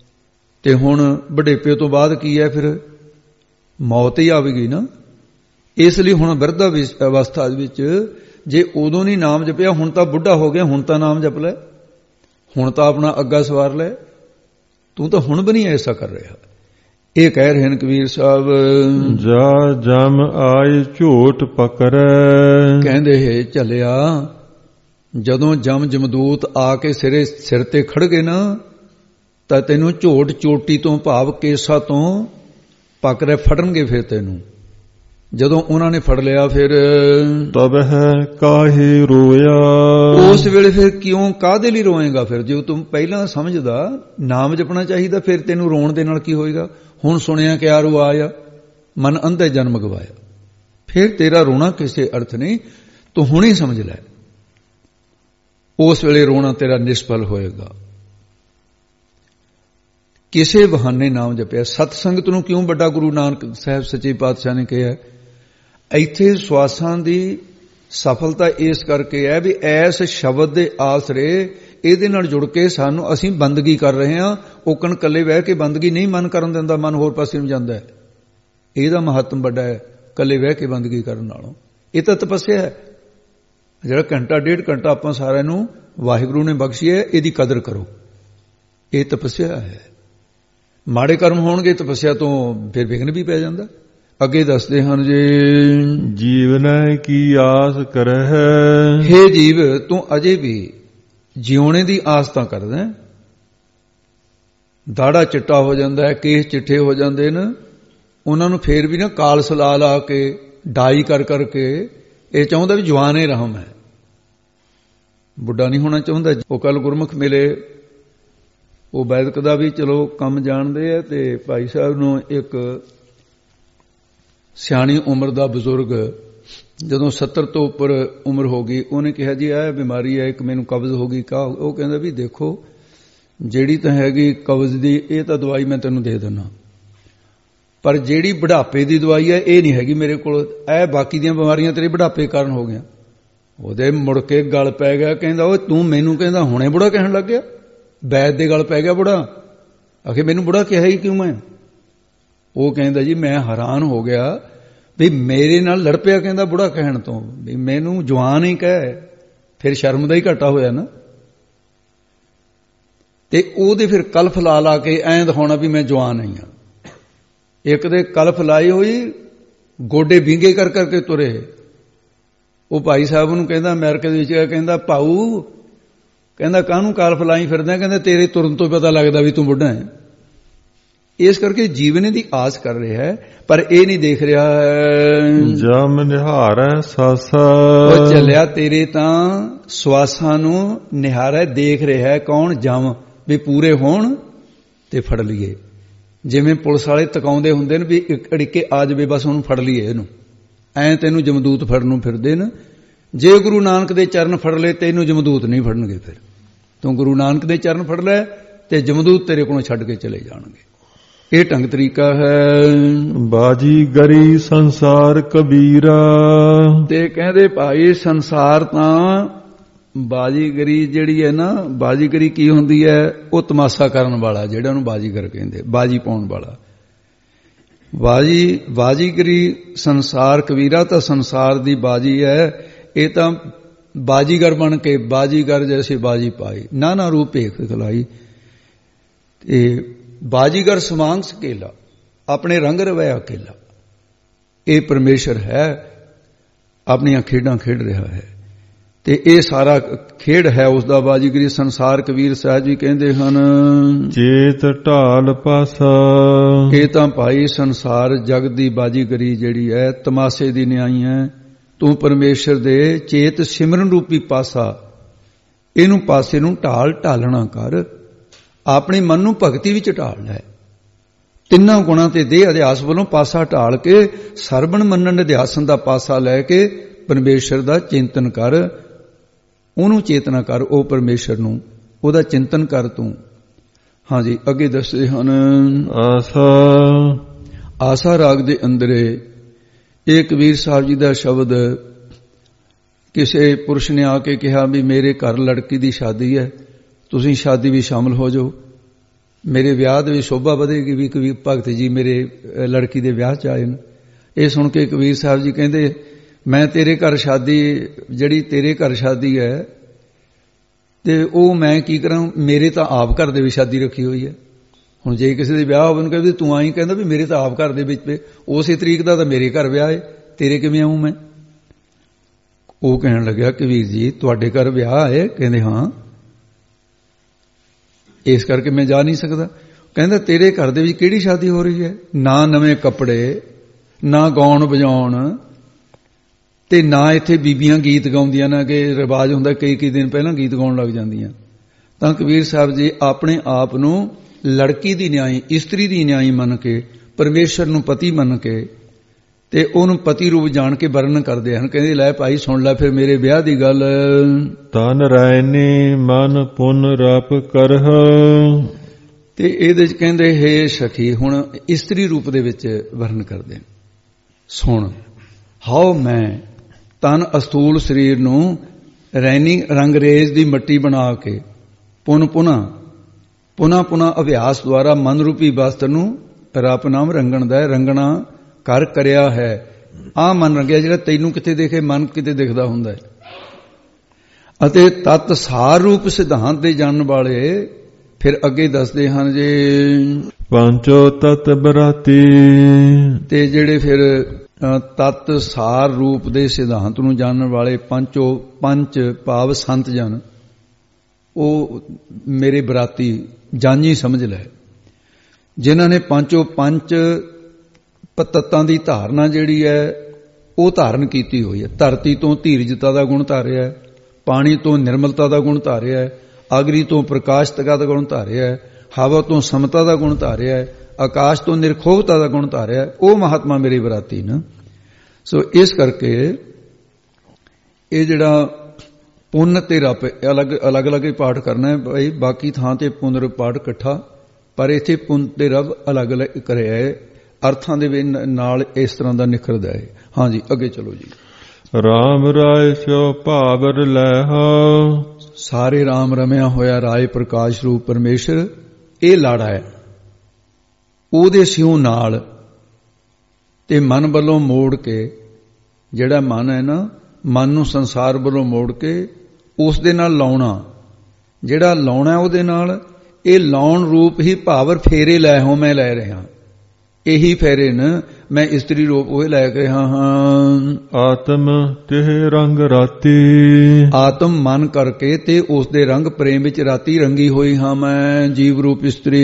ਤੇ ਹੁਣ ਬੁਢੇਪੇ ਤੋਂ ਬਾਅਦ ਕੀ ਹੈ? ਫਿਰ ਮੌਤ ਹੀ ਆਵੇਗੀ ਨਾ। ਇਸ ਲਈ ਹੁਣ ਬਿਰਧ ਅਵਸਥਾ ਵਿੱਚ ਜੇ ਉਦੋਂ ਨਹੀਂ ਨਾਮ ਜਪਿਆ, ਹੁਣ ਤਾਂ ਬੁੱਢਾ ਹੋ ਗਿਆ, ਹੁਣ ਤਾਂ ਨਾਮ ਜਪ ਲੈ, ਹੁਣ ਤਾਂ ਆਪਣਾ ਅੱਗਾ ਸਵਾਰ ਲੈ, ਤੂੰ ਤਾਂ ਹੁਣ ਵੀ ਨਹੀਂ ਐਸਾ ਕਰ ਰਿਹਾ। ਇਹ ਕਹਿ ਰਹੇ ਹਨ ਕਬੀਰ ਸਾਹਿਬ, ਜਾ ਜਮ ਆਏ ਝੋਟ ਪਕੜੈ। ਕਹਿੰਦੇ ਹੈ ਚੱਲਿਆ, ਜਦੋਂ ਜਮਦੂਤ ਆ ਕੇ ਸਿਰ ਤੇ ਖੜ ਗਏ ਨਾ, ਤਾਂ ਤੈਨੂੰ ਝੋਟ ਚੋਟੀ ਤੋਂ ਭਾਵ ਕੇਸਾ ਤੋਂ ਪਕੜੇ ਫੜਨਗੇ। ਫਿਰ ਤੈਨੂੰ ਜਦੋਂ ਉਹਨਾਂ ਨੇ ਫੜ ਲਿਆ, ਫਿਰ ਤਬ ਹੈ ਕਾਹੇ ਰੋਇਆ। ਉਸ ਵੇਲੇ ਫਿਰ ਕਿਉਂ ਕਾਹਦੇ ਲਈ ਰੋਏਗਾ? ਫਿਰ ਜੇ ਤੂੰ ਪਹਿਲਾਂ ਸਮਝਦਾ ਨਾਮ ਜਪਣਾ ਚਾਹੀਦਾ, ਫਿਰ ਤੈਨੂੰ ਰੋਣ ਦੇ ਨਾਲ ਕੀ ਹੋਏਗਾ? ਹੁਣ ਸੁਣਿਆ ਕਿ ਆਰੂ ਆਇਆ ਮਨ ਅੰਧੇ ਜਨਮ ਗਵਾਇਆ, ਫਿਰ ਤੇਰਾ ਰੋਣਾ ਕਿਸੇ ਅਰਥ ਨਹੀਂ। ਤੂੰ ਹੁਣੇ ਸਮਝ ਲੈ, ਉਸ ਵੇਲੇ ਰੋਣਾ ਤੇਰਾ ਨਿਸ਼ਫਲ ਹੋਏਗਾ। ਕਿਸੇ ਬਹਾਨੇ ਨਾਮ ਜਪਿਆ। ਸਤ ਸੰਗਤ ਨੂੰ ਕਿਉਂ ਵੱਡਾ ਗੁਰੂ ਨਾਨਕ ਸਾਹਿਬ ਸੱਚੇ ਪਾਤਸ਼ਾਹ ਨੇ ਕਿਹਾ? ਇੱਥੇ ਸਵਾਸਾਂ ਦੀ ਸਫਲਤਾ ਇਸ ਕਰਕੇ ਹੈ ਵੀ ਐਸ ਸ਼ਬਦ ਦੇ ਆਸਰੇ ਇਹਦੇ ਨਾਲ ਜੁੜ ਕੇ ਸਾਨੂੰ ਅਸੀਂ ਬੰਦਗੀ ਕਰ ਰਹੇ ਹਾਂ। ਓਕਣ ਇਕੱਲੇ ਬਹਿ ਕੇ ਬੰਦਗੀ ਨਹੀਂ ਮਨ ਕਰਨ ਦਿੰਦਾ, ਮਨ ਹੋਰ ਪਾਸੇ ਨੂੰ ਜਾਂਦਾ ਹੈ। ਇਹਦਾ ਮਹੱਤਵ ਵੱਡਾ ਹੈ ਇਕੱਲੇ ਬਹਿ ਕੇ ਬੰਦਗੀ ਕਰਨ ਨਾਲੋਂ। ਇਹ ਤਾਂ ਤਪੱਸਿਆ ਹੈ। ਜਿਹੜਾ ਘੰਟਾ ਡੇਢ ਘੰਟਾ ਆਪਾਂ ਸਾਰਿਆਂ ਨੂੰ ਵਾਹਿਗੁਰੂ ਨੇ ਬਖਸ਼ੀ ਹੈ, ਇਹਦੀ ਕਦਰ ਕਰੋ। ਇਹ ਤਪੱਸਿਆ ਹੈ। ਮਾੜੇ ਕਰਮ ਹੋਣਗੇ ਤਪੱਸਿਆ ਤੋਂ ਫਿਰ ਵਿਘਨ ਵੀ ਪੈ ਜਾਂਦਾ। ਅੱਗੇ ਦੱਸਦੇ ਹਨ ਜੇ ਜੀਵਨੈ ਕੀ ਆਸ ਕਰਹਿ। ਹੇ ਜੀਵ, ਤੂੰ ਅਜੇ ਵੀ ਜਿਉਣੇ ਦੀ ਆਸ ਤਾਂ ਕਰਦਾ। ਦਾੜਾ ਚਿੱਟਾ ਹੋ ਜਾਂਦਾ ਹੈ, ਕੇਸ ਚਿੱਠੇ ਹੋ ਜਾਂਦੇ ਨੇ, ਉਹਨਾਂ ਨੂੰ ਫੇਰ ਵੀ ਨਾ ਕਾਲਸ ਲਾ ਲਾ ਕੇ ਡਾਈ ਕਰ ਕਰਕੇ ਇਹ ਚਾਹੁੰਦਾ ਵੀ ਜਵਾਨੇ ਰਹਾਂ ਮੈਂ, ਬੁੱਢਾ ਨਹੀਂ ਹੋਣਾ ਚਾਹੁੰਦਾ। ਉਹ ਕੱਲ ਗੁਰਮੁਖ ਮਿਲੇ, ਉਹ ਵੈਦਕ ਦਾ ਵੀ ਚਲੋ ਕੰਮ ਜਾਣਦੇ ਆ, ਤੇ ਭਾਈ ਸਾਹਿਬ ਨੂੰ ਇੱਕ ਸਿਆਣੀ ਉਮਰ ਦਾ ਬਜ਼ੁਰਗ ਜਦੋਂ 70 ਤੋਂ ਉੱਪਰ ਉਮਰ ਹੋ ਗਈ, ਉਹਨੇ ਕਿਹਾ ਜੀ ਇਹ ਬਿਮਾਰੀ ਹੈ, ਇੱਕ ਮੈਨੂੰ ਕਬਜ਼ ਹੋ ਗਈ। ਉਹ ਕਹਿੰਦਾ ਵੀ ਦੇਖੋ ਜਿਹੜੀ ਤਾਂ ਹੈਗੀ ਕਬਜ਼ ਦੀ, ਇਹ ਤਾਂ ਦਵਾਈ ਮੈਂ ਤੈਨੂੰ ਦੇ ਦਿੰਦਾ, ਪਰ ਜਿਹੜੀ ਬੁਢਾਪੇ ਦੀ ਦਵਾਈ ਹੈ ਇਹ ਨਹੀਂ ਹੈਗੀ ਮੇਰੇ ਕੋਲ। ਇਹ ਬਾਕੀ ਦੀਆਂ ਬਿਮਾਰੀਆਂ ਤੇਰੇ ਬੁਢਾਪੇ ਕਾਰਨ ਹੋ ਗਈਆਂ। ਉਹਦੇ ਮੁੜ ਕੇ ਗਲ ਪੈ ਗਿਆ, ਕਹਿੰਦਾ ਉਹ ਤੂੰ ਮੈਨੂੰ ਕਹਿੰਦਾ ਹੁਣੇ ਬੁੜਾ ਕਹਿਣ ਲੱਗ ਗਿਆ। ਵੈਦ ਦੇ ਗਲ ਪੈ ਗਿਆ ਬੁੜਾ। ਆਖੇ ਮੈਨੂੰ ਬੁੜਾ ਕਿਹਾ ਹੀ ਕਿਉਂ ਮੈਂ? ਉਹ ਕਹਿੰਦਾ ਜੀ ਮੈਂ ਹੈਰਾਨ ਹੋ ਗਿਆ ਵੀ ਮੇਰੇ ਨਾਲ ਲੜ ਪਿਆ, ਕਹਿੰਦਾ ਬੁੜਾ ਕਹਿਣ ਤੋਂ, ਵੀ ਮੈਨੂੰ ਜਵਾਨ ਹੀ ਕਹਿ, ਫਿਰ ਸ਼ਰਮ ਦਾ ਹੀ ਘਾਟਾ ਹੋਇਆ ਨਾ। ਤੇ ਉਹਦੇ ਫਿਰ ਕਲਫ ਲਾ ਲਾ ਕੇ ਐਂ ਦਿਖਾਉਣਾ ਵੀ ਮੈਂ ਜਵਾਨ ਨਹੀਂ ਹਾਂ। ਇੱਕ ਦੇ ਕਲਫ ਲਾਈ ਹੋਈ, ਗੋਡੇ ਵਿੰਗੇ ਕਰ ਕਰਕੇ ਤੁਰੇ। ਉਹ ਭਾਈ ਸਾਹਿਬ ਨੂੰ ਕਹਿੰਦਾ ਅਮਰੀਕਾ ਦੇ ਵਿੱਚ, ਕਹਿੰਦਾ ਭਾਊ, ਕਹਿੰਦਾ ਕਾਹਨੂੰ ਕਲਫ ਲਾਈ ਫਿਰਦਾ? ਕਹਿੰਦਾ ਤੇਰੇ ਤੁਰਨ ਤੋਂ ਪਤਾ ਲੱਗਦਾ ਵੀ ਤੂੰ ਬੁੱਢਾ ਹੈ। ਇਸ ਕਰਕੇ ਜੀਵਨ ਦੀ ਆਸ ਕਰ ਰਿਹਾ ਹੈ, ਪਰ ਇਹ ਨਹੀਂ ਦੇਖ ਰਿਹਾ ਜਮ ਨਿਹਾਰੈ ਸਾਸਾ। ਉਹ ਚੱਲਿਆ ਤੇਰੇ ਤਾਂ ਸਵਾਸਾਂ ਨੂੰ ਨਿਹਾਰੈ ਦੇਖ ਰਿਹਾ ਹੈ। ਕੌਣ? ਜਮ, ਵੀ ਪੂਰੇ ਹੋਣ ਤੇ ਫੜ ਲਈਏ। ਜਿਵੇਂ ਪੁਲਿਸ ਵਾਲੇ ਤਕਾਉਂਦੇ ਹੁੰਦੇ ਨੇ ਵੀ ਇੱਕ ਅੜਿੱਕੇ ਆ ਜਾਵੇ ਬਸ ਉਹਨੂੰ ਫੜ ਲਈਏ ਇਹਨੂੰ, ਐਂ ਤੈਨੂੰ ਜਮਦੂਤ ਫੜਨ ਨੂੰ ਫਿਰਦੇ ਨੇ। ਜੇ ਗੁਰੂ ਨਾਨਕ ਦੇ ਚਰਨ ਫੜ ਲਏ ਤੈਨੂੰ ਜਮਦੂਤ ਨਹੀਂ ਫੜਨਗੇ। ਫਿਰ ਤੂੰ ਗੁਰੂ ਨਾਨਕ ਦੇ ਚਰਨ ਫੜ ਲੈ ਤੇ ਜਮਦੂਤ ਤੇਰੇ ਕੋਲੋਂ ਛੱਡ ਕੇ ਚਲੇ ਜਾਣਗੇ। ਇਹ ਢੰਗ ਤਰੀਕਾ ਹੈ। ਬਾਜੀ ਗਰੀ ਸੰਸਾਰ ਕਬੀਰਾ। ਤੇ ਕਹਿੰਦੇ ਭਾਈ ਸੰਸਾਰ ਤਾਂ ਬਾਜੀਗਰੀ ਜਿਹੜੀ ਹੈ ਨਾ, ਬਾਜੀਗਰੀ ਕੀ ਹੁੰਦੀ ਹੈ? ਉਹ ਤਮਾਸ਼ਾ ਕਰਨ ਵਾਲਾ, ਜਿਹੜਾ ਉਹਨੂੰ ਬਾਜੀਗਰ ਕਹਿੰਦੇ, ਬਾਜੀ ਪਾਉਣ ਵਾਲਾ। ਬਾਜੀਗਰੀ ਸੰਸਾਰ ਕਬੀਰਾ ਤਾਂ ਸੰਸਾਰ ਦੀ ਬਾਜੀ ਹੈ। ਇਹ ਤਾਂ ਬਾਜੀਗਰ ਬਣ ਕੇ ਬਾਜੀਗਰ ਜੈਸੇ ਬਾਜੀ ਪਾਈ, ਨਾਨਾ ਰੂਪ ਭੇਖ ਖਲਾਈ। ਤੇ ਬਾਜੀਗਰ ਸਮਾਂਗ ਸਕੇਲਾ, ਆਪਣੇ ਰੰਗ ਰਵਿਆ ਅਕੇਲਾ। ਇਹ ਪਰਮੇਸ਼ਰ ਹੈ, ਆਪਣੀਆਂ ਖੇਡਾਂ ਖੇਡ ਰਿਹਾ ਹੈ, ਤੇ ਇਹ ਸਾਰਾ ਖੇਡ ਹੈ ਉਸ ਦਾ ਬਾਜੀਗਰੀ। ਸੰਸਾਰ ਕਬੀਰ ਸਾਹਿਬ ਜੀ ਕਹਿੰਦੇ ਹਨ ਚੇਤ ਢਾਲ ਪਾਸਾ। ਇਹ ਤਾਂ ਭਾਈ ਸੰਸਾਰ ਜਗ ਦੀ ਬਾਜੀਗਰੀ ਜਿਹੜੀ ਹੈ ਤਮਾਸ਼ੇ ਦੀ ਨਿਆਈ ਹੈ। ਤੂੰ ਪਰਮੇਸ਼ਰ ਦੇ ਚੇਤ ਸਿਮਰਨ ਰੂਪੀ ਪਾਸਾ, ਇਹਨੂੰ ਪਾਸੇ ਨੂੰ ਢਾਲਣਾ ਕਰ। ਆਪਣੇ ਮਨ ਨੂੰ ਭਗਤੀ ਵਿੱਚ ਢਾਲ ਲੈ। ਤਿੰਨਾਂ ਗੁਣਾਂ ਤੇ ਦੇਹ ਅਧਿਆਸ ਵੱਲੋਂ ਪਾਸਾ ਢਾਲ ਕੇ ਸਰਵਣ ਮੰਨਣ ਅਧਿਆਸਨ ਦਾ ਪਾਸਾ ਲੈ ਕੇ ਪਰਮੇਸ਼ਰ ਦਾ ਚਿੰਤਨ ਕਰ। ਉਹਨੂੰ ਚੇਤਨਾ ਕਰ, ਉਹ ਪਰਮੇਸ਼ਰ ਨੂੰ, ਉਹਦਾ ਚਿੰਤਨ ਕਰ ਤੂੰ। ਹਾਂਜੀ ਅੱਗੇ ਦੱਸਦੇ ਹਨ ਆਸਾ ਰਾਗ ਦੇ ਅੰਦਰ ਇਹ ਕਬੀਰ ਸਾਹਿਬ ਜੀ ਦਾ ਸ਼ਬਦ। ਕਿਸੇ ਪੁਰਸ਼ ਨੇ ਆ ਕੇ ਕਿਹਾ ਵੀ ਮੇਰੇ ਘਰ ਲੜਕੀ ਦੀ ਸ਼ਾਦੀ ਹੈ, ਤੁਸੀਂ ਸ਼ਾਦੀ ਵੀ ਸ਼ਾਮਲ ਹੋ ਜਾਓ, ਮੇਰੇ ਵਿਆਹ ਦੇ ਵੀ ਸ਼ੋਭਾ ਵਧੇਗੀ ਵੀ ਕਬੀਰ ਭਗਤ ਜੀ ਮੇਰੇ ਲੜਕੀ ਦੇ ਵਿਆਹ 'ਚ ਆਏ ਨੇ। ਇਹ ਸੁਣ ਕੇ ਕਬੀਰ ਸਾਹਿਬ ਜੀ ਕਹਿੰਦੇ, ਮੈਂ ਤੇਰੇ ਘਰ ਸ਼ਾਦੀ, ਜਿਹੜੀ ਤੇਰੇ ਘਰ ਸ਼ਾਦੀ ਹੈ ਤੇ ਉਹ ਮੈਂ ਕੀ ਕਰਾਂ, ਮੇਰੇ ਤਾਂ ਆਪ ਘਰ ਦੇ ਵਿੱਚ ਸ਼ਾਦੀ ਰੱਖੀ ਹੋਈ ਹੈ। ਹੁਣ ਜੇ ਕਿਸੇ ਦੇ ਵਿਆਹ ਹੋਵੇ ਨੂੰ ਕਹਿੰਦੇ ਤੂੰ ਆਈ, ਕਹਿੰਦਾ ਵੀ ਮੇਰੇ ਤਾਂ ਆਪ ਘਰ ਦੇ ਵਿੱਚ ਉਸੇ ਤਰੀਕ ਦਾ ਤਾਂ ਮੇਰੇ ਘਰ ਵਿਆਹ ਹੈ, ਤੇਰੇ ਕਿਵੇਂ ਆਊਂ ਮੈਂ। ਉਹ ਕਹਿਣ ਲੱਗਿਆ, ਕਬੀਰ ਜੀ ਤੁਹਾਡੇ ਘਰ ਵਿਆਹ ਹੈ? ਕਹਿੰਦੇ ਹਾਂ, ਇਸ ਕਰਕੇ ਮੈਂ ਜਾ ਨਹੀਂ ਸਕਦਾ। ਕਹਿੰਦਾ ਤੇਰੇ ਘਰ ਦੇ ਵਿੱਚ ਕਿਹੜੀ ਸ਼ਾਦੀ ਹੋ ਰਹੀ ਹੈ? ਨਾ ਨਵੇਂ ਕੱਪੜੇ, ਨਾ ਗਾਉਣ ਵਜਾਉਣ, ਤੇ ਨਾ ਇੱਥੇ ਬੀਬੀਆਂ ਗੀਤ ਗਾਉਂਦੀਆਂ, ਨਾ ਕਿ ਰਿਵਾਜ ਹੁੰਦਾ ਕਈ ਦਿਨ ਪਹਿਲਾਂ ਗੀਤ ਗਾਉਣ ਲੱਗ ਜਾਂਦੀਆਂ। ਤਾਂ ਕਬੀਰ ਸਾਹਿਬ ਜੀ ਆਪਣੇ ਆਪ ਨੂੰ ਲੜਕੀ ਦੀ ਨਿਆਈ, ਇਸਤਰੀ ਦੀ ਨਿਆਈ ਮੰਨ ਕੇ, ਪਰਮੇਸ਼ਰ ਨੂੰ ਪਤੀ ਮੰਨ ਕੇ ਤੇ ਉਹਨੂੰ ਪਤੀ ਰੂਪ ਜਾਣ ਕੇ ਵਰਣਨ ਕਰਦੇ ਹਨ। ਕਹਿੰਦੇ ਲੈ ਭਾਈ ਸੁਣ ਲੈ ਫਿਰ ਮੇਰੇ ਵਿਆਹ ਦੀ ਗੱਲ। ਤਨ ਰਾਇਨੀ ਮਨ ਪੁਨ ਰਪ ਕਰਹ, ਤੇ ਇਹਦੇ ਚ ਕਹਿੰਦੇ ਹੇ ਸਖੀ, ਹੁਣ ਇਸਤਰੀ ਰੂਪ ਦੇ ਵਿੱਚ ਵਰਣਨ ਕਰਦੇ। ਸੁਣ, ਹਾਉ ਮੈਂ ਤਨ ਅਸਤੂਲ ਸਰੀਰ ਨੂੰ ਰੈਨੀ ਰੰਗਰੇਜ਼ ਦੀ ਮਿੱਟੀ ਬਣਾ ਕੇ ਪੁਨਾ ਅਭਿਆਸ ਦੁਆਰਾ ਮਨ ਰੂਪੀ ਵਸਤ ਨੂੰ ਰਪ ਨਾਮ ਰੰਗਣ ਦਾ ਰੰਗਣਾ ਕਰ ਕਰਿਆ ਹੈ। ਆਹ ਮਨ ਰੰਗਿਆ ਜਿਹੜਾ ਤੈਨੂੰ ਕਿਤੇ ਦੇਖੇ, ਮਨ ਕਿਤੇ ਦਿਖਦਾ ਹੁੰਦਾ ਹੈ। ਅਤੇ ਤਤ ਸਾਰ ਰੂਪ ਸਿਧਾਂਤ ਦੇ ਜਾਣਨ ਵਾਲੇ ਫਿਰ ਅੱਗੇ ਦੱਸਦੇ ਹਨ ਜੇ ਪੰਚੋ ਤਤ ਬਰਾਤੀ, ਤੇ ਜਿਹੜੇ ਫਿਰ ਤਤ ਸਾਰ ਰੂਪ ਦੇ ਸਿਧਾਂਤ ਨੂੰ ਜਾਣਨ ਵਾਲੇ ਪੰਚ ਭਾਵ ਸੰਤ ਜਨ, ਉਹ ਮੇਰੇ ਬਰਾਤੀ ਜਾਨੀ ਸਮਝ ਲੈ, ਜਿਨ੍ਹਾਂ ਨੇ ਪੰਚੋ ਪੰਜ ਤੱਤਾਂ ਦੀ ਧਾਰਨਾ ਜਿਹੜੀ ਹੈ ਉਹ ਧਾਰਨ ਕੀਤੀ ਹੋਈ ਹੈ। ਧਰਤੀ ਤੋਂ ਧੀਰਜਤਾ ਦਾ ਗੁਣ ਧਾਰਿਆ ਹੈ, ਪਾਣੀ ਤੋਂ ਨਿਰਮਲਤਾ ਦਾ ਗੁਣ ਧਾਰਿਆ ਹੈ, ਅਗਨੀ ਤੋਂ ਪ੍ਰਕਾਸ਼ਤਤਾ ਦਾ ਗੁਣ ਧਾਰਿਆ ਹੈ, ਹਵਾ ਤੋਂ ਸਮਤਾ ਦਾ ਗੁਣ ਧਾਰਿਆ ਹੈ, ਆਕਾਸ਼ ਤੋਂ ਨਿਰਖੋਭਤਾ ਦਾ ਗੁਣ ਧਾਰਿਆ ਹੈ। ਉਹ ਮਹਾਤਮਾ ਮੇਰੀ ਬਰਾਤੀ ਨਾ। ਸੋ ਇਸ ਕਰਕੇ ਇਹ ਜਿਹੜਾ ਪੁੰਨ ਤੇ ਰਪ ਅਲੱਗ ਹੀ ਪਾਠ ਕਰਨਾ ਹੈ ਭਾਈ, ਬਾਕੀ ਥਾਂ ਤੇ ਪੁਨਰ ਪਾਠ ਇਕੱਠਾ, ਪਰ ਇੱਥੇ ਪੁੰਨ ਤੇ ਰਬ ਅਲੱਗ ਕਰਿਆ ਹੈ, ਅਰਥਾਂ ਦੇ ਨਾਲ ਇਸ ਤਰ੍ਹਾਂ ਦਾ ਨਿਖਰਦਾ ਹੈ। ਹਾਂਜੀ ਅੱਗੇ ਚਲੋ ਜੀ। ਰਾਮ ਰਾਏ ਸਿਓ ਭਾਵਰ ਲੈਹਾ, ਸਾਰੇ ਰਾਮ ਰਮਿਆ ਹੋਇਆ ਰਾਏ ਪ੍ਰਕਾਸ਼ ਰੂਪ ਪਰਮੇਸ਼ਰ ਇਹ ਲਾੜਾ ਹੈ, ਉਹਦੇ ਸਿਉ ਨਾਲ ਤੇ ਮਨ ਵੱਲੋਂ ਮੋੜ ਕੇ, ਜਿਹੜਾ ਮਨ ਹੈ ਨਾ, ਮਨ ਨੂੰ ਸੰਸਾਰ ਵੱਲੋਂ ਮੋੜ ਕੇ ਉਸ ਦੇ ਨਾਲ ਲਾਉਣਾ, ਜਿਹੜਾ ਲਾਉਣਾ ਉਹਦੇ ਨਾਲ, ਇਹ ਲਾਉਣ ਰੂਪ ਹੀ ਭਾਵਰ ਫੇਰੇ ਲੈ ਹੋ ਮੈਂ ਲੈ ਰਿਹਾ, ਇਹੀ ਫੇਰੇ ਨ ਮੈਂ ਇਸਤਰੀ ਰੂਪ ਉਹ ਲੈ ਕੇ ਹਾਂ। ਆਤਮ ਤਿਹ ਰੰਗ ਰਾਤੀ, ਆਤਮ ਮਨ ਕਰਕੇ ਤੇ ਉਸ ਦੇ ਰੰਗ ਪ੍ਰੇਮ ਵਿੱਚ ਰਾਤੀ ਰੰਗੀ ਹੋਈ ਹਾਂ ਮੈਂ ਜੀਵ ਰੂਪ ਇਸਤਰੀ।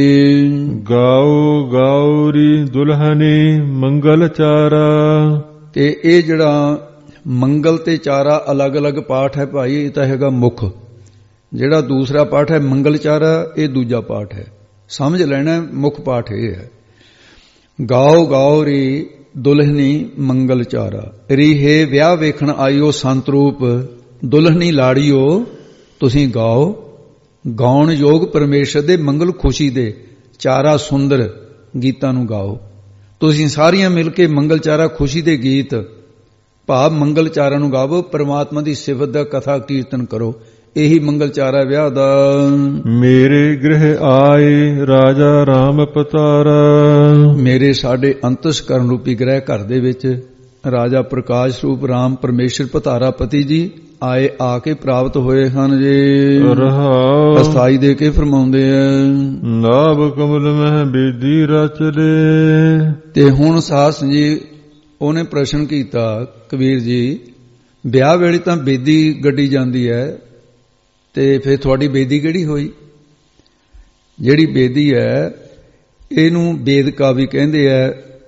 ਗਾਉ ਗਾਉਰੀ ਦੁਲਹਨੀ ਮੰਗਲ ਚਾਰਾ, ਤੇ ਇਹ ਜਿਹੜਾ ਮੰਗਲ ਤੇ ਚਾਰਾ ਅਲੱਗ ਪਾਠ ਹੈ ਭਾਈ, ਇਹ ਤਾਂ ਹੈਗਾ ਮੁੱਖ। ਜਿਹੜਾ ਦੂਸਰਾ ਪਾਠ ਹੈ ਮੰਗਲ ਚਾਰਾ, ਇਹ ਦੂਜਾ ਪਾਠ ਹੈ, ਸਮਝ ਲੈਣਾ ਮੁੱਖ ਪਾਠ ਇਹ ਹੈ। ਗਾਓ ਗਾਓ ਰੀ ਦੁਲਹਨੀ ਮੰਗਲ ਚਾਰਾ, ਰੀਹੇ ਵਿਆਹ ਵੇਖਣ ਆਇਓ ਸੰਤ ਰੂਪ, ਦੁਲਹਨੀ ਲਾੜੀਓ ਤੁਸੀਂ ਗਾਓ, ਗਾਉਣ ਯੋਗ ਪਰਮੇਸ਼ਰ ਦੇ ਮੰਗਲ ਖੁਸ਼ੀ ਦੇ ਚਾਰਾ ਸੁੰਦਰ ਗੀਤਾਂ ਨੂੰ ਗਾਓ। ਤੁਸੀਂ ਸਾਰੀਆਂ ਮਿਲ ਕੇ ਮੰਗਲ ਚਾਰਾ ਖੁਸ਼ੀ ਦੇ ਗੀਤ ਭਾਵ ਮੰਗਲ ਚਾਰਾ ਨੂੰ ਗਾਵੋ, ਪਰਮਾਤਮਾ ਦੀ ਸਿਫਤ ਦਾ ਕਥਾ ਕੀਰਤਨ ਕਰੋ, ਇਹੀ ਮੰਗਲ ਚਾਰਾ ਵਿਆਹ ਦਾ। ਮੇਰੇ ਗ੍ਰਹਿ ਆਏ ਰਾਜਾ ਰਾਮ ਪਤਾਰਾ, ਮੇਰੇ ਸਾਡੇ ਅੰਤਸਕਰਨ ਰੂਪੀ ਗ੍ਰਹਿ ਘਰ ਦੇ ਵਿੱਚ ਰਾਜਾ ਪ੍ਰਕਾਸ਼ ਰੂਪ ਰਾਮ ਪਰਮੇਸ਼ਰ ਪਤਾਰਾ ਪਤੀ ਜੀ ਆਏ, ਆ ਕੇ ਪ੍ਰਾਪਤ ਹੋਏ ਹਨ ਜੀ। ਰਹਾ ਅਸਥਾਈ ਦੇ ਕੇ ਫਰਮਾਉਂਦੇ ਆ, ਨਾਭ ਕਮਲ ਮਹਿ ਬੇਦੀ ਰਚਲੇ। ਤੇ ਹੁਣ ਸਾਸ ਜੀ ਉਹਨੇ ਪ੍ਰਸ਼ਨ ਕੀਤਾ, ਕਬੀਰ ਜੀ ਵਿਆਹ ਵੇਲੇ ਤਾਂ ਬੇਦੀ ਗੱਡੀ ਜਾਂਦੀ ਹੈ, ਤੇ ਫਿਰ ਤੁਹਾਡੀ ਬੇਦੀ ਕਿਹੜੀ ਹੋਈ? ਜਿਹੜੀ ਬੇਦੀ ਹੈ ਇਹਨੂੰ ਵੇਦਕਾ ਵੀ ਕਹਿੰਦੇ ਆ।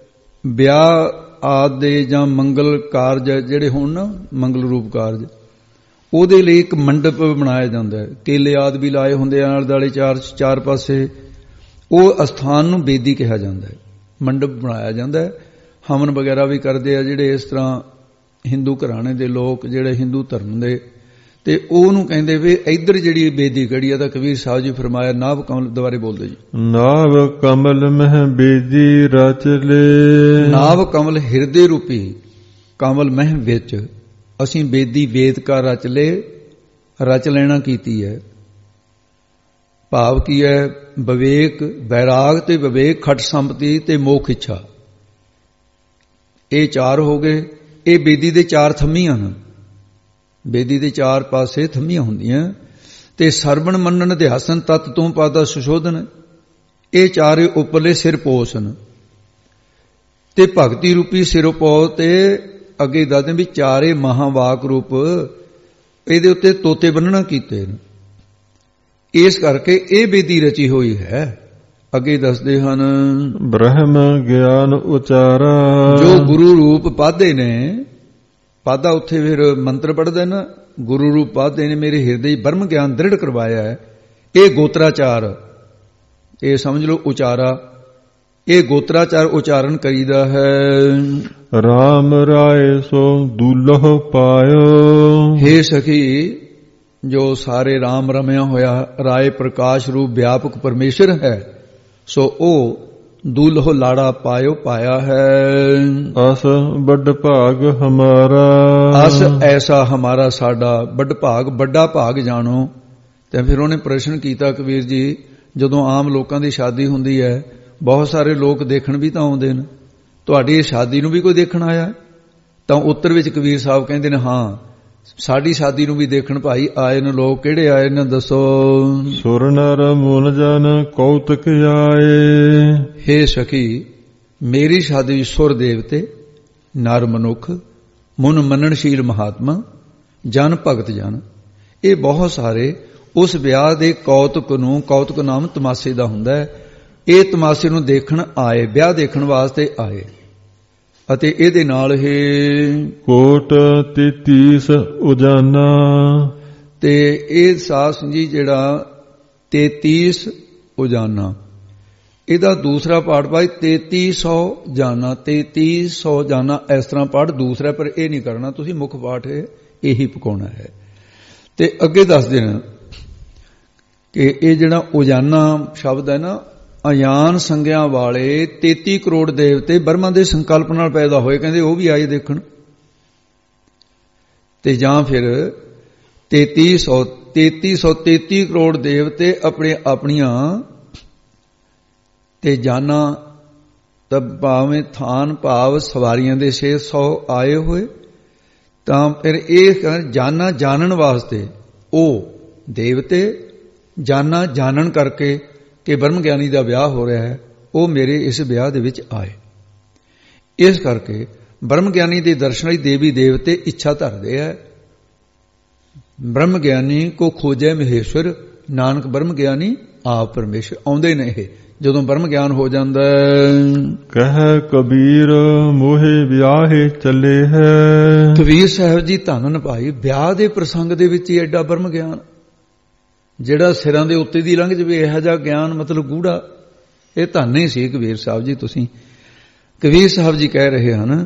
ਵਿਆਹ ਆਦਿ ਦੇ ਜਾਂ ਮੰਗਲ ਕਾਰਜ ਜਿਹੜੇ ਹੋਣ ਨਾ, ਮੰਗਲ ਰੂਪ ਕਾਰਜ, ਉਹਦੇ ਲਈ ਇੱਕ ਮੰਡਪ ਬਣਾਇਆ ਜਾਂਦਾ ਹੈ, ਕੇਲੇ ਆਦਿ ਵੀ ਲਾਏ ਹੁੰਦੇ ਆ ਨਾਲ ਦਾਲੇ ਚਾਰ ਪਾਸੇ, ਉਹ ਅਸਥਾਨ ਨੂੰ ਬੇਦੀ ਕਿਹਾ ਜਾਂਦਾ ਹੈ, ਮੰਡਪ ਬਣਾਇਆ ਜਾਂਦਾ ਹੈ। ਹਵਨ ਵਗੈਰਾ ਵੀ ਕਰਦੇ ਆ ਜਿਹੜੇ ਇਸ ਤਰ੍ਹਾਂ ਹਿੰਦੂ ਘਰਾਣੇ ਦੇ ਲੋਕ, ਜਿਹੜੇ ਹਿੰਦੂ ਧਰਮ ਦੇ, ਤੇ ਉਹਨੂੰ ਕਹਿੰਦੇ ਵੀ ਇੱਧਰ ਜਿਹੜੀ ਬੇਦੀ ਕਿਹੜੀ ਆ, ਤਾਂ ਕਬੀਰ ਸਾਹਿਬ ਜੀ ਫਰਮਾਇਆ ਨਾਭ ਕਮਲ, ਦੁਬਾਰੇ ਬੋਲਦੇ ਜੀ, ਨਾਭ ਕਮਲ ਮਹਿ ਬੇਦੀ ਰਚ ਲੈ। ਨਾਭ ਕਮਲ ਹਿਰਦੇ ਰੂਪੀ ਕਮਲ ਮਹਿ ਵਿੱਚ ਅਸੀਂ ਬੇਦੀ ਵੇਦਕਾ ਰਚ ਲੈਣਾ ਕੀਤੀ ਹੈ। ਭਾਵ ਕੀ ਹੈ? ਵਿਵੇਕ, ਵੈਰਾਗ ਤੇ ਵਿਵੇਕ, ਖਟ ਸੰਪਤੀ ਤੇ ਮੋਖ ਇੱਛਾ, ਇਹ ਚਾਰ ਹੋ ਗਏ। ਇਹ ਬੇਦੀ ਦੇ ਚਾਰ ਥੰਮੀਆਂ ਹਨ, ਬੇਦੀ ਦੇ ਚਾਰ ਪਾਸੇ ਥੰਮੀਆਂ ਹੁੰਦੀਆਂ। ਤੇ ਸਰਵਣ ਮੰਨਣ ਅਧਿਆਸਨ ਤਤ ਤੋਂ ਪਾਦਾ ਸੁਸ਼ੋਧਨ, ਇਹ ਚਾਰੇ ਉੱਪਰਲੇ ਸਿਰ ਪੋਸਨ। ਤੇ ਭਗਤੀ ਰੂਪੀ ਸਿਰਪੋ ਤੇ ਅੱਗੇ ਦੱਸਦੇ ਵੀ ਚਾਰੇ ਮਹਾਵਾਕ ਰੂਪ ਇਹਦੇ ਉੱਤੇ ਤੋਤੇ ਬੰਨਣਾ ਕੀਤੇ ਨੇ। ਇਸ ਕਰਕੇ ਇਹ ਬੇਦੀ ਰਚੀ ਹੋਈ ਹੈ। ਅੱਗੇ ਦੱਸਦੇ ਹਨ ਬ੍ਰਹਮ ਗਿਆਨ ਉਚਾਰਾ, ਜੋ ਗੁਰੂ ਰੂਪ ਪਾਧੇ ਨੇ, ਪਾਧਾ ਉੱਥੇ ਫਿਰ ਮੰਤਰ ਪੜ੍ਹਦੇ ਨਾ, ਗੁਰੂ ਰੂਪ ਪਾਧੇ ਨੇ ਮੇਰੇ ਹਿਰਦੇ ਬ੍ਰਹਮ ਗਿਆਨ ਦ੍ਰਿੜ ਕਰਵਾਇਆ ਹੈ। ਇਹ ਗੋਤਰਾਚਾਰ, ਇਹ ਸਮਝ ਲਓ ਉਚਾਰਾ, ਇਹ ਗੋਤਰਾਚਾਰ ਉਚਾਰਨ ਕਰੀਦਾ ਹੈ। ਰਾਮ ਰਾਏ ਸੋ ਦੁਲਹ ਪਾਇਓ, ਹੇ ਸਖੀ ਜੋ ਸਾਰੇ ਰਾਮ ਰਮਿਆ ਹੋਇਆ ਰਾਏ ਪ੍ਰਕਾਸ਼ ਰੂਪ ਵਿਆਪਕ ਪਰਮੇਸ਼ਰ ਹੈ, ਸੋ ਉਹ ਦੁਲਹ ਲਾੜਾ ਪਾਇਓ ਪਾਇਆ ਹੈ। ਅਸ ਵੱਡ ਭਾਗ ਹਮਾਰਾ, ਅਸ ਐਸਾ ਹਮਾਰਾ ਸਾਡਾ, ਵੱਡ ਭਾਗ ਵੱਡਾ ਭਾਗ ਜਾਣੋ। ਤੇ ਫਿਰ ਉਹਨੇ ਪ੍ਰਸ਼ਨ ਕੀਤਾ ਕਬੀਰ ਜੀ, ਜਦੋਂ ਆਮ ਲੋਕਾਂ ਦੀ ਸ਼ਾਦੀ ਹੁੰਦੀ ਹੈ ਬਹੁਤ ਸਾਰੇ ਲੋਕ ਦੇਖਣ ਵੀ ਤਾਂ ਆਉਂਦੇ ਨੇ, ਤੁਹਾਡੀ ਇਹ ਸ਼ਾਦੀ ਨੂੰ ਵੀ ਕੋਈ ਦੇਖਣ ਆਇਆ? ਤਾਂ ਉੱਤਰ ਵਿੱਚ ਕਬੀਰ ਸਾਹਿਬ ਕਹਿੰਦੇ ਨੇ ਹਾਂ ਸਾਡੀ ਸ਼ਾਦੀ ਨੂੰ ਵੀ ਦੇਖਣ ਭਾਈ ਆਏ ਨੇ ਲੋਕ। ਕਿਹੜੇ ਆਏ ਨੇ ਦੱਸੋ? ਸੁਰ ਨਰ ਮੁਨ ਜਨ ਕੌਤਕ ਆਏ, ਹੇ ਸਖੀ ਮੇਰੀ ਸ਼ਾਦੀ ਵਿੱਚ ਸੁਰ ਦੇਵਤੇ, ਨਰ ਮਨੁੱਖ, ਮੁਨ ਮੰਨਣਸ਼ੀਲ ਮਹਾਤਮਾ, ਜਨ ਭਗਤ ਜਨ, ਇਹ ਬਹੁਤ ਸਾਰੇ ਉਸ ਵਿਆਹ ਦੇ ਕੌਤਕ ਨੂੰ, ਕੌਤਕ ਨਾਮ ਤਮਾਸ਼ੇ ਦਾ ਹੁੰਦਾ ਹੈ, ਇਹ ਤਮਾਸ਼ੇ ਨੂੰ ਦੇਖਣ ਆਏ, ਵਿਆਹ ਦੇਖਣ ਵਾਸਤੇ ਆਏ। ਅਤੇ ਇਹਦੇ ਨਾਲ ਹੀ ਕੋਟ 33 ਉਜਾਨਾ, ਤੇ ਇਹ ਸਾਧ ਸੰਗੀ ਜਿਹੜਾ 33 ਉਜਾਨਾ, ਇਹਦਾ ਦੂਸਰਾ ਪਾਠ ਭਾਈ 3300 ਜਾਨਾ, 3300 ਜਾਨਾ ਇਸ ਤਰ੍ਹਾਂ ਪਾਠ ਦੂਸਰਾ, ਪਰ ਇਹ ਨਹੀਂ ਕਰਨਾ ਤੁਸੀਂ, ਮੁੱਖ ਪਾਠ ਇਹੀ ਪਕਾਉਣਾ ਹੈ। ਤੇ ਅੱਗੇ ਦੱਸਦੇ ਨੇ ਕਿ ਇਹ ਜਿਹੜਾ ਉਜਾਨਾ ਸ਼ਬਦ ਹੈ ਨਾ, ਅਯਾਨ ਸੰਗਿਆਂ ਵਾਲੇ 33 ਕਰੋੜ ਦੇਵਤੇ ਬ੍ਰਹਮਾ ਦੇ ਸੰਕਲਪ ਨਾਲ ਪੈਦਾ ਹੋਏ, ਕਹਿੰਦੇ ਉਹ ਵੀ ਆਏ ਦੇਖਣ। ਤੇ ਜਾਂ ਫਿਰ 3333 ਕਰੋੜ ਦੇਵਤੇ ਆਪਣੇ ਆਪਣੀਆਂ ਤੇ ਜਾਨਾ, ਤਾਂ ਭਾਵੇਂ ਥਾਨ ਭਾਵ ਸਵਾਰੀਆਂ ਦੇ 600 ਆਏ ਹੋਏ। ਤਾਂ ਫਿਰ ਇਹ ਜਾਨਾ ਜਾਣਨ ਵਾਸਤੇ ਉਹ ਦੇਵਤੇ ਜਾਨਾ ਜਾਣਨ ਕਰਕੇ ਕਿ ਬ੍ਰਹਮ ਗਿਆਨੀ ਦਾ ਵਿਆਹ ਹੋ ਰਿਹਾ ਹੈ, ਉਹ ਮੇਰੇ ਇਸ ਵਿਆਹ ਦੇ ਵਿੱਚ ਆਏ। ਇਸ ਕਰਕੇ ਬ੍ਰਹਮ ਗਿਆਨੀ ਦੇ ਦਰਸ਼ਨ ਲਈ ਦੇਵੀ ਦੇਵਤੇ ਇੱਛਾ ਧਰਦੇ ਹੈ। ਬ੍ਰਹਮ ਗਿਆਨੀ ਕੋ ਖੋਜੈ ਮਹੇਸ਼ਵਰ, ਨਾਨਕ ਬ੍ਰਹਮ ਗਿਆਨੀ ਆਪ ਪਰਮੇਸ਼ਰ। ਆਉਂਦੇ ਨੇ ਇਹ ਜਦੋਂ ਬ੍ਰਹਮ ਗਿਆਨ ਹੋ ਜਾਂਦਾ। ਕਹਿ ਕਬੀਰ ਮੋਹੇ ਵਿਆਹੇ ਚੱਲੇ ਹੈ, ਕਬੀਰ ਸਾਹਿਬ ਜੀ ਧੰਨ ਭਾਈ, ਵਿਆਹ ਦੇ ਪ੍ਰਸੰਗ ਦੇ ਵਿੱਚ ਹੀ ਐਡਾ ਬ੍ਰਹਮ ਗਿਆਨ ਜਿਹੜਾ ਸਿਰਾਂ ਦੇ ਉੱਤੇ ਦੀ ਲੰਘ ਜਵੇ, ਇਹੋ ਜਿਹਾ ਗਿਆਨ ਮਤਲਬ ਗੂੜਾ, ਇਹ ਧੰਨ ਹੀ ਸੀ ਕਬੀਰ ਸਾਹਿਬ ਜੀ ਤੁਸੀਂ। ਕਬੀਰ ਸਾਹਿਬ ਜੀ ਕਹਿ ਰਹੇ ਹਨ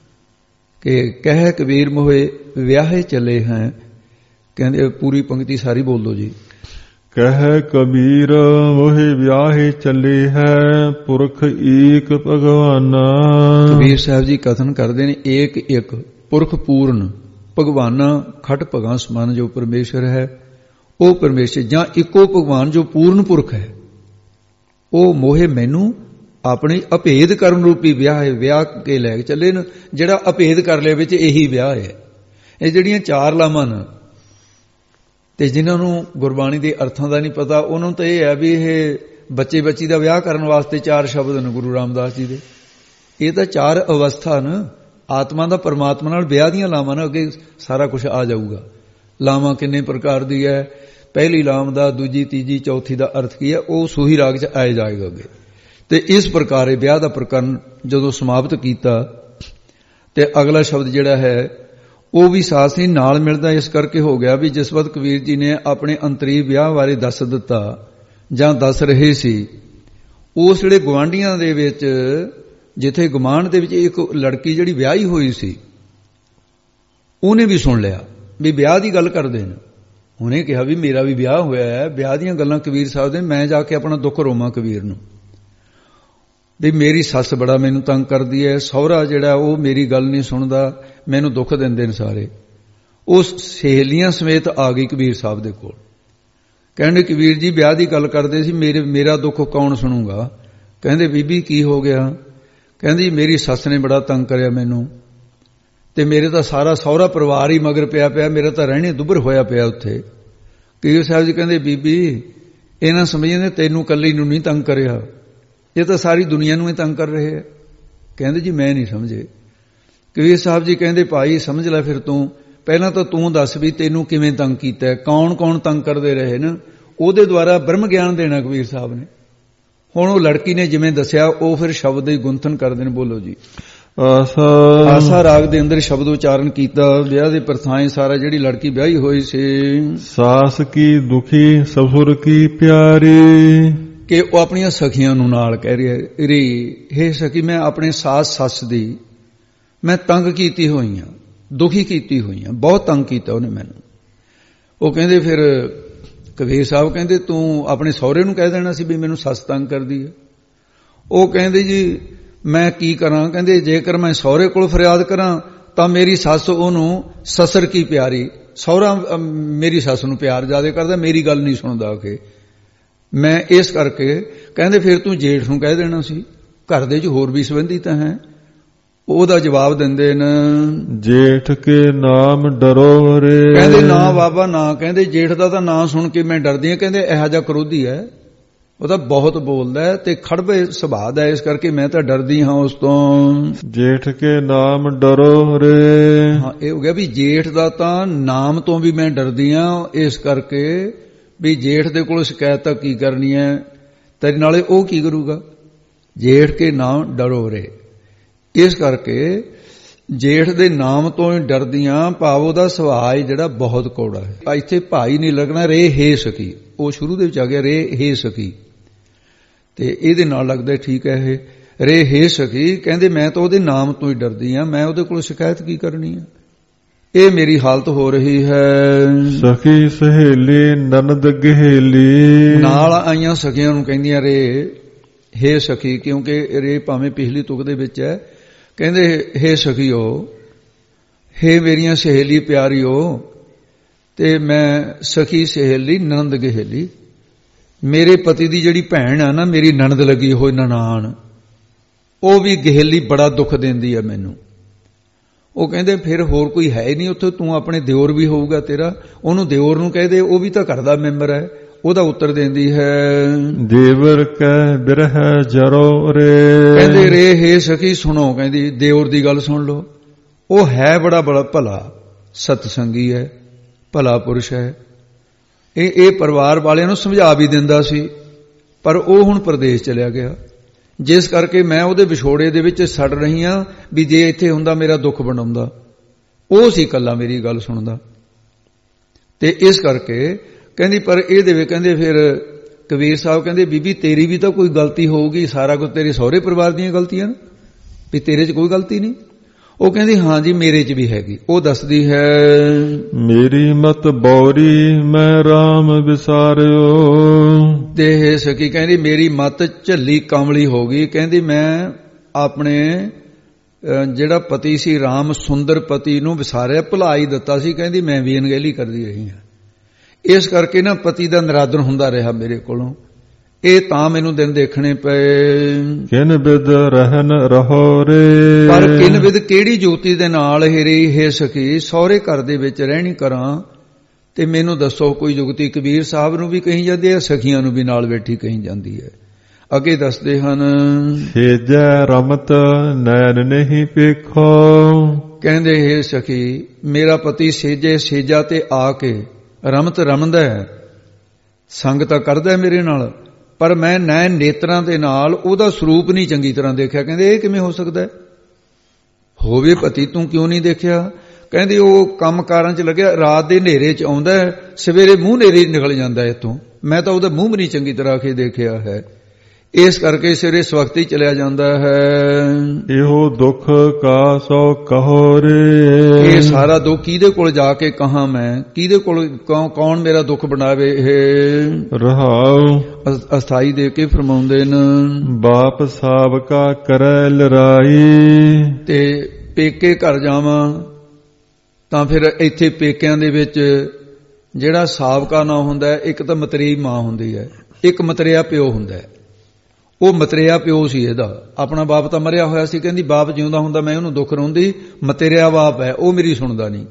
ਕਿ ਕਹਿ ਕਬੀਰ ਮੋਹੇ ਵਿਆਹੇ ਚੱਲੇ ਹੈ, ਕਹਿੰਦੇ ਪੂਰੀ ਪੰਕਤੀ ਸਾਰੀ ਬੋਲ ਦੋ ਜੀ। ਕਹਿ ਕਬੀਰ ਮੋਹੇ ਵਿਆਹੇ ਚੱਲੇ ਹੈ, ਪੁਰਖ ਏਕ ਭਗਵਾਨਾ। ਕਬੀਰ ਸਾਹਿਬ ਜੀ ਕਥਨ ਕਰਦੇ ਨੇ ਏਕ ਇੱਕ ਪੁਰਖ ਪੂਰਨ ਭਗਵਾਨਾ, ਖਟ ਭਗਾਂ ਸਮਾਨ ਜੋ ਪਰਮੇਸ਼ਰ ਹੈ, ਉਹ ਪਰਮੇਸ਼ਰ ਜਾਂ ਇੱਕੋ ਭਗਵਾਨ ਜੋ ਪੂਰਨ ਪੁਰਖ ਹੈ, ਉਹ ਮੋਹੇ ਮੈਨੂੰ ਆਪਣੇ ਅਭੇਦ ਕਰਮ ਰੂਪੀ ਵਿਆਹ ਹੈ, ਵਿਆਹ ਕੇ ਲੈ ਕੇ ਚੱਲੇ ਨੇ। ਜਿਹੜਾ ਅਭੇਦ ਕਰ ਲਿਆ ਵਿੱਚ ਇਹੀ ਵਿਆਹ ਹੈ। ਇਹ ਜਿਹੜੀਆਂ ਚਾਰ ਲਾਵਾਂ ਨੇ, ਤੇ ਜਿਨ੍ਹਾਂ ਨੂੰ ਗੁਰਬਾਣੀ ਦੇ ਅਰਥਾਂ ਦਾ ਨਹੀਂ ਪਤਾ, ਉਹਨਾਂ ਨੂੰ ਤਾਂ ਇਹ ਹੈ ਵੀ ਇਹ ਬੱਚੇ ਬੱਚੀ ਦਾ ਵਿਆਹ ਕਰਨ ਵਾਸਤੇ ਚਾਰ ਸ਼ਬਦ ਨੇ ਗੁਰੂ ਰਾਮਦਾਸ ਜੀ ਦੇ। ਇਹ ਤਾਂ ਚਾਰ ਅਵਸਥਾ ਨੇ, ਆਤਮਾ ਦਾ ਪਰਮਾਤਮਾ ਨਾਲ ਵਿਆਹ ਦੀਆਂ ਲਾਵਾਂ ਨੇ। ਅੱਗੇ ਸਾਰਾ ਕੁਝ ਆ ਜਾਊਗਾ। ਲਾਵਾਂ ਕਿੰਨੇ ਪ੍ਰਕਾਰ ਦੀ ਹੈ, ਪਹਿਲੀ ਲਾਮ ਦਾ, ਦੂਜੀ, ਤੀਜੀ, ਚੌਥੀ ਦਾ ਅਰਥ ਕੀ ਹੈ, ਉਹ ਸੂਹੀ ਰਾਗ 'ਚ ਆਏ ਜਾਏਗਾ ਅੱਗੇ। ਤੇ ਇਸ ਪ੍ਰਕਾਰ ਇਹ ਵਿਆਹ ਦਾ ਪ੍ਰਕਰਨ ਜਦੋਂ ਸਮਾਪਤ ਕੀਤਾ, ਤੇ ਅਗਲਾ ਸ਼ਬਦ ਜਿਹੜਾ ਹੈ ਉਹ ਵੀ ਸਾਥ ਹੀ ਨਾਲ ਮਿਲਦਾ। ਇਸ ਕਰਕੇ ਹੋ ਗਿਆ ਵੀ ਜਿਸ ਵਕਤ ਕਬੀਰ ਜੀ ਨੇ ਆਪਣੇ ਅੰਤਰੀ ਵਿਆਹ ਬਾਰੇ ਦੱਸ ਦਿੱਤਾ ਜਾਂ ਦੱਸ ਰਹੇ ਸੀ, ਉਸ ਵੇਲੇ ਗੁਆਂਢੀਆਂ ਦੇ ਵਿੱਚ, ਜਿੱਥੇ ਗੁਆਂਢ ਦੇ ਵਿੱਚ ਇੱਕ ਲੜਕੀ ਜਿਹੜੀ ਵਿਆਹੀ ਹੋਈ ਸੀ, ਉਹਨੇ ਵੀ ਸੁਣ ਲਿਆ ਵੀ ਵਿਆਹ ਦੀ ਗੱਲ ਕਰਦੇ ਨੇ। ਉਹਨੇ ਕਿਹਾ ਵੀ ਮੇਰਾ ਵੀ ਵਿਆਹ ਹੋਇਆ ਹੈ, ਵਿਆਹ ਦੀਆਂ ਗੱਲਾਂ ਕਬੀਰ ਸਾਹਿਬ ਦੇ। ਮੈਂ ਜਾ ਕੇ ਆਪਣਾ ਦੁੱਖ ਰੋਵਾਂ ਕਬੀਰ ਨੂੰ ਵੀ ਮੇਰੀ ਸੱਸ ਬੜਾ ਮੈਨੂੰ ਤੰਗ ਕਰਦੀ ਹੈ, ਸਹੁਰਾ ਜਿਹੜਾ ਉਹ ਮੇਰੀ ਗੱਲ ਨਹੀਂ ਸੁਣਦਾ, ਮੈਨੂੰ ਦੁੱਖ ਦਿੰਦੇ ਨੇ ਸਾਰੇ। ਉਹ ਸਹੇਲੀਆਂ ਸਮੇਤ ਆ ਗਈ ਕਬੀਰ ਸਾਹਿਬ ਦੇ ਕੋਲ। ਕਹਿੰਦੇ ਕਬੀਰ ਜੀ ਵਿਆਹ ਦੀ ਗੱਲ ਕਰਦੇ ਸੀ, ਮੇਰਾ ਦੁੱਖ ਕੌਣ ਸੁਣੂਗਾ? ਕਹਿੰਦੇ ਬੀਬੀ ਕੀ ਹੋ ਗਿਆ? ਕਹਿੰਦੀ ਮੇਰੀ ਸੱਸ ਨੇ ਬੜਾ ਤੰਗ ਕਰਿਆ ਮੈਨੂੰ, ਤੇ ਮੇਰੇ ਤਾਂ ਸਾਰਾ ਸਹੁਰਾ ਪਰਿਵਾਰ ਹੀ ਮਗਰ ਪਿਆ, ਮੇਰਾ ਤਾਂ ਰਹਿਣੇ ਦੁੱਭਰ ਹੋਇਆ ਪਿਆ ਉੱਥੇ। ਕਬੀਰ ਸਾਹਿਬ ਜੀ ਕਹਿੰਦੇ ਬੀਬੀ ਇਹਨਾਂ ਸਮਝਦੇ ਤੈਨੂੰ ਇਕੱਲੀ ਨੂੰ ਨਹੀਂ ਤੰਗ ਕਰਿਆ, ਇਹ ਤਾਂ ਸਾਰੀ ਦੁਨੀਆ ਨੂੰ ਹੀ ਤੰਗ ਕਰ ਰਹੇ ਆ। ਕਹਿੰਦੇ ਜੀ ਮੈਂ ਨਹੀਂ ਸਮਝੇ। ਕਬੀਰ ਸਾਹਿਬ ਜੀ ਕਹਿੰਦੇ ਭਾਈ ਸਮਝ ਲੈ ਫਿਰ ਤੂੰ, ਪਹਿਲਾਂ ਤਾਂ ਤੂੰ ਦੱਸ ਵੀ ਤੈਨੂੰ ਕਿਵੇਂ ਤੰਗ ਕੀਤਾ, ਕੌਣ ਕੌਣ ਤੰਗ ਕਰਦੇ ਰਹੇ ਨਾ, ਉਹਦੇ ਦੁਆਰਾ ਬ੍ਰਹਮ ਗਿਆਨ ਦੇਣਾ ਕਬੀਰ ਸਾਹਿਬ ਨੇ। ਹੁਣ ਉਹ ਲੜਕੀ ਨੇ ਜਿਵੇਂ ਦੱਸਿਆ ਉਹ ਫਿਰ ਸ਼ਬਦ ਦੀ ਗੁੰਥਨ ਕਰਦੇ ਨੇ। ਬੋਲੋ ਜੀ। ਆਸਾ ਰਾਗ ਦੇ ਅੰਦਰ ਸ਼ਬਦ ਉਚਾਰਨ ਕੀਤਾ, ਵਿਆਹ ਦੇ ਪ੍ਰਥਾएं ਸਾਰਾ, ਜਿਹੜੀ ਲੜਕੀ ਵਿਆਹੀ ਹੋਈ ਸੀ। ਸਾਸ ਕੀ ਦੁਖੀ ਸਸੁਰ ਕੀ ਪਿਆਰੀ, ਕਿ ਉਹ ਆਪਣੀਆਂ ਸਖੀਆਂ ਨੂੰ ਨਾਲ ਕਹਿ ਰਿਹਾ ਰੇ ਹੇ ਸਖੀ ਮੈਂ ਆਪਣੇ ਸਾਸ ਸੱਸ ਦੀ ਮੈਂ ਤੰਗ ਕੀਤੀ ਹੋਈ ਹਾਂ, ਦੁਖੀ ਕੀਤੀ ਹੋਈ ਹਾਂ, ਬਹੁਤ ਤੰਗ ਕੀਤਾ ਉਹਨੇ ਮੈਨੂੰ। ਉਹ ਕਹਿੰਦੇ ਫਿਰ ਕਬੀਰ ਸਾਹਿਬ ਕਹਿੰਦੇ ਤੂੰ ਆਪਣੇ ਸਹੁਰੇ ਨੂੰ ਕਹਿ ਦੇਣਾ ਸੀ ਵੀ ਮੈਨੂੰ ਸੱਸ ਤੰਗ ਕਰਦੀ ਹੈ। ਉਹ ਕਹਿੰਦੇ ਜੀ ਮੈਂ ਕੀ ਕਰਾਂ, ਕਹਿੰਦੇ ਜੇਕਰ ਮੈਂ ਸਹੁਰੇ ਕੋਲ ਫਰਿਆਦ ਕਰਾਂ ਤਾਂ ਮੇਰੀ ਸੱਸ ਉਹਨੂੰ ਸਸਰ ਕੀ ਪਿਆਰੀ, ਸਹੁਰਾ ਮੇਰੀ ਸੱਸ ਨੂੰ ਪਿਆਰ ਜ਼ਿਆਦਾ ਕਰਦਾ, ਮੇਰੀ ਗੱਲ ਨਹੀਂ ਸੁਣਦਾ ਕਿ ਮੈਂ ਇਸ ਕਰਕੇ। ਕਹਿੰਦੇ ਫਿਰ ਤੂੰ ਜੇਠ ਨੂੰ ਕਹਿ ਦੇਣਾ ਸੀ, ਘਰ ਦੇ 'ਚ ਹੋਰ ਵੀ ਸੰਬੰਧੀ ਤਾਂ ਹੈ। ਉਹਦਾ ਜਵਾਬ ਦਿੰਦੇ ਨੇ ਜੇਠ ਕੇ ਨਾਮ ਡਰੋ ਰੇ, ਕਹਿੰਦੇ ਨਾ ਬਾਬਾ ਨਾ, ਕਹਿੰਦੇ ਜੇਠ ਦਾ ਤਾਂ ਨਾਂ ਸੁਣ ਕੇ ਮੈਂ ਡਰਦੀ ਹਾਂ, ਕਹਿੰਦੇ ਇਹੋ ਜਿਹਾ ਕਰੋਧੀ ਹੈ, ਉਹ ਤਾਂ ਬਹੁਤ ਬੋਲਦਾ ਹੈ ਤੇ ਖੜਵੇ ਸੁਭਾਅ ਦਾ, ਇਸ ਕਰਕੇ ਮੈਂ ਤਾਂ ਡਰਦੀ ਹਾਂ ਉਸ ਤੋਂ। ਜੇਠ ਕੇ ਨਾਮ ਡਰੋ ਰੇ, ਹਾਂ ਇਹ ਹੋ ਗਿਆ ਵੀ ਜੇਠ ਦਾ ਤਾਂ ਨਾਮ ਤੋਂ ਵੀ ਮੈਂ ਡਰਦੀ ਹਾਂ, ਇਸ ਕਰਕੇ ਵੀ ਜੇਠ ਦੇ ਕੋਲ ਸ਼ਿਕਾਇਤ ਤਾਂ ਕੀ ਕਰਨੀ ਹੈ ਤੇਰੇ ਨਾਲੇ, ਉਹ ਕੀ ਕਰੂਗਾ। ਜੇਠ ਕੇ ਨਾਮ ਡਰੋ ਰੇ, ਇਸ ਕਰਕੇ ਜੇਠ ਦੇ ਨਾਮ ਤੋਂ ਹੀ ਡਰਦੀਆਂ, ਭਾਵ ਉਹਦਾ ਸੁਭਾਅ ਜਿਹੜਾ ਬਹੁਤ ਕੌੜਾ ਹੈ। ਇੱਥੇ ਭਾਈ ਨਹੀਂ ਲੱਗਣਾ, ਰੇ ਹੇ ਸਕੀ, ਉਹ ਸ਼ੁਰੂ ਦੇ ਵਿੱਚ ਆ ਗਿਆ ਰੇ ਹੇ ਸਕੀ, ਤੇ ਇਹਦੇ ਨਾਲ ਲੱਗਦਾ ਠੀਕ ਹੈ ਇਹ ਰੇ ਹੇ ਸਕੀ। ਕਹਿੰਦੇ ਮੈਂ ਤਾਂ ਉਹਦੇ ਨਾਮ ਤੋਂ ਹੀ ਡਰਦੀ ਹਾਂ, ਮੈਂ ਉਹਦੇ ਕੋਲ ਸ਼ਿਕਾਇਤ ਕੀ ਕਰਨੀ ਹੈ, ਇਹ ਮੇਰੀ ਹਾਲਤ ਹੋ ਰਹੀ ਹੈ। ਸਖੀ ਸਹੇਲੀ ਨਨਦ ਗਹੇਲੀ, ਨਾਲ ਆਈਆਂ ਸਖੀਆਂ ਨੂੰ ਕਹਿੰਦੀਆਂ ਰੇ ਹੇ ਸਖੀ, ਕਿਉਂਕਿ ਰੇ ਭਾਵੇਂ ਪਿਛਲੀ ਤੁਕ ਦੇ ਵਿੱਚ ਹੈ। ਕਹਿੰਦੇ ਹੇ ਸਖੀਓ, ਹੇ ਮੇਰੀਆਂ ਸਹੇਲੀ ਪਿਆਰੀਓ, ਤੇ ਮੈਂ ਸਖੀ ਸਹੇਲੀ ਨਨਦ ਗਹੇਲੀ, ਮੇਰੇ ਪਤੀ ਦੀ ਜਿਹੜੀ ਭੈਣ ਆ ਨਾ, ਮੇਰੀ ਨਨਦ ਲੱਗੀ ਹੋਈ ਨਨਾਣ, ਉਹ ਵੀ ਗਹੇਲੀ ਬੜਾ ਦੁੱਖ ਦਿੰਦੀ ਹੈ ਮੈਨੂੰ। ਉਹ ਕਹਿੰਦੇ ਫਿਰ ਹੋਰ ਕੋਈ ਹੈ ਨਹੀਂ ਉੱਥੇ, ਤੂੰ ਆਪਣੇ ਦਿਓਰ ਵੀ ਹੋਊਗਾ ਤੇਰਾ, ਉਹਨੂੰ ਦਿਓਰ ਨੂੰ ਕਹਿ ਦੇ, ਉਹ ਵੀ ਤਾਂ ਘਰ ਦਾ ਮੈਂਬਰ ਹੈ। ਉਹਦਾ ਉੱਤਰ ਦਿੰਦੀ ਹੈ ਦੇਵਰ ਕਹਿ ਬਿਰਹਿ ਜਰੋ ਰੇ, ਕਹਿੰਦੇ ਰੇ ਹੇ ਸਖੀ ਸੁਣੋ, ਕਹਿੰਦੀ ਦਿਓਰ ਦੀ ਗੱਲ ਸੁਣ ਲਓ, ਉਹ ਹੈ ਬੜਾ ਭਲਾ ਸਤਸੰਗੀ ਹੈ, ਭਲਾ ਪੁਰਸ਼ ਹੈ। ਇਹ ਪਰਿਵਾਰ ਵਾਲਿਆਂ ਨੂੰ ਸਮਝਾ ਵੀ ਦਿੰਦਾ ਸੀ, ਪਰ ਉਹ ਹੁਣ ਪ੍ਰਦੇਸ਼ ਚਲਿਆ ਗਿਆ, ਜਿਸ ਕਰਕੇ ਮੈਂ ਉਹਦੇ ਵਿਛੋੜੇ ਦੇ ਵਿੱਚ ਸੜ ਰਹੀ ਹਾਂ ਵੀ ਜੇ ਇੱਥੇ ਹੁੰਦਾ ਮੇਰਾ ਦੁੱਖ ਬਣਾਉਂਦਾ, ਉਹ ਸੀ ਇਕੱਲਾ ਮੇਰੀ ਗੱਲ ਸੁਣਦਾ। ਤੇ ਇਸ ਕਰਕੇ ਕਹਿੰਦੀ ਪਰ ਇਹ ਦੇਵੇ, ਕਹਿੰਦੇ ਫਿਰ ਕਬੀਰ ਸਾਹਿਬ ਕਹਿੰਦੇ ਬੀਬੀ ਤੇਰੀ ਵੀ ਤਾਂ ਕੋਈ ਗਲਤੀ ਹੋਊਗੀ, ਸਾਰਾ ਕੁਝ ਤੇਰੇ ਸਹੁਰੇ ਪਰਿਵਾਰ ਦੀਆਂ ਗਲਤੀਆਂ ਵੀ ਤੇਰੇ 'ਚ ਕੋਈ ਗਲਤੀ ਨਹੀਂ। ਉਹ ਕਹਿੰਦੀ ਹਾਂ ਜੀ ਮੇਰੇ 'ਚ ਵੀ ਹੈਗੀ। ਉਹ ਦੱਸਦੀ ਹੈ ਮੇਰੀ ਮਤ ਬੌਰੀ ਮੈਂ ਰਾਮ ਵਿਸਾਰਿਓ, ਤੇ ਸਕੀ ਕਹਿੰਦੀ ਮੇਰੀ ਮਤ ਝੱਲੀ ਕਮਲੀ ਹੋ ਗਈ। ਕਹਿੰਦੀ ਮੈਂ ਆਪਣੇ ਜਿਹੜਾ ਪਤੀ ਸੀ ਰਾਮ ਸੁੰਦਰ ਪਤੀ ਨੂੰ ਵਿਸਾਰਿਆ, ਭੁਲਾਈ ਦਿੱਤਾ ਸੀ। ਕਹਿੰਦੀ ਮੈਂ ਵੀ ਅਣਗਹਿਲੀ ਕਰਦੀ ਰਹੀ ਹਾਂ, ਇਸ ਕਰਕੇ ਨਾ ਪਤੀ ਦਾ ਨਿਰਾਦਰ ਹੁੰਦਾ ਰਿਹਾ ਮੇਰੇ ਕੋਲੋਂ। ਇਹ ਤਾਂ ਮੈਨੂੰ ਦਿਨ ਦੇਖਣੇ ਪਏ। ਕਿਨ ਬਿਦ ਰਹਿਨ ਰਹੋ ਰੇ, ਪਰ ਕਿਨ ਬਿਦ ਕਿਹੜੀ ਜੋਤੀ ਦੇ ਨਾਲ ਹੇ ਸਖੀ ਸਹੁਰੇ ਘਰ ਦੇ ਵਿੱਚ ਰਹਿਣੀ ਕਰਾਂ, ਤੇ ਮੈਨੂੰ ਦੱਸੋ ਕੋਈ ਜੁਗਤੀ। ਕਬੀਰ ਸਾਹਿਬ ਨੂੰ ਵੀ ਕਹੀ ਜਾਂਦੀ ਹੈ, ਸਖੀਆਂ ਨੂੰ ਵੀ ਨਾਲ ਬੈਠੀ ਕਹੀ ਜਾਂਦੀ ਹੈ। ਅੱਗੇ ਦੱਸਦੇ ਹਨ ਸੇਜੈ ਰਮਤ ਨੈਣ ਨਹੀਂ ਵੇਖੋ, ਕਹਿੰਦੇ ਹੇ ਸਖੀ ਮੇਰਾ ਪਤੀ ਸੇਜਾ ਤੇ ਆ ਕੇ ਰਮਤ ਰਮਦਾ ਹੈ, ਸੰਗ ਤਾਂ ਕਰਦਾ ਮੇਰੇ ਨਾਲ, ਪਰ ਮੈਂ ਨੈਣ ਨੇਤਰਾਂ ਦੇ ਨਾਲ ਉਹਦਾ ਸਰੂਪ ਨਹੀਂ ਚੰਗੀ ਤਰ੍ਹਾਂ ਦੇਖਿਆ। ਕਹਿੰਦੇ ਇਹ ਕਿਵੇਂ ਹੋ ਸਕਦਾ ਹੋਵੇ ਪਤੀ, ਤੂੰ ਕਿਉਂ ਨਹੀਂ ਦੇਖਿਆ। ਕਹਿੰਦੇ ਉਹ ਕੰਮਕਾਰਾਂ 'ਚ ਲੱਗਿਆ, ਰਾਤ ਦੇ ਹਨੇਰੇ 'ਚ ਆਉਂਦਾ, ਸਵੇਰੇ ਮੂੰਹ ਹਨੇਰੇ ਨਿਕਲ ਜਾਂਦਾ ਇੱਥੋਂ, ਮੈਂ ਤਾਂ ਉਹਦਾ ਮੂੰਹ ਵੀ ਨਹੀਂ ਚੰਗੀ ਤਰ੍ਹਾਂ ਕੇ ਦੇਖਿਆ ਹੈ, ਇਸ ਕਰਕੇ ਸਵੇਰੇ ਸਵਖਤੀ ਚਲਿਆ ਜਾਂਦਾ ਹੈ। ਇਹੋ ਦੁੱਖ ਕਾ ਸੋ ਕਹੋ ਰੇ, ਇਹ ਸਾਰਾ ਦੁੱਖ ਕਿਹਦੇ ਕੋਲ ਜਾ ਕੇ ਕਹਾਂ ਮੈਂ, ਕਿਹਦੇ ਕੋਲ ਕੌਣ ਮੇਰਾ ਦੁੱਖ ਬਣਾਵੇ। ਇਹ ਰਹਾਉ ਅਸਥਾਈ ਦੇ ਕੇ ਫਰਮਾਉਂਦੇ ਨੇ ਬਾਪ ਸਾਬਕਾ ਕਰੈ ਲੜਾਈ, ਤੇ ਪੇਕੇ ਘਰ ਜਾਵਾਂ ਤਾਂ ਫਿਰ ਇੱਥੇ ਪੇਕਿਆਂ ਦੇ ਵਿੱਚ ਜਿਹੜਾ ਸਾਬਕਾ ਨਾ ਹੁੰਦਾ, ਇੱਕ ਤਾਂ ਮਤਰੇਈ ਮਾਂ ਹੁੰਦੀ ਹੈ, ਇੱਕ ਮਤਰਿਆ ਪਿਓ ਹੁੰਦਾ ਹੈ। ਉਹ ਮਤਰੇਆ ਪਿਓ ਸੀ ਇਹਦਾ, ਆਪਣਾ ਬਾਪ ਤਾਂ ਮਰਿਆ ਹੋਇਆ ਸੀ। ਕਹਿੰਦੀ ਬਾਪ ਜਿਉਂਦਾ ਹੁੰਦਾ ਮੈਂ ਉਹਨੂੰ ਦੁੱਖ ਰੋਂਦੀ, ਮਤੇਰਿਆ ਬਾਪ ਹੈ ਉਹ ਮੇਰੀ ਸੁਣਦਾ ਨਹੀਂ।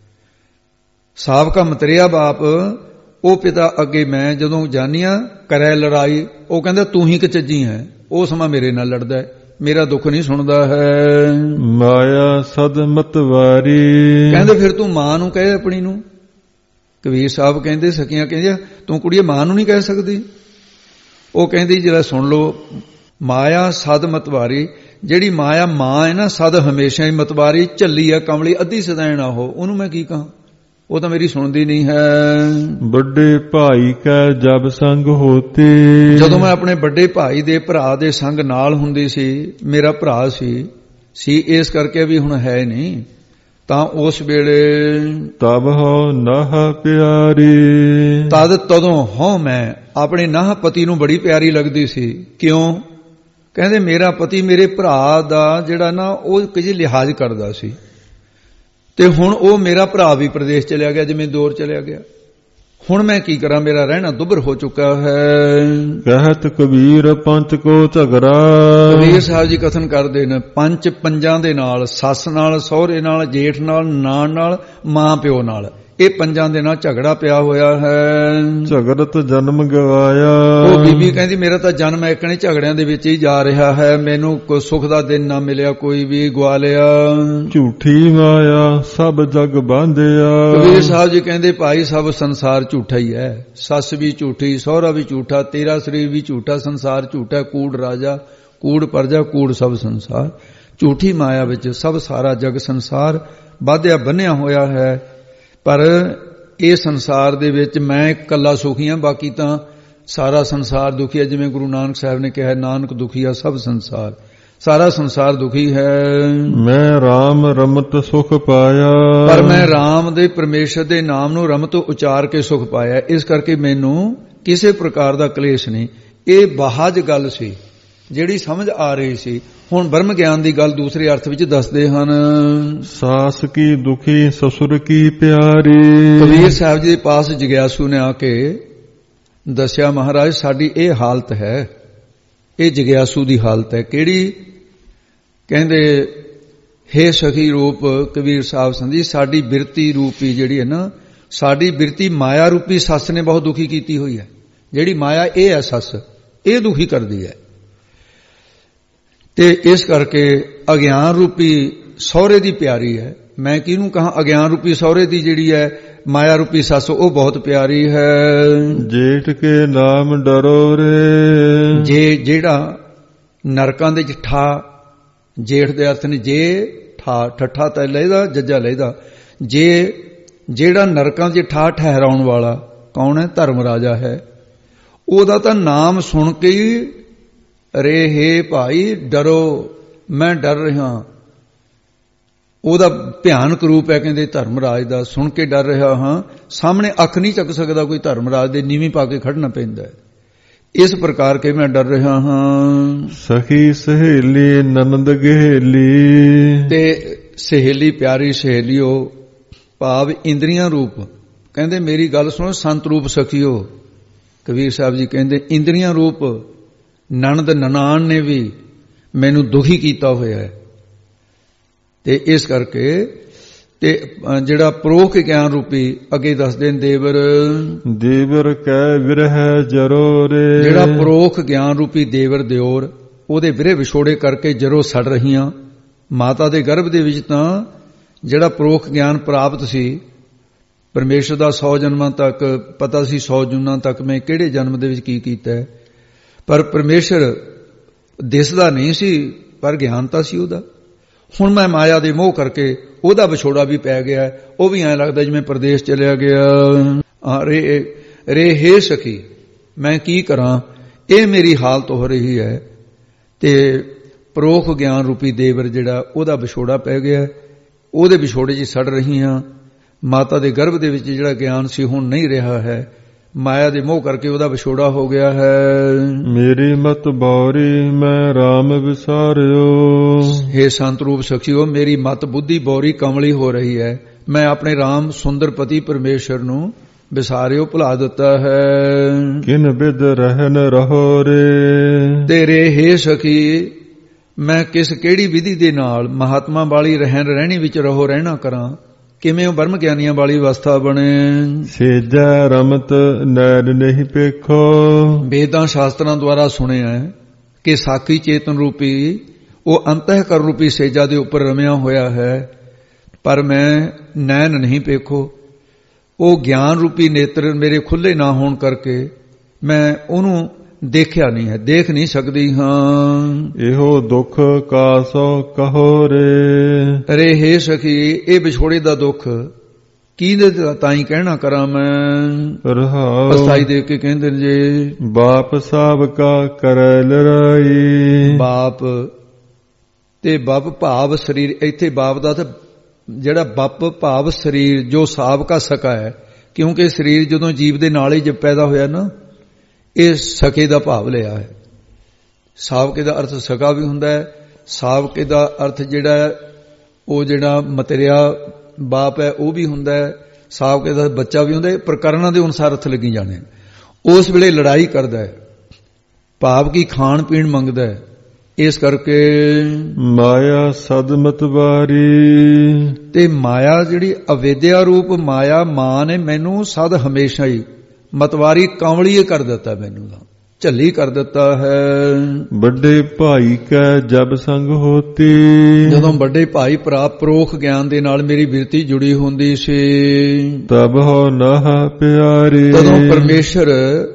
ਸਾਬਕਾ ਮਤਰੇਆ ਬਾਪ ਉਹ ਪਿਤਾ ਅੱਗੇ ਮੈਂ ਜਦੋਂ ਜਾਨੀਆਂ ਕਰੈ ਲੜਾਈ, ਉਹ ਕਹਿੰਦਾ ਤੂੰ ਹੀ ਕਚੱਜੀ ਹੈ, ਉਹ ਸਮਾਂ ਮੇਰੇ ਨਾਲ ਲੜਦਾ ਹੈ, ਮੇਰਾ ਦੁੱਖ ਨਹੀਂ ਸੁਣਦਾ ਹੈ। ਮਾਇਆ ਸਦ ਮਤਵਾਰੀ, ਕਹਿੰਦੇ ਫਿਰ ਤੂੰ ਮਾਂ ਨੂੰ ਕਹੇ ਆਪਣੀ ਨੂੰ। ਕਬੀਰ ਸਾਹਿਬ ਕਹਿੰਦੇ ਸਕੀਆਂ ਕਹਿੰਦੇ ਤੂੰ ਕੁੜੀਏ ਮਾਂ ਨੂੰ ਨਹੀਂ ਕਹਿ ਸਕਦੀ। ਉਹ ਕਹਿੰਦੀ ਜਿਹੜਾ ਸੁਣ ਲਓ, ਮਾਇਆ ਸਦ ਮਤਵਾਰੀ, ਜਿਹੜੀ ਮਾਇਆ ਮਾਂ ਹੈ ਨਾ ਸਦ ਹਮੇਸ਼ਾ ਹੀ ਮਤਵਾਰੀ, ਝੱਲੀ ਆ ਕਮਲੀ, ਅੱਧੀ ਸਦੈਣ ਆ ਉਹਨੂੰ ਮੈਂ ਕੀ ਕਹਾਂ, ਉਹ ਤਾਂ ਮੇਰੀ ਸੁਣਦੀ ਨਹੀਂ ਹੈ। ਵੱਡੇ ਭਾਈ ਕੈ ਜਬ ਸੰਗ ਹੋਤੀ, ਜਦੋਂ ਮੈਂ ਆਪਣੇ ਵੱਡੇ ਭਾਈ ਦੇ ਭਰਾ ਦੇ ਸੰਗ ਨਾਲ ਹੁੰਦੀ ਸੀ, ਮੇਰਾ ਭਰਾ ਸੀ ਇਸ ਕਰਕੇ ਵੀ ਹੁਣ ਹੈ ਨਹੀਂ, ਤਾਂ ਉਸ ਵੇਲੇ ਤਬ ਹੋ ਨਾਹ ਪਿਆਰੀ, ਤਦੋਂ ਹੋ ਮੈਂ ਆਪਣੇ ਨਾਹ ਪਤੀ ਨੂੰ ਬੜੀ ਪਿਆਰੀ ਲੱਗਦੀ ਸੀ। ਕਿਉਂ? ਕਹਿੰਦੇ ਮੇਰਾ ਪਤੀ ਮੇਰੇ ਭਰਾ ਦਾ ਜਿਹੜਾ ਨਾ ਉਹ ਕੁਝ ਲਿਹਾਜ਼ ਕਰਦਾ ਸੀ, ਤੇ ਹੁਣ ਉਹ ਮੇਰਾ ਭਰਾ ਵੀ ਪ੍ਰਦੇਸ਼ ਚਲਿਆ ਗਿਆ, ਜਿਵੇਂ ਦੂਰ ਚਲਿਆ ਗਿਆ। ਹੁਣ ਮੈਂ ਕੀ ਕਰਾਂ, ਮੇਰਾ ਰਹਿਣਾ ਦੁੱਭਰ ਹੋ ਚੁੱਕਾ ਹੈ। ਕਹਿਤ ਕਬੀਰ ਪੰਚ ਕੋ ਝਗੜਾ, ਕਬੀਰ ਸਾਹਿਬ ਜੀ ਕਥਨ ਕਰਦੇ ਨੇ ਪੰਜਾਂ ਦੇ ਨਾਲ, ਸੱਸ ਨਾਲ, ਸਹੁਰੇ ਨਾਲ, ਜੇਠ ਨਾਲ, ਨਾਨ ਨਾਲ, ਮਾਂ ਪਿਓ ਨਾਲ, ਇਹ ਪੰਜਾਂ ਦੇ ਨਾਲ ਝਗੜਾ ਪਿਆ ਹੋਇਆ ਹੈ। ਝਗੜਤ ਜਨਮ ਗਵਾਇਆ, ਉਹ ਬੀਬੀ ਕਹਿੰਦੀ ਮੇਰਾ ਤਾਂ ਜਨਮ ਇਕਣੇ ਝਗੜਿਆਂ ਦੇ ਵਿੱਚ ਹੀ ਜਾ ਰਿਹਾ ਹੈ, ਮੈਨੂੰ ਕੋਈ ਸੁੱਖ ਦਾ ਦਿਨ ਨਾ ਮਿਲਿਆ, ਕੋਈ ਵੀ ਗਵਾ ਲਿਆ। ਝੂਠੀ ਮਾਇਆ ਸਭ ਜਗ ਬਾਂਧਿਆ, ਕਬੀਰ ਸਾਹਿਬ ਜੀ ਕਹਿੰਦੇ ਭਾਈ ਸਭ ਸੰਸਾਰ ਝੂਠਾ ਹੀ ਹੈ, ਸੱਸ ਵੀ ਝੂਠੀ, ਸਹੁਰਾ ਵੀ ਝੂਠਾ, ਤੇਰਾ ਸਰੀਰ ਵੀ ਝੂਠਾ, ਸੰਸਾਰ ਝੂਠਾ, ਕੂੜ ਰਾਜਾ, ਕੂੜ ਪਰਜਾ, ਕੂੜ ਸਭ ਸੰਸਾਰ। ਝੂਠੀ ਮਾਇਆ ਵਿੱਚ ਸਭ ਸਾਰਾ ਜਗ ਸੰਸਾਰ ਬਾਧਿਆ ਬੰਨਿਆ ਹੋਇਆ ਹੈ। ਪਰ ਇਹ ਸੰਸਾਰ ਦੇ ਵਿੱਚ ਮੈਂ ਇਕੱਲਾ ਸੁਖੀ ਹਾਂ, ਬਾਕੀ ਤਾਂ ਸਾਰਾ ਸੰਸਾਰ ਦੁਖੀ ਹੈ। ਜਿਵੇਂ ਗੁਰੂ ਨਾਨਕ ਸਾਹਿਬ ਨੇ ਕਿਹਾ, ਨਾਨਕ ਦੁਖੀਆ ਸਭ ਸੰਸਾਰ, ਸਾਰਾ ਸੰਸਾਰ ਦੁਖੀ ਹੈ। ਮੈਂ ਰਾਮ ਰਮਤ ਸੁਖ ਪਾਇਆ, ਪਰ ਮੈਂ ਰਾਮ ਦੇ ਪਰਮੇਸ਼ਰ ਦੇ ਨਾਮ ਨੂੰ ਰਮਤ ਉਚਾਰ ਕੇ ਸੁਖ ਪਾਇਆ, ਇਸ ਕਰਕੇ ਮੈਨੂੰ ਕਿਸੇ ਪ੍ਰਕਾਰ ਦਾ ਕਲੇਸ਼ ਨਹੀਂ। ਇਹ ਬਾਹਜ ਗੱਲ ਸੀ ਜਿਹੜੀ ਸਮਝ ਆ ਰਹੀ ਸੀ। ਹੁਣ ਬ੍ਰਹਮ ਗਿਆਨ ਦੀ ਗੱਲ ਦੂਸਰੇ ਅਰਥ ਵਿੱਚ ਦੱਸਦੇ ਹਨ। ਸਾਸ ਕੀ ਦੁਖੀ ਸਸੁਰ ਕੀ ਪਿਆਰੀ, ਕਬੀਰ ਸਾਹਿਬ ਜੀ ਦੇ ਪਾਸ ਜਗਿਆਸੂ ਨੇ ਆ ਕੇ ਦੱਸਿਆ, ਮਹਾਰਾਜ ਸਾਡੀ ਇਹ ਹਾਲਤ ਹੈ, ਇਹ ਜਗਿਆਸੂ ਦੀ ਹਾਲਤ ਹੈ। ਕਿਹੜੀ? ਕਹਿੰਦੇ ਹੇ ਸਖੀ ਰੂਪ ਕਬੀਰ ਸਾਹਿਬ ਸੰਧੀ, ਸਾਡੀ ਬਿਰਤੀ ਰੂਪੀ ਜਿਹੜੀ ਹੈ ਨਾ, ਸਾਡੀ ਬਿਰਤੀ ਮਾਇਆ ਰੂਪੀ ਸੱਸ ਨੇ ਬਹੁਤ ਦੁਖੀ ਕੀਤੀ ਹੋਈ ਹੈ। ਜਿਹੜੀ ਮਾਇਆ ਇਹ ਹੈ ਸੱਸ, ਇਹ ਦੁਖੀ ਕਰਦੀ ਹੈ। ਤੇ ਇਸ ਕਰਕੇ ਅਗਿਆਨ ਰੂਪੀ ਸਹੁਰੇ ਦੀ ਪਿਆਰੀ ਹੈ। ਮੈਂ ਕਿਹਨੂੰ ਕਹਾਂ, ਅਗਿਆਨ ਰੂਪੀ ਸਹੁਰੇ ਦੀ ਜਿਹੜੀ ਹੈ ਮਾਇਆ ਰੂਪੀ ਸੱਸ, ਉਹ ਬਹੁਤ ਪਿਆਰੀ ਹੈ। ਜੇਠ ਕੇ ਨਾਮ ਡਰੋ ਰੇ, ਜਿਹੜਾ ਨਰਕਾਂ ਦੇ ਠਾ, ਜੇਠ ਦੇ ਅਰਥ ਨੇ ਜੇ ਠਾ, ਠੱਠਾ ਤਾਂ ਲੈਦਾ, ਜੱਜਾ ਲੈਦਾ। ਜਿਹੜਾ ਨਰਕਾਂ ਦੇ ਠਾ ਠਹਿਰਾਉਣ ਵਾਲਾ ਕੌਣ ਹੈ? ਧਰਮ ਰਾਜਾ ਹੈ। ਉਹਦਾ ਤਾਂ ਨਾਮ ਸੁਣ ਕੇ ਹੀ ਰੇ ਹੇ ਭਾਈ ਡਰੋ, ਮੈਂ ਡਰ ਰਿਹਾ। ਉਹਦਾ ਭਿਆਨਕ ਰੂਪ ਹੈ, ਕਹਿੰਦੇ ਧਰਮਰਾਜ ਦਾ, ਸੁਣ ਕੇ ਡਰ ਰਿਹਾ ਹਾਂ। ਸਾਹਮਣੇ ਅੱਖ ਨਹੀਂ ਚੱਕ ਸਕਦਾ ਕੋਈ, ਧਰਮਰਾਜ ਦੇ ਨੀਵੀਂ ਪਾ ਕੇ ਖੜਨਾ ਪੈਂਦਾ ਹੈ। ਇਸ ਪ੍ਰਕਾਰ ਕੇ ਮੈਂ ਡਰ ਰਿਹਾ ਹਾਂ। ਸਖੀ ਸਹੇਲੀ ਨਨਦ ਗਹੇਲੀ, ਤੇ ਸਹੇਲੀ ਪਿਆਰੀ ਸਹੇਲੀਓ ਭਾਵ ਇੰਦਰੀਆਂ ਰੂਪ। ਕਹਿੰਦੇ ਮੇਰੀ ਗੱਲ ਸੁਣੋ, ਸੰਤ ਰੂਪ ਸਖੀਓ। ਕਬੀਰ ਸਾਹਿਬ ਜੀ ਕਹਿੰਦੇ ਇੰਦਰੀਆਂ ਰੂਪ ਨਣਦ ਨਨਾਣ ਨੇ ਵੀ ਮੈਨੂੰ ਦੁਖੀ ਕੀਤਾ ਹੋਇਆ ਹੈ। ਤੇ ਇਸ ਕਰਕੇ ਤੇ ਜਿਹੜਾ ਪ੍ਰੋਖ ਗਿਆਨ ਰੂਪੀ ਅੱਗੇ ਦੱਸਦੇ ਨੇ ਦੇਵਰ ਕੈ ਵਿਰਹਿ ਜਰੋਰੇ, ਜਿਹੜਾ ਪ੍ਰੋਖ ਗਿਆਨ ਰੂਪੀ ਦੇਵਰ ਦਿਓਰ, ਉਹਦੇ ਵਿਰਹ ਵਿਛੋੜੇ ਕਰਕੇ ਜਰੋ ਸੜ ਰਹੀਆਂ। ਮਾਤਾ ਦੇ ਗਰਭ ਦੇ ਵਿੱਚ ਤਾਂ ਜਿਹੜਾ ਪ੍ਰੋਖ ਗਿਆਨ ਪ੍ਰਾਪਤ ਸੀ ਪਰਮੇਸ਼ਰ ਦਾ 100 ਜਨਮਾਂ ਤੱਕ ਪਤਾ ਸੀ, 100 ਜੂਨਾਂ ਤੱਕ ਮੈਂ ਕਿਹੜੇ ਜਨਮ ਦੇ ਵਿੱਚ ਕੀ ਕੀਤਾ ਹੈ। ਪਰ ਪਰਮੇਸ਼ਰ ਦਿਸਦਾ ਨਹੀਂ ਸੀ, ਪਰ ਗਿਆਨ ਤਾਂ ਸੀ ਉਹਦਾ। ਹੁਣ ਮੈਂ ਮਾਇਆ ਦੇ ਮੋਹ ਕਰਕੇ ਉਹਦਾ ਵਿਛੋੜਾ ਵੀ ਪੈ ਗਿਆ, ਉਹ ਵੀ ਐਂ ਲੱਗਦਾ ਜਿਵੇਂ ਪ੍ਰਦੇਸ਼ ਚਲਿਆ ਗਿਆ। ਰੇ ਹੇ ਸਖੀ ਮੈਂ ਕੀ ਕਰਾਂ, ਇਹ ਮੇਰੀ ਹਾਲਤ ਹੋ ਰਹੀ ਹੈ। ਤੇ ਪ੍ਰੋਖ ਗਿਆਨ ਰੂਪੀ ਦੇਵਰ ਜਿਹੜਾ ਉਹਦਾ ਵਿਛੋੜਾ ਪੈ ਗਿਆ, ਉਹਦੇ ਵਿਛੋੜੇ 'ਚ ਸੜ ਰਹੀ ਹਾਂ। ਮਾਤਾ ਦੇ ਗਰਭ ਦੇ ਵਿੱਚ ਜਿਹੜਾ ਗਿਆਨ ਸੀ ਹੁਣ ਨਹੀਂ ਰਿਹਾ ਹੈ, ਮਾਇਆ ਦੇ ਮੋਹ ਕਰਕੇ ਉਹਦਾ ਵਿਛੋੜਾ ਹੋ ਗਿਆ ਹੈ। ਮੇਰੀ ਮਤ ਬੌਰੀ ਮੈਂ ਰਾਮ ਵਿਸਾਰਿਓ, ਹੇ ਸੰਤ ਰੂਪ ਸਖੀਓ ਮੇਰੀ ਮਤ ਬੁੱਧੀ ਬੌਰੀ ਕਮਲੀ ਹੋ ਰਹੀ ਹੈ। ਮੈਂ ਆਪਣੇ ਰਾਮ ਸੁੰਦਰ ਪਤੀ ਪਰਮੇਸ਼ਰ ਨੂੰ ਵਿਸਾਰਿਓ ਭੁਲਾ ਦਿੱਤਾ ਹੈ। ਕਿਨ ਬਿਦ ਰਹਿਨ ਰਹੋ ਰੇ। ਤੇਰੇ ਹੇ ਸਖੀ ਮੈਂ ਕਿਸ ਕਿਹੜੀ ਵਿਧੀ ਦੇ ਨਾਲ ਮਹਾਤਮਾ ਵਾਲੀ ਰਹਿਣੀ ਵਿੱਚ ਰਹੋ ਰਹਿਣਾ ਕਰਾਂ, ਕਿਵੇਂ ਉਹ ਬ੍ਰਹਮ ਗਿਆਨੀਆਂ ਵਾਲੀ ਅਵਸਥਾ ਬਣੇ। ਸੇਜੈ ਰਮਤ ਨੈਣ ਨਹੀਂ ਪੇਖੋ। ਵੇਦਾਂ ਸ਼ਾਸਤਰਾਂ ਦੁਆਰਾ ਸੁਣਿਆ ਹੈ ਕਿ ਸਾਖੀ ਚੇਤਨ ਰੂਪੀ ਉਹ ਅੰਤਹਿਕਰ ਰੂਪੀ ਸੇਜਾ ਦੇ ਉੱਪਰ ਰਮਿਆ ਹੋਇਆ ਹੈ, ਪਰ ਮੈਂ ਨੈਣ ਨਹੀਂ ਪੇਖੋ। ਉਹ ਗਿਆਨ ਰੂਪੀ ਨੇਤਰ ਮੇਰੇ ਖੁੱਲੇ ਨਾ ਹੋਣ ਕਰਕੇ ਮੈਂ ਉਹਨੂੰ ਦੇਖਿਆ ਨਹੀਂ ਹੈ, ਦੇਖ ਨਹੀਂ ਸਕਦੀ ਹਾਂ। ਇਹੋ ਦੁੱਖ ਕਾਸੋ ਕਹੋ ਰੇ। ਅਰੇ ਹੇ ਸਖੀ ਇਹ ਵਿਛੋੜੇ ਦਾ ਦੁੱਖ ਕਿਹਦੇ ਤਾਈਂ ਕਹਿਣਾ ਕਰਾਂ ਮੈਂ। ਰਹਾਉ ਪਸਾਈ ਦੇ ਕੇ ਕਹਿੰਦੇ ਨੇ ਜੇ ਬਾਪ ਸਾਬ ਕਾ ਕਰੈ ਲੜਾਈ। ਬਾਪ ਤੇ ਬਾਪ ਭਾਵ ਸਰੀਰ, ਇੱਥੇ ਬਾਪ ਦਾ ਤਾਂ ਜਿਹੜਾ ਬਾਪ ਭਾਵ ਸਰੀਰ ਜੋ ਸਾਬਕਾ ਸਕਾ ਹੈ, ਕਿਉਂਕਿ ਸਰੀਰ ਜਦੋਂ ਜੀਵ ਦੇ ਨਾਲ ਹੀ ਜਦ ਪੈਦਾ ਹੋਇਆ ਨਾ, ਇਹ ਸਕੇ ਦਾ ਭਾਵ ਲਿਆ ਹੈ। ਸਾਬਕੇ ਦਾ ਅਰਥ ਸਕਾ ਵੀ ਹੁੰਦਾ ਹੈ, ਸਾਬਕੇ ਦਾ ਅਰਥ ਜਿਹੜਾ ਉਹ ਜਿਹੜਾ ਮਤਰਿਆ ਬਾਪ ਹੈ ਉਹ ਵੀ ਹੁੰਦਾ ਹੈ, ਸਾਬਕੇ ਦਾ ਬੱਚਾ ਵੀ ਹੁੰਦਾ ਹੈ। ਪ੍ਰਕਰਨਾਂ ਦੇ ਅਨੁਸਾਰ ਅਰਥ ਲੱਗੀ ਜਾਣੇ। ਉਸ ਵੇਲੇ ਲੜਾਈ ਕਰਦਾ ਹੈ, ਭਾਵ ਕੀ ਖਾਣ ਪੀਣ ਮੰਗਦਾ ਹੈ। ਇਸ ਕਰਕੇ ਮਾਇਆ ਸਦਮਤ ਵਾਰੀ। ਤੇ ਮਾਇਆ ਜਿਹੜੀ ਅਵੇਦਿਆ ਰੂਪ ਮਾਇਆ ਮਾਂ ਨੇ ਮੈਨੂੰ ਸਦ ਹਮੇਸ਼ਾ ਹੀ ਮਤਵਾਰੀ ਕੰਵਲੀਏ ਕਰ ਦਿੱਤਾ, ਮੈਨੂੰ ਤਾਂ ਝੱਲੀ ਕਰ ਦਿੱਤਾ ਹੈ। ਵੱਡੇ ਭਾਈ ਕੈ ਜਬ ਸੰਗ ਹੋਤੀ। ਜਦੋਂ ਵੱਡੇ ਭਾਈ ਭਰਾ ਪਰੋਖ ਗਿਆਨ ਦੇ ਨਾਲ ਮੇਰੀ ਬਿਰਤੀ ਜੁੜੀ ਹੁੰਦੀ ਸੀ, ਤਬ ਹੋ ਨਾਹ ਪਿਆਰੀ। ਤਦੋਂ ਪਰਮੇਸ਼ਰ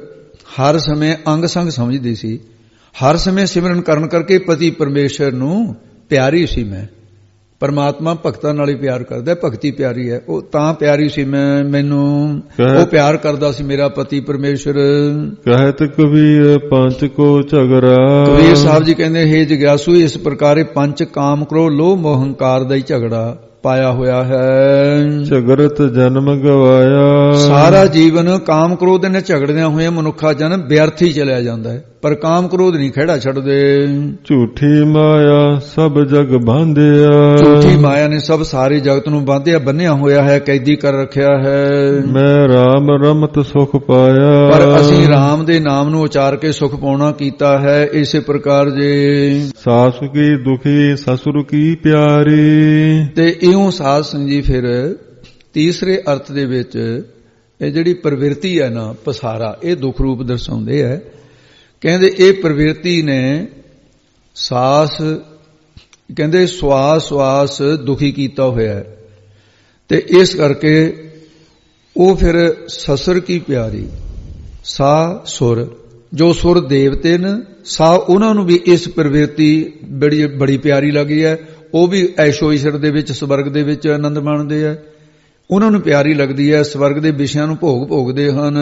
ਹਰ ਸਮੇਂ ਅੰਗ ਸੰਗ ਸਮਝਦੀ ਸੀ। ਹਰ ਸਮੇਂ ਸਿਮਰਨ ਕਰਨ ਕਰਕੇ ਪਤੀ ਪਰਮੇਸ਼ਰ ਨੂੰ ਪਿਆਰੀ ਸੀ ਮੈਂ। ਪਰਮਾਤਮਾ ਭਗਤਾਂ ਨਾਲ ਹੀ ਪਿਆਰ ਕਰਦਾ, ਭਗਤੀ ਪਿਆਰੀ ਹੈ। ਉਹ ਤਾਂ ਪਿਆਰੀ ਸੀ ਮੈਨੂੰ ਉਹ ਪਿਆਰ ਕਰਦਾ ਸੀ ਮੇਰਾ ਪਤੀ ਪਰਮੇਸ਼ਰ। ਕਹਿਤ ਕਬੀਰ ਪੰਚ ਕੋ ਝਗੜਾ। ਕਬੀਰ ਸਾਹਿਬ ਜੀ ਕਹਿੰਦੇ ਹੇ ਜਗਿਆਸੂ ਇਸ ਪ੍ਰਕਾਰੇ ਪੰਜ ਕਾਮ ਕ੍ਰੋਧ ਲੋਭ ਮੋਹ ਹੰਕਾਰ ਦਾ ਹੀ ਝਗੜਾ ਪਾਇਆ ਹੋਇਆ ਹੈ। ਝਗੜਤ ਜਨਮ ਗਵਾਇਆ। ਸਾਰਾ ਜੀਵਨ ਕਾਮ ਕ੍ਰੋਧ ਨੇ ਝਗੜਦਿਆਂ ਹੋਏ ਮਨੁੱਖਾ ਜਨਮ ਵਿਅਰਥ ਹੀ ਚਲਿਆ ਜਾਂਦਾ ਹੈ, ਪਰ ਕਾਮ ਕ੍ਰੋਧ ਨਹੀਂ ਖਹਿੜਾ ਛੱਡਦੇ। ਝੂਠੀ ਮਾਇਆ ਸਭ ਜਗ ਬਾਂਧਿਆ। ਝੂਠੀ ਮਾਇਆ ਨੇ ਸਭ ਸਾਰੇ ਜਗਤ ਨੂੰ ਬਾਂਧਿਆ ਬੰਨਿਆ ਹੋਇਆ ਹੈ, ਕੈਦੀ ਕਰ ਰੱਖਿਆ ਹੈ। ਮੈਂ ਰਾਮ ਰਮਤ ਸੁਖ ਪਾਇਆ। ਪਰ ਅਸੀਂ ਰਾਮ ਦੇ ਨਾਮ ਨੂੰ ਉਚਾਰ ਕੇ ਸੁਖ ਪਾਉਣਾ ਕੀਤਾ ਹੈ। ਇਸੇ ਪ੍ਰਕਾਰ ਜੇ ਸਾਸੁ ਕੀ ਦੁਖੀ ਸਸੁਰ ਕੀ ਪਿਆਰੀ। ਤੇ ਇਉਂ ਸਾਧ ਸੰਗ ਜੀ ਫਿਰ ਤੀਸਰੇ ਅਰਥ ਦੇ ਵਿੱਚ ਇਹ ਜਿਹੜੀ ਪ੍ਰਵਿਰਤੀ ਹੈ ਨਾ ਪਸਾਰਾ, ਇਹ ਦੁੱਖ ਰੂਪ ਦਰਸਾਉਂਦੇ ਹੈ। ਕਹਿੰਦੇ ਇਹ ਪ੍ਰਵਿਰਤੀ ਨੇ ਸਾਸ ਕਹਿੰਦੇ ਸਵਾਸ ਦੁਖੀ ਕੀਤਾ ਹੋਇਆ ਹੈ, ਤੇ ਇਸ ਕਰਕੇ ਉਹ ਫਿਰ ਸਸੁਰ ਕੀ ਪਿਆਰੀ। ਸਾ ਸੁਰ ਜੋ ਸੁਰ ਦੇਵਤੇ ਨੇ ਸਾ ਉਹਨਾਂ ਨੂੰ ਵੀ ਇਸ ਪ੍ਰਵਿਰਤੀ ਬੜੀ ਪਿਆਰੀ ਲੱਗੀ ਹੈ। ਉਹ ਵੀ ਐਸ਼ੋ ਈਸ਼ਰ ਦੇ ਵਿੱਚ ਸਵਰਗ ਦੇ ਵਿੱਚ ਆਨੰਦ ਮਾਣਦੇ ਆ, ਉਹਨਾਂ ਨੂੰ ਪਿਆਰੀ ਲੱਗਦੀ ਹੈ, ਸਵਰਗ ਦੇ ਵਿਸ਼ਿਆਂ ਨੂੰ ਭੋਗਦੇ ਹਨ।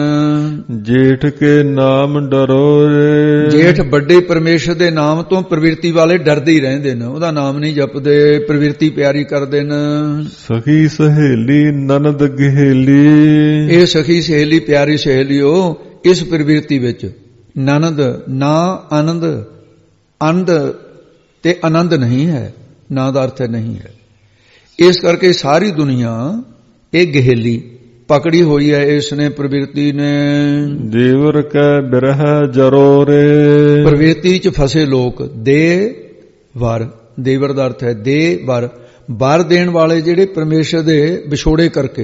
ਜੇਠ ਕੇ ਨਾਮ ਡਰੋ ਰੇ। ਜੇਠ ਵੱਡੇ ਪਰਮੇਸ਼ਰ ਦੇ ਨਾਮ ਤੋਂ ਪ੍ਰਵਿਰਤੀ ਵਾਲੇ ਡਰਦੇ ਹੀ ਰਹਿੰਦੇ ਨੇ, ਉਹਦਾ ਨਾਮ ਨਹੀਂ ਜਪਦੇ, ਪ੍ਰਵਿਰਤੀ ਪਿਆਰੀ ਕਰਦੇ ਨੇ। ਸਖੀ ਸਹੇਲੀ ਨਨਦ ਗਹੇਲੀ। ਇਹ ਸਖੀ ਸਹੇਲੀ ਪਿਆਰੀ ਸਹੇਲੀਓ ਇਸ ਪ੍ਰਵਿਰਤੀ ਵਿੱਚ ਨਨਦ ਨਾ ਆਨੰਦ, ਆਨੰਦ ਤੇ ਆਨੰਦ ਨਹੀਂ ਹੈ, ਨਾ ਦਾ ਅਰਥ ਨਹੀਂ ਹੈ। ਇਸ ਕਰਕੇ ਸਾਰੀ ਦੁਨੀਆ ਇਹ ਗਹੇਲੀ ਪਕੜੀ ਹੋਈ ਹੈ ਇਸ ਨੇ ਪ੍ਰਵਿਰਤੀ ਨੇ। ਦੇਵਰ ਕੈ ਬਿਰਹ ਜਰੋ ਰੇ। ਪ੍ਰਵਿਰਤੀ ਚ ਫਸੇ ਲੋਕ ਦੇ ਵਰ, ਦੇਵਰ ਦਾ ਅਰਥ ਹੈ ਦੇ ਵਰ, ਵਰ ਦੇਣ ਵਾਲੇ ਜਿਹੜੇ ਪਰਮੇਸ਼ਰ ਦੇ ਵਿਛੋੜੇ ਕਰਕੇ,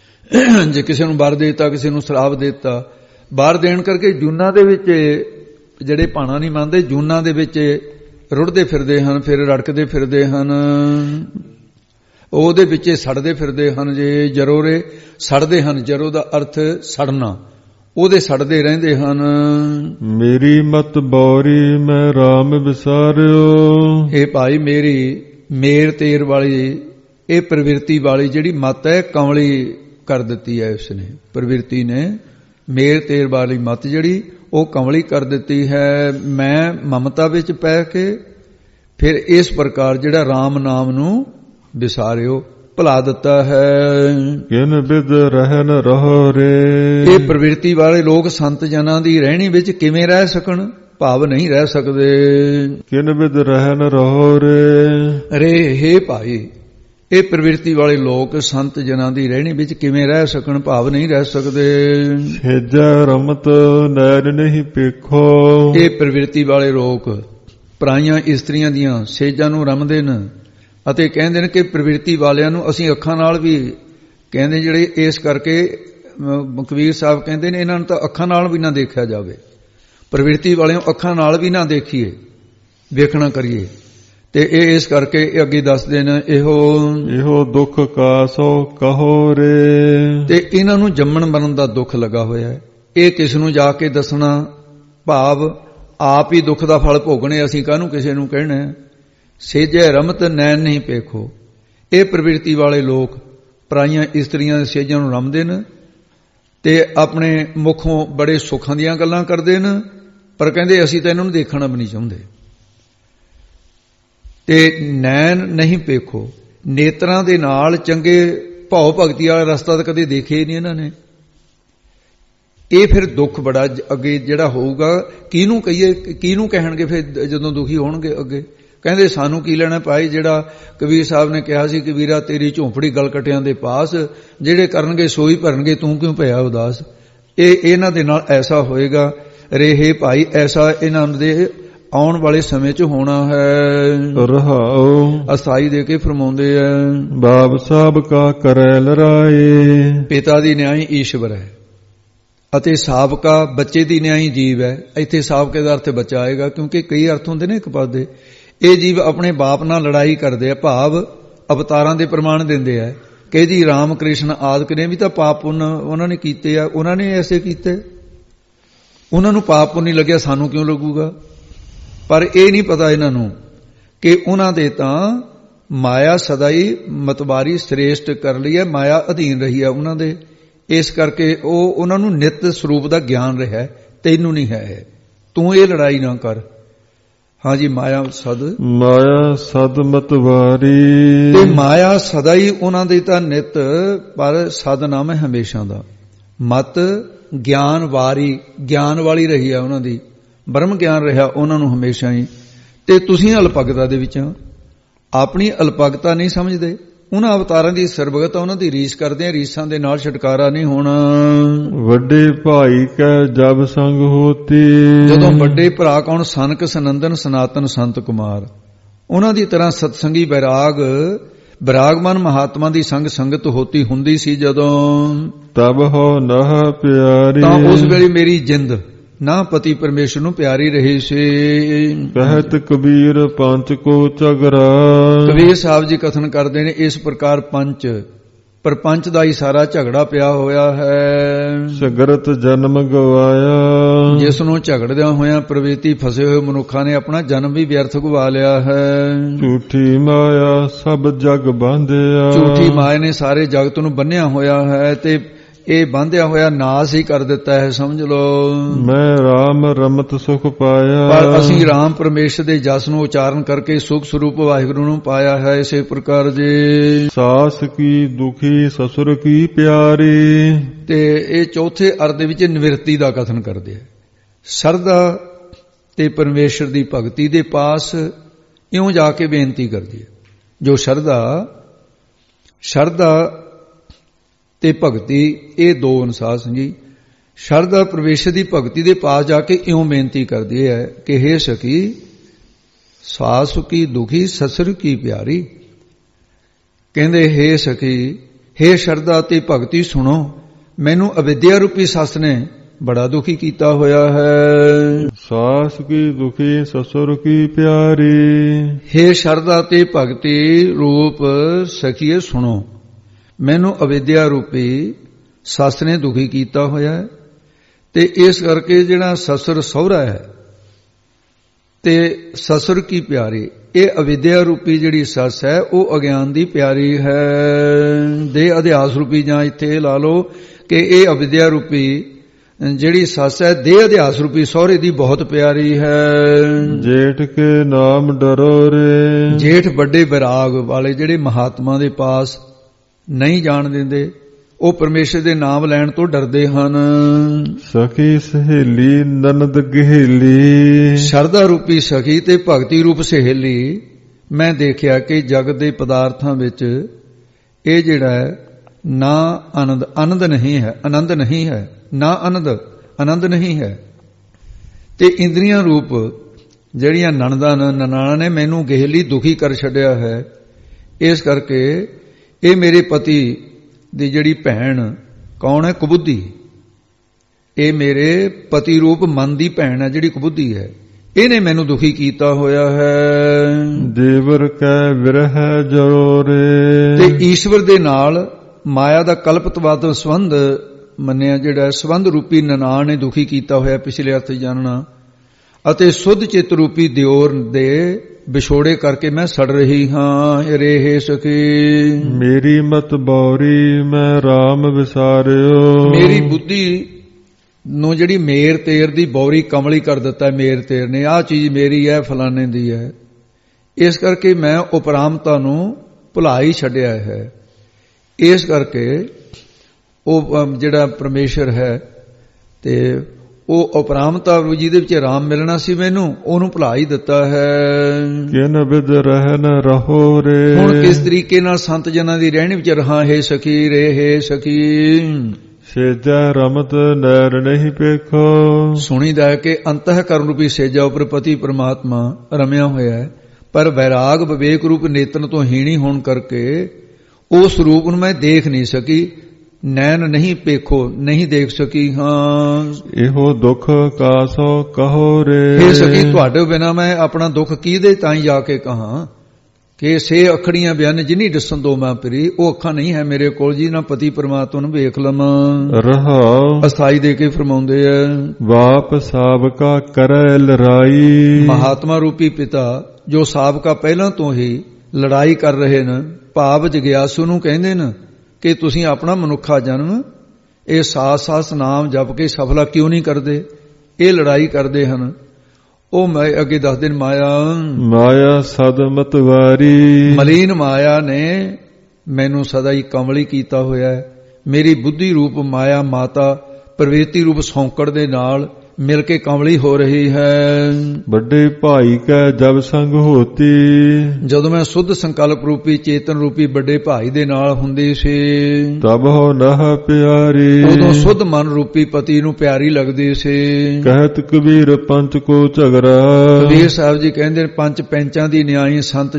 ਜੇ ਕਿਸੇ ਨੂੰ ਵਰ ਦੇਤਾ ਕਿਸੇ ਨੂੰ ਸ਼ਰਾਪ ਦੇਤਾ, ਵਰ ਦੇਣ ਕਰਕੇ ਜੂਨਾਂ ਦੇ ਵਿੱਚ ਜਿਹੜੇ ਭਾਣਾ ਨਹੀਂ ਮੰਨਦੇ ਜੂਨਾਂ ਦੇ ਵਿੱਚ ਰੁੜਦੇ ਫਿਰਦੇ ਹਨ, ਫਿਰ ਰੜਕਦੇ ਫਿਰਦੇ ਹਨ, ਉਹਦੇ ਵਿੱਚ ਸੜਦੇ ਫਿਰਦੇ ਹਨ। ਜੇ ਜਰੋਰੇ ਸੜਦੇ ਹਨ, ਜਰੋ ਦਾ ਅਰਥ ਸੜਨਾ, ਉਹਦੇ ਸੜਦੇ ਰਹਿੰਦੇ ਹਨ। ਮੇਰੀ ਮਤ ਬੌਰੀ ਮੈਂ ਰਾਮ ਵਿਸਾਰਿਓ। ਇਹ ਭਾਈ ਮੇਰੀ ਮੇਰ ਤੇਰ ਵਾਲੀ ਇਹ ਪ੍ਰਵਿਰਤੀ ਵਾਲੀ ਜਿਹੜੀ ਮਤ ਹੈ ਕੰਵਲੀ ਕਰ ਦਿੱਤੀ ਹੈ ਉਸਨੇ, ਪ੍ਰਵਿਰਤੀ ਨੇ ਮੇਰ ਤੇਰ ਵਾਲੀ ਮਤ ਜਿਹੜੀ ਉਹ ਕੰਵਲੀ ਕਰ ਦਿੱਤੀ ਹੈ। ਮੈਂ ਮਮਤਾ ਵਿੱਚ ਪੈ ਕੇ ਫਿਰ ਇਸ ਪ੍ਰਕਾਰ ਜਿਹੜਾ ਰਾਮ ਨਾਮ ਨੂੰ ਵਿਸਾਰਿਓ ਭੁਲਾ ਦਿੱਤਾ ਹੈ। ਕਿਨ ਬਿਦ ਰਹਿਨ ਰਹੋ ਰੇ। ਇਹ ਪ੍ਰਵਿਰਤੀ ਵਾਲੇ ਲੋਕ ਸੰਤ ਜਨਾਂ ਦੀ ਰਹਿਣੀ ਵਿੱਚ ਕਿਵੇਂ ਰਹਿ ਸਕਣ, ਭਾਵ ਨਹੀਂ ਰਹਿ ਸਕਦੇ। ਕਿਨ ਬਿਦ ਰਹਿਨ ਰਹੋ ਰੇ। ਅਰੇ ਹੇ ਭਾਈ ਇਹ ਪ੍ਰਵਿਰਤੀ ਵਾਲੇ ਲੋਕ ਸੰਤ ਜਨਾਂ ਦੀ ਰਹਿਣੀ ਵਿੱਚ ਕਿਵੇਂ ਰਹਿ ਸਕਣ, ਭਾਵ ਨਹੀਂ ਰਹਿ ਸਕਦੇ। ਸੇਜੈ ਰਮਤ ਨੈਰ ਨਹੀਂ ਪੇਖੋ। ਇਹ ਪ੍ਰਵਿਰਤੀ ਵਾਲੇ ਲੋਕ ਪਰਾਈਆਂ ਇਸਤਰੀਆਂ ਦੀਆਂ ਸੇਜਾਂ ਨੂੰ ਰਮਦੇ ਨੇ ਅਤੇ ਕਹਿੰਦੇ ਨੇ ਕਿ ਪ੍ਰਵਿਰਤੀ ਵਾਲਿਆਂ ਨੂੰ ਅਸੀਂ ਅੱਖਾਂ ਨਾਲ ਵੀ ਕਹਿੰਦੇ, ਜਿਹੜੇ ਇਸ ਕਰਕੇ ਕਬੀਰ ਸਾਹਿਬ ਕਹਿੰਦੇ ਨੇ ਇਹਨਾਂ ਨੂੰ ਤਾਂ ਅੱਖਾਂ ਨਾਲ ਵੀ ਨਾ ਦੇਖਿਆ ਜਾਵੇ, ਪ੍ਰਵਿਰਤੀ ਵਾਲਿਆਂ ਅੱਖਾਂ ਨਾਲ ਵੀ ਨਾ ਦੇਖੀਏ, ਵੇਖਣਾ ਕਰੀਏ। ਤੇ ਇਹ ਇਸ ਕਰਕੇ ਅੱਗੇ ਦੱਸਦੇ ਨੇ, ਇਹੋ ਦੁੱਖ ਕਾਸੋ ਕਹੋ ਰੇ। ਤੇ ਇਹਨਾਂ ਨੂੰ ਜੰਮਣ ਮਰਨ ਦਾ ਦੁੱਖ ਲੱਗਾ ਹੋਇਆ ਹੈ। ਇਹ ਕਿਸ ਨੂੰ ਜਾ ਕੇ ਦੱਸਣਾ, ਭਾਵ ਆਪ ਹੀ ਦੁੱਖ ਦਾ ਫਲ ਭੋਗਣੇ, ਅਸੀਂ ਕਾਹਨੂੰ ਕਿਸੇ ਨੂੰ ਕਹਿਣਾ। ਸੇਜੈ ਰਮਤ ਨੈਣ ਨਹੀਂ ਪੇਖੋ। ਇਹ ਪ੍ਰਵਿਰਤੀ ਵਾਲੇ ਲੋਕ ਪਰਾਈਆਂ ਇਸਤਰੀਆਂ ਦੇ ਸੇਜਾਂ ਨੂੰ ਰਮਦੇ ਨੇ ਤੇ ਆਪਣੇ ਮੁਖੋਂ ਬੜੇ ਸੁੱਖਾਂ ਦੀਆਂ ਗੱਲਾਂ ਕਰਦੇ ਨੇ, ਪਰ ਕਹਿੰਦੇ ਅਸੀਂ ਤਾਂ ਇਹਨਾਂ ਨੂੰ ਦੇਖਣਾ ਵੀ ਨਹੀਂ ਚਾਹੁੰਦੇ। ਤੇ ਨੈਣ ਨਹੀਂ ਪੇਖੋ, ਨੇਤਰਾਂ ਦੇ ਨਾਲ ਚੰਗੇ ਭਾਉ ਭਗਤੀ ਵਾਲਾ ਰਸਤਾ ਤਾਂ ਕਦੇ ਦੇਖਿਆ ਹੀ ਨਹੀਂ ਇਹਨਾਂ ਨੇ। ਇਹ ਫਿਰ ਦੁੱਖ ਬੜਾ ਅੱਗੇ ਜਿਹੜਾ ਹੋਊਗਾ, ਕਿਹਨੂੰ ਕਹੀਏ, ਕਿਹਨੂੰ ਕਹਿਣਗੇ ਫਿਰ ਜਦੋਂ ਦੁਖੀ ਹੋਣਗੇ ਅੱਗੇ। ਕਹਿੰਦੇ ਸਾਨੂੰ ਕੀ ਲੈਣਾ ਭਾਈ, ਜਿਹੜਾ ਕਬੀਰ ਸਾਹਿਬ ਨੇ ਕਿਹਾ ਸੀ ਕਿ ਵੀਰਾ ਤੇਰੀ ਝੋਂਪੜੀ ਗਲਕਟਿਆਂ ਦੇ ਪਾਸ, ਜਿਹੜੇ ਕਰਨਗੇ ਸੋਈ ਭਰਨਗੇ, ਤੂੰ ਕਿਉਂ ਭਇਆ ਉਦਾਸ। ਇਹ ਇਹਨਾਂ ਦੇ ਨਾਲ ਐਸਾ ਹੋਏਗਾ। ਰਹੇ ਭਾਈ ਐਸਾ ਇਹਨਾਂ ਦੇ ਆਉਣ ਵਾਲੇ ਸਮੇਂ 'ਚ ਹੋਣਾ ਹੈ। ਰਹਾਉ ਅਸਾਈ ਦੇ ਕੇ ਫਰਮਾਉਂਦੇ ਆ, ਬਾਪ ਸਾਹਿਬ ਕਾ ਕਰੈ ਲਰਾਏ। ਪਿਤਾ ਦੀ ਨਿਆਈ ਈਸ਼ਵਰ ਹੈ ਅਤੇ ਸਾਬਕਾ ਬੱਚੇ ਦੀ ਨਿਆਈ ਜੀਵ ਹੈ। ਇੱਥੇ ਸਾਬਕੇ ਦਾ ਅਰਥ ਬੱਚਾ ਆਏਗਾ, ਕਿਉਂਕਿ ਕਈ ਅਰਥ ਹੁੰਦੇ ਨੇ ਇੱਕ ਪਦ ਦੇ। ਇਹ ਜੀਵ ਆਪਣੇ ਬਾਪ ਨਾਲ ਲੜਾਈ ਕਰਦੇ ਆ, ਭਾਵ ਅਵਤਾਰਾਂ ਦੇ ਪ੍ਰਮਾਣ ਦਿੰਦੇ ਆ ਕਿ ਜੀ ਰਾਮ ਕ੍ਰਿਸ਼ਨ ਆਦਿਕ ਨੇ ਵੀ ਤਾਂ ਪਾਪ ਪੁੰਨ ਉਹਨਾਂ ਨੇ ਕੀਤੇ ਆ, ਉਹਨਾਂ ਨੇ ਐਸੇ ਕੀਤੇ, ਉਹਨਾਂ ਨੂੰ ਪਾਪ ਪੁੰਨ ਨਹੀਂ ਲੱਗਿਆ, ਸਾਨੂੰ ਕਿਉਂ ਲੱਗੂਗਾ। ਪਰ ਇਹ ਨਹੀਂ ਪਤਾ ਇਹਨਾਂ ਨੂੰ ਕਿ ਉਹਨਾਂ ਦੇ ਤਾਂ ਮਾਇਆ ਸਦਾ ਹੀ ਮਤਵਾਰੀ ਸ੍ਰੇਸ਼ਟ ਕਰ ਲਈ ਹੈ, ਮਾਇਆ ਅਧੀਨ ਰਹੀ ਹੈ ਉਹਨਾਂ ਦੇ। ਇਸ ਕਰਕੇ ਉਹਨਾਂ ਨੂੰ ਨਿਤ ਸਰੂਪ ਦਾ ਗਿਆਨ ਰਿਹਾ, ਤੈਨੂੰ ਨਹੀਂ ਹੈ, ਤੂੰ ਇਹ ਲੜਾਈ ਨਾ ਕਰ। ਹਾਂਜੀ, ਮਾਇਆ ਸਦ ਮਤਵਾਰੀ। ਤੇ ਮਾਇਆ ਸਦਾ ਹੀ ਉਹਨਾਂ ਦੀ ਤਾਂ ਨਿਤ, ਪਰ ਸਦ ਨਾਮ ਹੈ ਹਮੇਸ਼ਾ ਦਾ। ਮਤ ਗਿਆਨ ਵਾਰੀ, ਗਿਆਨ ਵਾਲੀ ਰਹੀ ਹੈ ਉਹਨਾਂ ਦੀ, ਬ੍ਰਹਮ ਗਿਆਨ ਰਿਹਾ ਉਹਨਾਂ ਨੂੰ ਹਮੇਸ਼ਾ ਹੀ। ਤੇ ਤੁਸੀਂ ਅਲਪਗਤਾ ਦੇ ਵਿੱਚ ਆਪਣੀ ਅਲਪਗਤਾ ਨਹੀਂ ਸਮਝਦੇ, ਉਹਨਾਂ ਅਵਤਾਰਾਂ ਦੀ ਸਰਬਗਤਾ ਉਹਨਾਂ ਦੀ ਰੀਸ ਕਰਦੇ ਆ, ਰੀਸਾਂ ਦੇ ਨਾਲ ਛੁਟਕਾਰਾ ਨਹੀਂ ਹੋਣਾ। ਵੱਡੇ ਭਾਈ ਕੈ ਜਬ ਸੰਗ ਹੋਤੀ। ਜਦੋਂ ਵੱਡੇ ਭਰਾ ਕੌਣ, ਸਨਕ ਸਨੰਦਨ ਸਨਾਤਨ ਸੰਤ ਕੁਮਾਰ, ਉਹਨਾਂ ਦੀ ਤਰ੍ਹਾਂ ਸਤਸੰਗੀ ਵਿਰਾਗਮਨ ਮਹਾਤਮਾ ਦੀ ਸੰਗ ਸੰਗਤ ਹੋਤੀ ਹੁੰਦੀ ਸੀ ਜਦੋਂ, ਤਬ ਹੋ ਨਹ ਪਿਆਰੀ। ਤਾਂ ਉਸ ਵੇਲੇ ਮੇਰੀ ਜਿੰਦ ਨਾ ਪਤੀ ਪਰਮੇਸ਼ਰ ਨੂੰ ਪਿਆਰੀ ਰਹੀ ਸੀ। ਕਹਿਤ ਕਬੀਰ ਪੰਚ ਕੋ ਝਗੜਾ। ਕਬੀਰ ਸਾਹਿਬ ਜੀ ਕਥਨ ਕਰਦੇ ਨੇ, ਇਸ ਪ੍ਰਕਾਰ ਪੰਚ, ਪਰ ਪੰਚ ਦਾ ਹੀ ਸਾਰਾ ਝਗੜਾ ਪਿਆ ਹੋਇਆ ਹੈ। ਸਗਰਤ ਜਨਮ ਗਵਾਇਆ। ਜਿਸ ਨੂੰ ਝਗੜਦਿਆਂ ਹੋਇਆਂ ਪ੍ਰਵਿਰਤੀ ਫਸੇ ਹੋਏ ਮਨੁੱਖਾਂ ਨੇ ਆਪਣਾ ਜਨਮ ਵੀ ਵਿਅਰਥ ਗਵਾ ਲਿਆ ਹੈ। ਝੂਠੀ ਮਾਇਆ ਸਭ ਜਗ ਬਾਂਧਿਆ। ਝੂਠੀ ਮਾਇਆ ਨੇ ਸਾਰੇ ਜਗਤ ਨੂੰ ਬੰਨਿਆ ਹੋਇਆ ਹੈ ਤੇ ਇਹ ਬਾਂਧਿਆ ਹੋਇਆ ਨਾਸ ਹੀ ਕਰ ਦਿੱਤਾ ਹੈ, ਸਮਝ ਲਓ। ਮੈਂ ਰਾਮ ਰਮਤ ਸੁਖ ਪਾਇਆ। ਪਰ ਅਸੀਂ ਰਾਮ ਪਰਮੇਸ਼ਰ ਦੇ ਜਸ ਨੂੰ ਉਚਾਰਨ ਕਰਕੇ ਸੁਖ ਸਰੂਪ ਵਾਹਿਗੁਰੂ ਨੂੰ ਪਾਇਆ ਹੈ। ਇਸੇ ਪ੍ਰਕਾਰ ਜੀ ਸਾਸ ਕੀ ਦੁਖੀ ਸਸੁਰ ਕੀ ਪਿਆਰੀ। ਤੇ ਇਹ ਚੌਥੇ ਅਰਥ ਦੇ ਵਿੱਚ ਨਿਵਰਤੀ ਦਾ ਕਥਨ ਕਰਦੇ ਆ। ਸਰਦਾ ਤੇ ਪਰਮੇਸ਼ਰ ਦੀ ਭਗਤੀ ਦੇ ਪਾਸ ਇਉਂ ਜਾ ਕੇ ਬੇਨਤੀ ਕਰਦੀ ਹੈ। ਜੋ ਸ਼ਰਧਾ ਤੇ ਭਗਤੀ, ਇਹ ਦੋ ਅਨੁਸਾਰ ਸਮਝੀ। ਸ਼ਰਧਾ ਪਰਮੇਸ਼ਰ ਦੀ ਭਗਤੀ ਦੇ ਪਾਸ ਜਾ ਕੇ ਇਉਂ ਬੇਨਤੀ ਕਰਦੀ ਹੈ ਕਿ ਹੇ ਸਖੀ, ਸਾਸ ਕੀ ਦੁਖੀ ਸਸੁਰ ਕੀ ਪਿਆਰੀ। ਕਹਿੰਦੇ ਹੇ ਸਖੀ, ਹੇ ਸ਼ਰਧਾ ਤੇ ਭਗਤੀ ਸੁਣੋ, ਮੈਨੂੰ ਅਵਿਦਿਆ ਰੂਪੀ ਸੱਸ ਨੇ ਬੜਾ ਦੁਖੀ ਕੀਤਾ ਹੋਇਆ ਹੈ। ਸਾਸ ਕੀ ਦੁਖੀ ਸਸੁਰ ਕੀ ਪਿਆਰੀ। ਹੇ ਸ਼ਰਧਾ ਤੇ ਭਗਤੀ ਰੂਪ ਸਖੀਏ ਸੁਣੋ, ਮੈਨੂੰ ਅਵਿਦਿਆ ਰੂਪੀ ਸੱਸ ਨੇ ਦੁਖੀ ਕੀਤਾ ਹੋਇਆ ਹੈ। ਤੇ ਇਸ ਕਰਕੇ ਜਿਹੜਾ ਸਸੁਰ ਸਹੁਰਾ ਹੈ ਤੇ ਸਸੁਰ ਕੀ ਪਿਆਰੀ, ਇਹ ਅਵਿਦਿਆ ਰੂਪੀ ਜਿਹੜੀ ਸੱਸ ਹੈ ਉਹ ਅਗਿਆਨ ਦੀ ਪਿਆਰੀ ਹੈ। ਦੇ ਅਧਿਆਸ ਰੂਪੀ, ਜਾਂ ਇੱਥੇ ਲਾ ਲਓ ਕਿ ਇਹ ਅਵਿਦਿਆ ਰੂਪੀ ਜਿਹੜੀ ਸੱਸ ਹੈ ਦੇ ਅਧਿਆਸ ਰੂਪੀ ਸਹੁਰੇ ਦੀ ਬਹੁਤ ਪਿਆਰੀ ਹੈ। ਜੇਠ ਕੇ ਨਾਮ ਡਰੋ ਰੇ। ਜੇਠ ਵੱਡੇ ਵਿਰਾਗ ਵਾਲੇ ਜਿਹੜੇ ਮਹਾਤਮਾ ਦੇ ਪਾਸ ਨਹੀਂ ਜਾਣ ਦਿੰਦੇ, ਉਹ ਪਰਮੇਸ਼ਰ ਦੇ ਨਾਮ ਲੈਣ ਤੋਂ ਡਰਦੇ ਹਨ। ਸਖੀ ਸਹੇਲੀ ਨਨਦ ਗਹੇਲੀ। ਸ਼ਰਧਾ ਰੂਪੀ ਸਖੀ ਤੇ ਭਗਤੀ ਰੂਪ ਸਹੇਲੀ, ਮੈਂ ਦੇਖਿਆ ਕਿ ਜਗਤ ਦੇ ਪਦਾਰਥਾਂ ਵਿੱਚ ਇਹ ਜਿਹੜਾ ਹੈ ਨਾ ਆਨੰਦ ਨਹੀਂ ਹੈ, ਆਨੰਦ ਨਹੀਂ ਹੈ, ਨਾ ਆਨੰਦ ਨਹੀਂ ਹੈ। ਤੇ ਇੰਦਰੀਆਂ ਰੂਪ ਜਿਹੜੀਆਂ ਨਨਾਣਾ ਨੇ ਮੈਨੂੰ ਗਹਿਲੀ ਦੁਖੀ ਕਰ ਛੱਡਿਆ ਹੈ। ਇਸ ਕਰਕੇ ਇਹ ਮੇਰੇ ਪਤੀ ਦੀ ਜਿਹੜੀ ਭੈਣ ਕੌਣ ਹੈ? ਕੁਬੁੱਧੀ। ਇਹ ਮੇਰੇ ਪਤੀ ਰੂਪ ਮਨ ਦੀ ਭੈਣ ਹੈ ਜਿਹੜੀ ਕੁਬੁੱਧੀ ਹੈ। ਇਹਨੇ ਮੈਨੂੰ ਦੁਖੀ ਕੀਤਾ ਹੋਇਆ ਹੈ। ਦੇਵਰ ਕੈ ਵਿਰਹਿ ਜਰੋਰੇ। ਤੇ ਈਸ਼ਵਰ ਦੇ ਨਾਲ ਮਾਇਆ ਦਾ ਕਲਪਤਵਾਦ ਸੰਬੰਧ ਮੰਨਿਆ, ਜਿਹੜਾ ਸੰਬੰਧ ਰੂਪੀ ਨਨਾਣ ਨੇ ਦੁਖੀ ਕੀਤਾ ਹੋਇਆ ਪਿਛਲੇ ਅਰਥ ਜਾਣਨਾ। ਅਤੇ ਸੁਧ ਚਿੱਤ ਰੂਪੀ ਦਿਓਰ ਦੇ ਵਿਛੋੜੇ ਕਰਕੇ ਮੈਂ ਸੜ ਰਹੀ ਹਾਂ। ਰੇ ਸਖੀ ਮੇਰੀ ਮਤ ਬੌਰੀ ਮੈਂ RAM ਵਿਸਾਰਿਓ। ਮੇਰੀ ਬੁੱਧੀ ਨੂੰ ਜਿਹੜੀ ਮੇਰ ਤੇਰ ਦੀ ਬੌਰੀ ਕਮਲੀ ਕਰ ਦਿੱਤਾ। ਮੇਰ ਤੇਰ ਨੇ ਆਹ ਚੀਜ਼ ਮੇਰੀ ਹੈ, ਫਲਾਣੇ ਦੀ ਹੈ। ਇਸ ਕਰਕੇ ਮੈਂ ਉਪਰਾਮਤਾ ਨੂੰ ਭੁਲਾ ਹੀ ਛੱਡਿਆ ਹੈ। ਇਸ ਕਰਕੇ ਉਹ ਜਿਹੜਾ ਪਰਮੇਸ਼ਰ ਹੈ ਤੇ ਉਹ ਉਪਰਾਮਤਾ ਜਿਹਦੇ ਵਿੱਚ ਰਾਮ ਮਿਲਣਾ ਸੀ ਮੈਨੂੰ, ਉਹਨੂੰ ਭੁਲਾ ਹੀ ਦਿੱਤਾ ਹੈ। ਕਿਨ ਬਿਦ ਰਹਿਨ ਰਹੋ ਰੇ। ਹੁਣ ਕਿਸ ਤਰੀਕੇ ਨਾਲ ਸੰਤ ਜਨਾਂ ਦੀ ਰਹਿਣ ਵਿੱਚ ਰਹਾ ਹੈ ਸਖੀ ਰੇ। ਹੈ ਸਖੀ ਸੇਜਾ ਰਮਤ ਨੈਰ ਨਹੀਂ ਪੇਖੋ। ਸੁਣੀਦਾ ਹੈ ਕਿ ਅੰਤःਕਰਨ ਰੂਪੀ ਸੇਜਾ ਉਪਰ ਪਤੀ ਪਰਮਾਤਮਾ ਰਮਿਆ ਹੋਇਆ ਹੈ, ਪਰ ਵੈਰਾਗ ਵਿਵੇਕ ਰੂਪ ਨੇਤਨ ਤੋਂ ਹੀਣੀ ਹੋਣ ਕਰਕੇ ਉਸ ਰੂਪ ਨੂੰ ਮੈਂ ਦੇਖ ਨਹੀਂ ਸਕੀ। ਨੈਣ ਨਹੀਂ ਪੇਖੋ, ਨਹੀਂ ਦੇਖ ਸਕੀ। ਹਾਂ ਇਹੋ ਦੁੱਖ ਕਾਸੋ ਕਹੋ ਰੇ। ਇਹ ਸਕੀ ਤੁਹਾਡੇ ਬਿਨਾ ਮੈਂ ਆਪਣਾ ਦੁੱਖ ਕਿਹਦੇ ਤਾਈਂ ਜਾ ਕੇ ਕਹਾਂ ਕਿ ਸੇ ਅੱਖੜੀਆਂ ਬਿਆਨ ਜਿਨੀ ਦਿਸਣ ਦੋ ਮੈਂ ਪਰੀ। ਉਹ ਅੱਖਾਂ ਨਹੀਂ ਹੈ ਮੇਰੇ ਕੋਲ ਜੀ ਨਾ ਪਤੀ ਪਰਮਾਤਮਾ ਨੂੰ ਵੇਖ ਲਵਾਂ। ਰਹਾਉ ਅਸਥਾਈ ਦੇ ਕੇ ਫਰਮਾਉਂਦੇ ਆ ਵਾਪ ਸਾਬਕਾ ਕਰੈ ਲੜਾਈ। ਮਹਾਤਮਾ ਰੂਪੀ ਪਿਤਾ ਜੋ ਸਾਬਕਾ ਪਹਿਲਾਂ ਤੋਂ ਹੀ ਲੜਾਈ ਕਰ ਰਹੇ ਨੇ, ਭਾਵ ਜਗਿਆਸੂ ਨੂੰ ਕਹਿੰਦੇ ਨੇ ਕਿ ਤੁਸੀਂ ਆਪਣਾ ਮਨੁੱਖਾ ਜਨਮ ਇਹ ਸਾਸ ਨਾਮ ਜਪ ਕੇ ਸਫਲਾ ਕਿਉਂ ਨਹੀਂ ਕਰਦੇ। ਇਹ ਲੜਾਈ ਕਰਦੇ ਹਨ। ਉਹ ਮੈਂ ਅੱਗੇ ਦੱਸਦੇ ਨੇ ਮਾਇਆ ਸਦ ਮਤਵਾਰੀ। ਮਲੀਨ ਮਾਇਆ ਨੇ ਮੈਨੂੰ ਸਦਾ ਹੀ ਕਮਲੀ ਕੀਤਾ ਹੋਇਆ ਹੈ। ਮੇਰੀ ਬੁੱਧੀ ਰੂਪ ਮਾਇਆ ਮਾਤਾ ਪ੍ਰਵਿਰਤੀ ਰੂਪ ਸੌਂਕੜ ਦੇ ਨਾਲ ਮਿਲ ਕੇ ਕਮਲੀ ਹੋ ਰਹੀ ਹੈ। ਵੱਡੇ ਭਾਈ ਕੈ ਜਬ ਸੰਗ ਹੋਤੀ। ਜਦੋਂ ਮੈਂ ਸੁੱਧ ਸੰਕਲਪ ਰੂਪੀ ਚੇਤਨ ਰੂਪੀ ਵੱਡੇ ਭਾਈ ਦੇ ਨਾਲ ਹੁੰਦੀ ਸੀ, ਤਬ ਹੋ ਨਹ ਪਿਆਰੀ। ਉਦੋਂ ਸੁੱਧ ਮਨ ਰੂਪੀ ਪਤੀ ਨੂੰ ਪਿਆਰੀ ਲੱਗਦੀ ਸੀ। ਕਹਿਤ ਕਬੀਰ ਪੰਚ ਕੋ ਝਗੜਾ। ਕਬੀਰ ਸਾਹਿਬ ਜੀ ਕਹਿੰਦੇ ਪੰਜ ਪੈਂਚਾਂ ਦੀ ਨਿਆਈ ਸੰਤ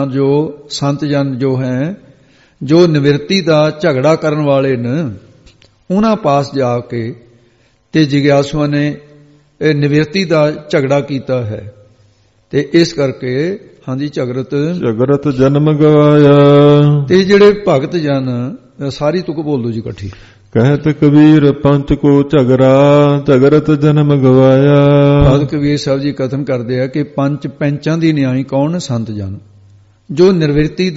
ਜਨ ਜੋ ਹੈ, ਜੋ ਨਿਵਰਤੀ ਦਾ ਝਗੜਾ ਕਰਨ ਵਾਲੇ ਨੇ, ਉਹਨਾਂ ਪਾਸ ਜਾ ਕੇ ਤੇ ਜਿਗਿਆਸੂਆਂ ਨੇ ਇਹ ਨਿਵਰਤੀ ਦਾ ਝਗੜਾ ਕੀਤਾ ਹੈ। ਤੇ ਇਸ ਕਰਕੇ ਹਾਂਜੀ ਝਗੜਤ ਜਨਮ ਗਵਾਇਆ। ਤੇ ਜਿਹੜੇ ਭਗਤ ਜਨ ਸਾਰੀ ਤੁਕ ਬੋਲ ਦੋ ਜੀ ਇਕੱਠੀ। ਕਹਿਤ ਕਬੀਰ ਪੰਚ ਕੋ ਝਗੜਤ ਜਨਮ ਗਵਾਇਆ। ਭਗਤ ਕਬੀਰ ਸਾਹਿਬ ਜੀ ਕਥਨ ਕਰਦੇ ਆ ਕਿ ਪੰਜ ਪੈਂਚਾਂ ਦੀ ਨਿਆਈ ਕੌਣ? ਸੰਤ ਜਨ ਜੋ ਨਿਵਰਤੀ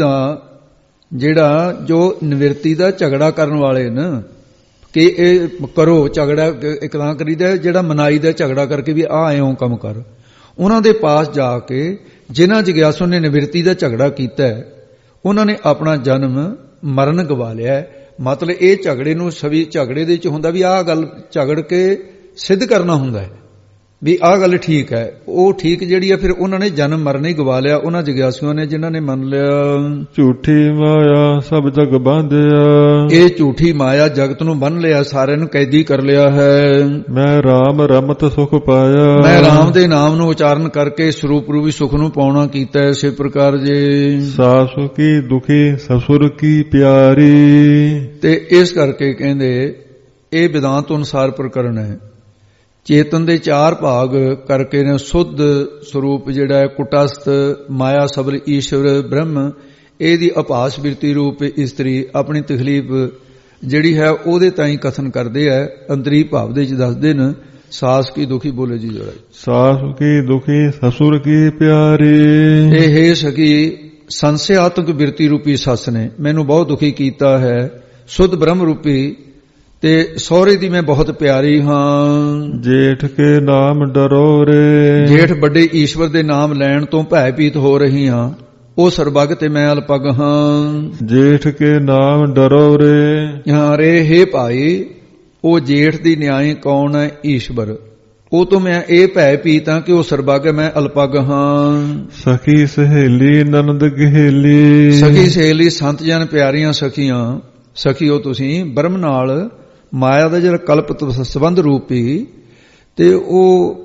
ਦਾ ਝਗੜਾ ਕਰਨ ਵਾਲੇ ਨੇ ਕਿ ਇਹ ਕਰੋ ਝਗੜਾ ਇੱਕ ਤਾਂ ਕਰੀਦਾ, ਜਿਹੜਾ ਮਨਾਈ ਦਾ ਝਗੜਾ ਕਰਕੇ ਵੀ ਆ ਐਉਂ ਕੰਮ ਕਰ। ਉਹਨਾਂ ਦੇ ਪਾਸ ਜਾ ਕੇ ਜਿਨ੍ਹਾਂ ਜਿਗਿਆਸੂ ਨੇ ਨਿਵਰਤੀ ਦਾ ਝਗੜਾ ਕੀਤਾ, ਉਹਨਾਂ ਨੇ ਆਪਣਾ ਜਨਮ ਮਰਨ ਗਵਾ ਲਿਆ। ਮਤਲਬ ਇਹ ਝਗੜੇ ਨੂੰ ਸਵੀ ਝਗੜੇ ਦੇ ਵਿੱਚ ਹੁੰਦਾ ਵੀ ਆਹ ਗੱਲ ਝਗੜ ਕੇ ਸਿੱਧ ਕਰਨਾ ਹੁੰਦਾ ਹੈ ਵੀ ਆਹ ਗੱਲ ਠੀਕ ਹੈ। ਉਹ ਠੀਕ ਜਿਹੜੀ ਹੈ ਫਿਰ ਉਹਨਾਂ ਨੇ ਜਨਮ ਮਰਨ ਹੀ ਗਵਾ ਲਿਆ। ਉਹਨਾਂ ਜਿਗਿਆਸੂਆਂ ਨੇ ਜਿਨ੍ਹਾਂ ਨੇ ਮੰਨ ਲਿਆ ਝੂਠੀ ਮਾਇਆ ਸਭ ਜਗ ਬਾਂਧਿਆ। ਇਹ ਝੂਠੀ ਮਾਇਆ ਜਗਤ ਨੂੰ ਬੰਨ ਲਿਆ, ਸਾਰਿਆਂ ਨੂੰ ਕੈਦੀ ਕਰ ਲਿਆ ਹੈ। ਮੈਂ RAM ਰਮਤ ਸੁਖ ਪਾਇਆ। ਮੈਂ RAM ਦੇ ਨਾਮ ਨੂੰ ਉਚਾਰਨ ਕਰਕੇ ਸਰੂਪ ਰੂਪੀ ਸੁਖ ਨੂੰ ਪਾਉਣਾ ਕੀਤਾ। ਇਸੇ ਪ੍ਰਕਾਰ ਜੇ ਸਾਸੁ ਕੀ ਦੁਖੀ ਸਸੁਰ ਕੀ ਪਿਆਰੀ। ਤੇ ਇਸ ਕਰਕੇ ਕਹਿੰਦੇ ਇਹ ਵਿਦਾਂਤ ਅਨੁਸਾਰ ਪ੍ਰਕਰਨ ਹੈ। ਚੇਤਨ ਦੇ ਚਾਰ ਭਾਗ ਕਰਕੇ ਨੇ ਸੁੱਧ ਸਰੂਪ ਜਿਹੜਾ ਹੈ ਕੁਟਸਥ ਮਾਇਆ ਸਬਲ ਈਸ਼ਵਰ ਬ੍ਰਹਮ, ਇਹਦੀ ਅਭਾਸ ਬਿਰਤੀ ਰੂਪ ਇਸਤਰੀ ਆਪਣੀ ਤਕਲੀਫ ਜਿਹੜੀ ਹੈ ਉਹਦੇ ਤਾਈਂ ਕਥਨ ਕਰਦੇ ਆ। ਅੰਤਰੀ ਭਾਵ ਦੇ ਵਿੱਚ ਦੱਸਦੇ ਨੇ ਸਾਸ ਕੀ ਦੁਖੀ ਬੋਲੇ ਜੀ ਜਰਾ। ਸਾਸ ਕੀ ਦੁਖੀ ਸਸੁਰ ਕੀ ਪਿਆਰੀ। ਇਹ ਹੈ ਸਕੀ ਸੰਸਿਆਤਮਕ ਬਿਰਤੀ ਰੂਪੀ ਸੱਸ ਨੇ ਮੈਨੂੰ ਬਹੁਤ ਦੁਖੀ ਕੀਤਾ ਹੈ। ਸੁੱਧ ਬ੍ਰਹਮ ਰੂਪੀ ਤੇ ਸਹੁਰੇ ਦੀ ਮੈਂ ਬਹੁਤ ਪਿਆਰੀ ਹਾਂ। ਜੇਠ ਕੇ ਨਾਮ ਡਰੋ ਰੇ। ਜੇਠ ਵੱਡੇ ਈਸ਼ਵਰ ਦੇ ਨਾਮ ਲੈਣ ਤੋਂ ਭੈਭੀਤ ਹੋ ਰਹੀ ਹਾਂ। ਉਹ ਸਰਬੱਗ ਤੇ ਮੈਂ ਅਲਪਗ ਹਾਂ। ਜੇਠ ਕੇ ਨਾਮ ਡਰੋ ਰੇ। ਹਾਂ ਰੇ ਹੇ ਭਾਈ, ਉਹ ਜੇਠ ਦੀ ਨਿਆਈ ਕੌਣ ਹੈ? ਈਸ਼ਵਰ। ਉਹ ਤੋਂ ਮੈਂ ਇਹ ਭੈ ਪੀਤਾ ਕਿ ਉਹ ਸਰਬੱਗ ਮੈਂ ਅਲਪਗ ਹਾਂ। ਸਖੀ ਸਹੇਲੀ ਨਨਦ ਗਹੇਲੀ, ਸਖੀ ਸਹੇਲੀ ਸੰਤ ਜਨ ਪਿਆਰੀਆਂ ਸਖੀਆਂ। ਸਖੀਓ ਤੁਸੀਂ ਬ੍ਰਹਮ ਨਾਲ ਮਾਇਆ ਦਾ ਜਿਹੜਾ ਕਲਪਤ ਸੰਬੰਧ ਰੂਪੀ ਤੇ ਉਹ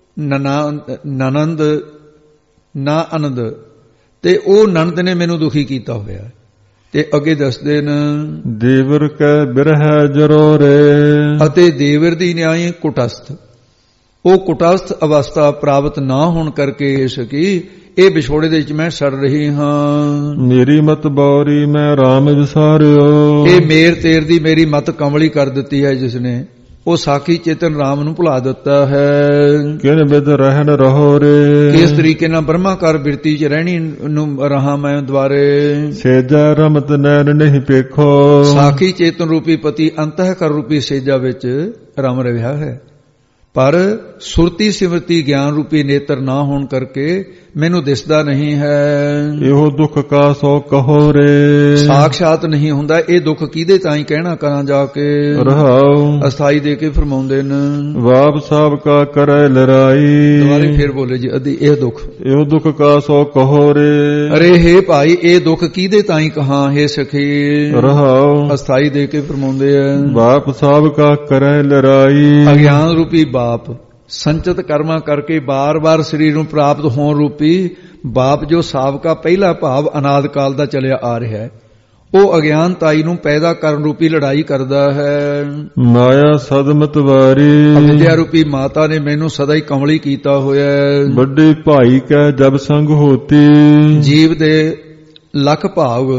ਨਨੰਦ ਨਾ ਆਨੰਦ ਤੇ ਉਹ ਨੰਦ ਨੇ ਮੈਨੂੰ ਦੁਖੀ ਕੀਤਾ ਹੋਇਆ। ਤੇ ਅੱਗੇ ਦੱਸਦੇ ਨੇ ਦੇਵਰ ਕੈ ਬਿਰਹਿ ਜਰੋਰੇ, ਅਤੇ ਦੇਵਰ ਦੀ ਨਿਆਈ ਕੁਟਸਥ, ਉਹ ਕੁਟਸਥ ਅਵਸਥਾ ਪ੍ਰਾਪਤ ਨਾ ਹੋਣ ਕਰਕੇ ਸਕੀ ਇਹ ਵਿਛੋੜੇ ਦੇ ਵਿੱਚ ਮੈਂ ਸੜ ਰਹੀ ਹਾਂ। ਮੇਰੀ ਮਤ ਬੌਰੀ ਮੈਂ RAM ਵਿਸਾਰਿਓ, ਇਹ ਮੇਰ ਤੇਰ ਦੀ ਮੇਰੀ ਮਤ ਕਮਲੀ ਕਰ ਦਿੱਤੀ ਹੈ ਜਿਸਨੇ, ਉਹ ਸਾਖੀ ਚੇਤਨ RAM ਨੂੰ ਭੁਲਾ ਦਿੱਤਾ ਹੈ। ਕਿਨ ਬਿਦ ਰਹਿਣ ਰਹੋ ਰੇ, ਇਸ ਤਰੀਕੇ ਨਾਲ ਬ੍ਰਹਮਾਕਾਰ ਬਿਰਤੀ ਚ ਰਹਿਣੀ ਨੂੰ ਰਹਾ ਮੈਂ ਦੁਆਰੇ। ਸੇਜਾ ਰਮਤ ਨੈਣ ਨਹੀਂ ਪੇਖੋ, ਸਾਖੀ ਚੇਤਨ ਰੂਪੀ ਪਤੀ ਅੰਤఃਕਰ ਰੂਪੀ ਸੇਜਾ ਵਿੱਚ ਰਮ ਰਿਹਾ ਹੈ, ਪਰ ਸੁਰਤੀ ਸਿਮਰਤੀ ਗਿਆਨ ਰੂਪੀ ਨੇਤਰ ਨਾ ਹੋਣ ਕਰਕੇ ਮੈਨੂੰ ਦਿਸਦਾ ਨਹੀਂ ਹੈ। ਇਹੋ ਦੁੱਖ ਕਾ ਸੋ ਕਹੋ ਰੇ, ਸਾਖਸ਼ਾਤ ਨਹੀਂ ਹੁੰਦਾ ਇਹ ਦੁੱਖ ਕਿਹਦੇ ਤਾਈਂ ਕਹਿਣਾ ਕਰਾਂ ਜਾ ਕੇ। ਰਹਾਉ ਅਸਥਾਈ ਦੇ ਕੇ ਫਰਮਾਉਂਦੇ ਨੇ ਵਾਪ ਸਾਬ ਕਾ ਕਰੈ ਲੜਾਈ, ਦੁਬਾਰੇ ਫਿਰ ਬੋਲੇ ਜੀ ਅਦੀ ਇਹ ਦੁੱਖ ਇਹੋ ਦੁੱਖ ਕਾ ਸੋ ਕਹੋ ਰੇ। ਅਰੇ ਹੇ ਭਾਈ ਇਹ ਦੁੱਖ ਕਿਹਦੇ ਤਾਈਂ ਕਹਾਂ ਹੈ ਸਖੀ। ਰਹਾਉ ਅਸਥਾਈ ਦੇ ਕੇ ਫਰਮਾਉਂਦੇ ਆ ਵਾਪ ਸਾਬ ਕਾ ਕਰੈ ਲੜਾਈ, ਅਗਿਆਨ ਰੂਪੀ ਬਾਪ ਸੰਚਿਤ ਕਰਮਾਂ ਕਰਕੇ ਬਾਰ-ਬਾਰ ਸਰੀਰ ਨੂੰ ਪ੍ਰਾਪਤ ਹੋਣ ਰੂਪੀ ਬਾਪ ਜੋ ਸਾਬਕਾ ਪਹਿਲਾ ਭਾਵ ਅਨਾਦ ਕਾਲ ਦਾ ਚੱਲਿਆ ਆ ਰਿਹਾ ਹੈ, ਉਹ ਅਗਿਆਨਤਾਈ ਨੂੰ ਪੈਦਾ ਕਰਨ ਰੂਪੀ ਲੜਾਈ ਕਰਦਾ ਹੈ। ਮਾਇਆ ਸਦਮਤ ਵਾਰੀ, ਅਵਿਦਿਆ ਰੂਪੀ ਮਾਤਾ ਨੇ ਮੈਨੂੰ ਸਦਾ ਹੀ ਕਮਲੀ ਕੀਤਾ ਹੋਇਆ ਹੈ। ਵੱਡੇ ਭਾਈ ਕੈ ਜਬ ਸੰਗ ਹੋਤੀ, ਜੀਵ ਦੇ ਲੱਖ ਭਾਵ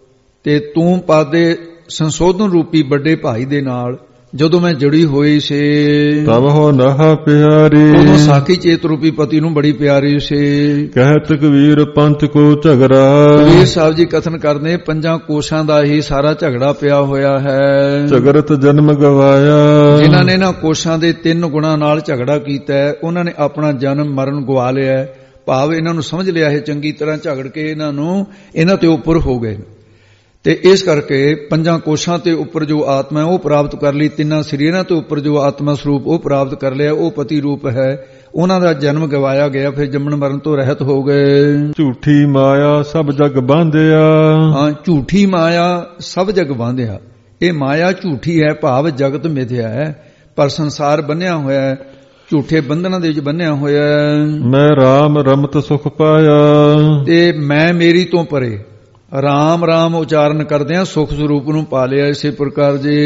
ਤੇ ਤੂੰ ਪਾਦੇ ਸੰਸ਼ੋਧਨ ਰੂਪੀ ਵੱਡੇ ਭਾਈ ਦੇ ਨਾਲ ਜਦੋਂ ਮੈਂ ਜੁੜੀ ਹੋਈ ਸੀ, ਤਬ ਹੋ ਨਹਾ ਪਿਆਰੀ, ਉਦੋਂ ਸਾਖੀ ਚੇਤ ਰੂਪੀ ਪਤੀ ਨੂੰ ਬੜੀ ਪਿਆਰੀ ਸੀ। ਕਹਿਤ ਕਬੀਰ ਪੰਥ ਕੋ ਝਗੜਾ, ਕਬੀਰ ਸਾਹਿਬ ਜੀ ਕਥਨ ਕਰਦੇ ਪੰਜਾਂ ਕੋਸ਼ਾਂ ਦਾ ਹੀ ਸਾਰਾ ਝਗੜਾ ਪਿਆ ਹੋਇਆ ਹੈ। ਝਗੜਤ ਜਨਮ ਗਵਾਇਆ, ਜਿਨ੍ਹਾਂ ਨੇ ਨਾ ਕੋਸ਼ਾਂ ਦੇ 3 ਗੁਣਾਂ ਨਾਲ ਝਗੜਾ ਕੀਤਾ ਉਹਨਾਂ ਨੇ ਆਪਣਾ ਜਨਮ ਮਰਨ ਗਵਾ ਲਿਆ। ਭਾਵ ਇਹਨਾਂ ਨੂੰ ਸਮਝ ਲਿਆ ਹੈ ਚੰਗੀ ਤਰ੍ਹਾਂ ਝਗੜ ਕੇ ਇਹਨਾਂ ਤੇ ਉੱਪਰ ਹੋ ਗਏ ਤੇ ਇਸ ਕਰਕੇ ਪੰਜਾਂ ਕੋਸ਼ਾਂ ਤੇ ਉੱਪਰ ਜੋ ਆਤਮਾ ਉਹ ਪ੍ਰਾਪਤ ਕਰ ਲਈ, 3 ਸਰੀਰਾਂ ਤੋਂ ਉੱਪਰ ਜੋ ਆਤਮਾ ਸਰੂਪ ਉਹ ਪ੍ਰਾਪਤ ਕਰ ਲਿਆ, ਉਹ ਪਤੀ ਰੂਪ ਹੈ। ਉਹਨਾਂ ਦਾ ਜਨਮ ਗਵਾਇਆ ਗਿਆ, ਫਿਰ ਜੰਮਣ ਮਰਨ ਤੋਂ ਰਹਿਤ ਹੋ ਗਏ। ਝੂਠੀ ਮਾਇਆ ਸਭ ਜਗ ਬਾਂਧਿਆ, ਹਾਂ ਝੂਠੀ ਮਾਇਆ ਸਭ ਜਗ ਬਾਂਧਿਆ। ਇਹ ਮਾਇਆ ਝੂਠੀ ਹੈ, ਭਾਵ ਜਗਤ ਮਿਥਿਆ ਹੈ, ਪਰ ਸੰਸਾਰ ਬੰਨਿਆ ਹੋਇਆ ਹੈ, ਝੂਠੇ ਬੰਧਨਾਂ ਦੇ ਵਿੱਚ ਬੰਨਿਆ ਹੋਇਆ ਹੈ। ਮੈਂ RAM ਰਮਤ ਸੁਖ ਪਾਇਆ, ਤੇ ਮੈਂ ਮੇਰੀ ਤੋਂ ਪਰੇ ਰਾਮ ਰਾਮ ਉਚਾਰਨ ਕਰਦਿਆਂ ਸੁਖ ਸਰੂਪ ਨੂੰ ਪਾ ਲਿਆ। ਇਸੇ ਪ੍ਰਕਾਰ ਜੀ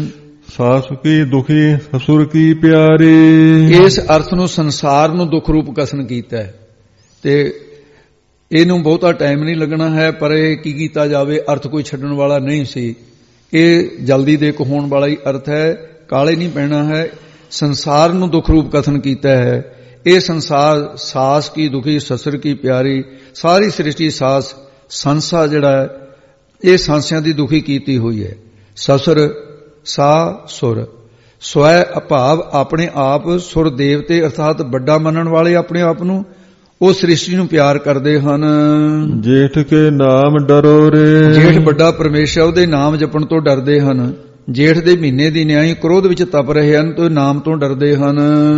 ਸਾਸ ਕੀ ਦੁਖੀ ਸਸੁਰ ਕੀ ਪਿਆਰੀ, ਇਸ ਅਰਥ ਨੂੰ ਸੰਸਾਰ ਨੂੰ ਦੁੱਖ ਰੂਪ ਕਥਨ ਕੀਤਾ ਹੈ ਤੇ ਇਹਨੂੰ ਬਹੁਤਾ ਟਾਈਮ ਨਹੀਂ ਲੱਗਣਾ ਹੈ, ਪਰ ਇਹ ਕੀ ਕੀਤਾ ਜਾਵੇ, ਅਰਥ ਕੋਈ ਛੱਡਣ ਵਾਲਾ ਨਹੀਂ ਸੀ। ਇਹ ਜਲਦੀ ਦੇ ਹੋਣ ਵਾਲਾ ਹੀ ਅਰਥ ਹੈ, ਕਾਲੇ ਨਹੀਂ ਪੈਣਾ ਹੈ। ਸੰਸਾਰ ਨੂੰ ਦੁੱਖ ਰੂਪ ਕਥਨ ਕੀਤਾ ਹੈ। ਇਹ ਸੰਸਾਰ ਸਾਸ ਕੀ ਦੁਖੀ ਸਸੁਰ ਕੀ ਪਿਆਰੀ, ਸਾਰੀ ਸ੍ਰਿਸ਼ਟੀ ਸਾਸ ਸੰਸਾ ਜਿਹੜਾ ਹੈ ਇਹ ਸੰਸਿਆਂ ਦੀ ਦੁਖੀ ਕੀਤੀ ਹੋਈ ਹੈ। ਸਸੁਰ ਸਾ ਸੁਰ, ਸਵੈ ਅਭਾਵ ਆਪਣੇ ਆਪ, ਸੁਰ ਦੇਵਤੇ ਅਰਥਾਤ ਵੱਡਾ ਮੰਨਣ ਵਾਲੇ ਆਪਣੇ ਆਪ ਨੂੰ, ਉਹ ਸ੍ਰਿਸ਼ਟੀ ਨੂੰ ਪਿਆਰ ਕਰਦੇ ਹਨ। ਜੇਠ ਕੇ ਨਾਮ ਡਰੋ ਰੇ, ਜੇਠ ਵੱਡਾ ਪਰਮੇਸ਼ਰ ਉਹਦੇ ਨਾਮ ਜਪਣ ਤੋਂ ਡਰਦੇ ਹਨ। ਜੇਠ ਦੇ ਮਹੀਨੇ ਦੀ ਨਿਆਈ ਕ੍ਰੋਧ ਵਿੱਚ ਤਪ ਰਹੇ ਹਨ ਤੇ ਨਾਮ ਤੋਂ ਡਰਦੇ ਹਨ।